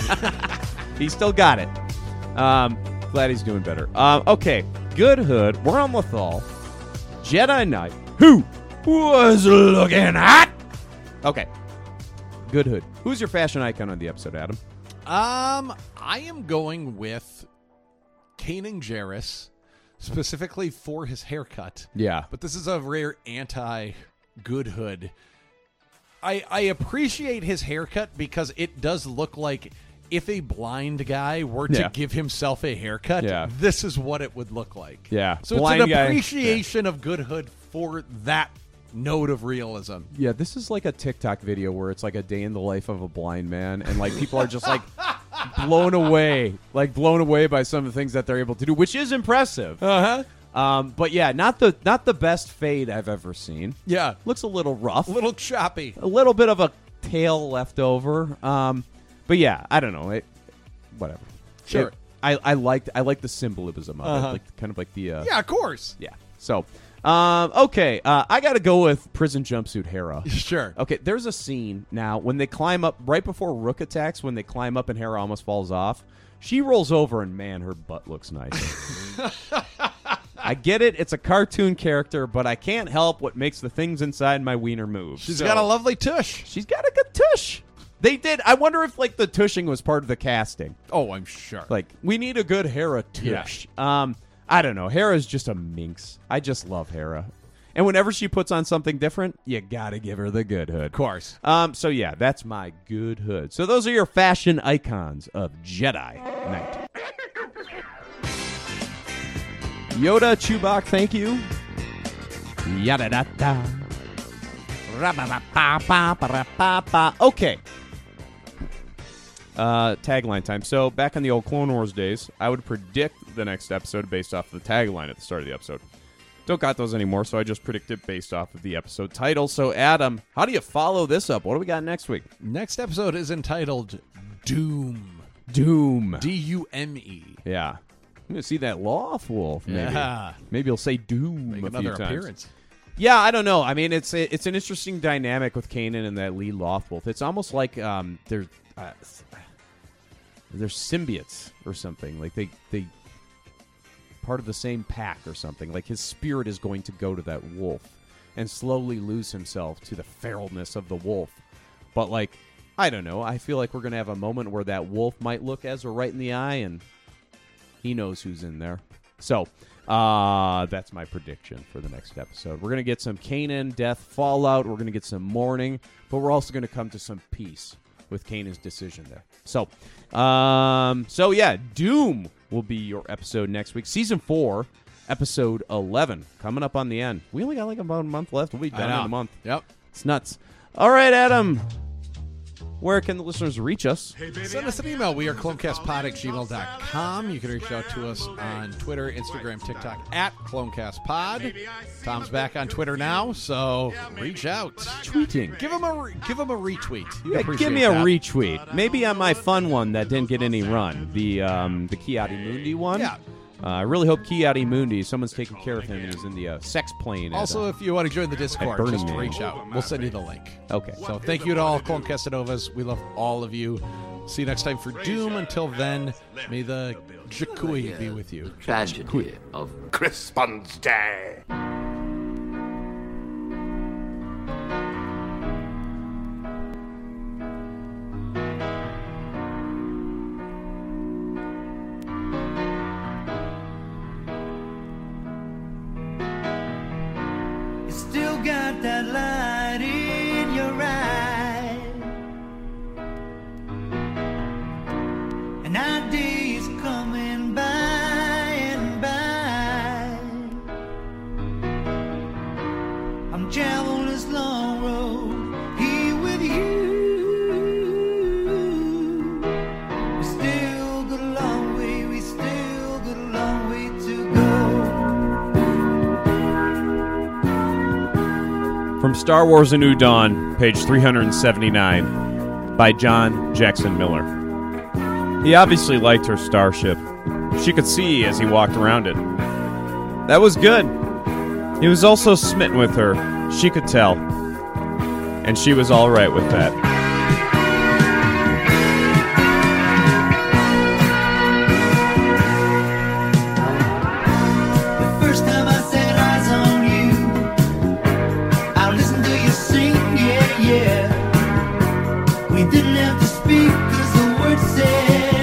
He still got it. Glad he's doing better. Okay, Good Hood. We're on Lethal. Jedi Knight. Who was looking hot? Okay. Good Hood. Who's your fashion icon on the episode, Adam? I am going with Kanan Jarrus, specifically for his haircut. Yeah. But this is a rare anti-Good Hood. I appreciate his haircut because it does look like if a blind guy were to give himself a haircut, this is what it would look like. Yeah. So Blind it's an guy. appreciation of Good Hood for that note of realism. Yeah, this is like a TikTok video where it's like a day in the life of a blind man, and like people are just like blown away by some of the things that they're able to do, which is impressive. But yeah, not the best fade I've ever seen. Yeah, looks a little rough, a little choppy, a little bit of a tail left over. But yeah, I don't know. Whatever. Sure. I like the symbolism of it, like kind of like the yeah, of course. Yeah. So. Okay, I got to go with prison jumpsuit Hera. Sure. Okay, there's a scene now when they climb up, right before Rook attacks, when they climb up and Hera almost falls off. She rolls over and, man, her butt looks nice. I get it. It's a cartoon character, but I can't help what makes the things inside my wiener move. She's got a lovely tush. She's got a good tush. They did. I wonder if, like, the tushing was part of the casting. Oh, I'm sure. Like, we need a good Hera tush. Yeah. I don't know. Hera's just a minx. I just love Hera. And whenever she puts on something different, you got to give her the Good Hood. Of course. So, yeah, that's my Good Hood. So those are your fashion icons of Jedi Knight. Yoda, Chewbacca, thank you. Yada-da-da. Okay. Tagline time. So back in the old Clone Wars days, I would predict the next episode based off of the tagline at the start of the episode. Don't got those anymore, so I just predict it based off of the episode title. So Adam, how do you follow this up? What do we got next week? Next episode is entitled Doom. Doom. D-U-M-E. Yeah. I'm going to see that Loth Wolf, maybe. Yeah. Maybe he'll say Doom Make a another few times. appearance. Yeah, I don't know. I mean, it's an interesting dynamic with Kanan and that Lee Lothwolf. It's almost like they're symbiotes or something. Like they part of the same pack or something. Like his spirit is going to go to that wolf and slowly lose himself to the feralness of the wolf. But like, I don't know. I feel like we're going to have a moment where that wolf might look Ezra right in the eye and he knows who's in there. So that's my prediction for the next episode. We're going to get some Kanan death fallout. We're going to get some mourning, but we're also going to come to some peace with Kanan's decision there. So yeah, Doom will be your episode next week. Season 4, episode 11, coming up on the end. We only got like about a month left. We'll be done in a month. Yep. It's nuts. All right, Adam. Where can the listeners reach us? Send us an email. We are clonecastpod@gmail.com. You can reach out to us on Twitter, Instagram, TikTok @clonecastpod. Tom's back on Twitter now, so reach out. Tweeting. Give him a retweet. You Yeah, appreciate give me a that. retweet. Maybe on my fun one that didn't get any run. The Ki-Adi-Mundi one. Yeah. I really hope Ki-Adi-Mundi, someone's taking care of him and he's in the sex plane. Also, if you want to join the Discord, Burning just Man. reach out. We'll send you the link. Okay. So thank you to all Clone Casanovas. We love all of you. See you next time for Doom. Until then, may the Jakui be with you. Tragedy of Crispin's Day. You still got that light in your eye, and ideas coming by and by. Star Wars: A New Dawn, page 379, by John Jackson Miller. He obviously liked her starship. She could see as he walked around it. That was good. He was also smitten with her. She could tell. And she was all right with that. We didn't have to speak 'cause the words said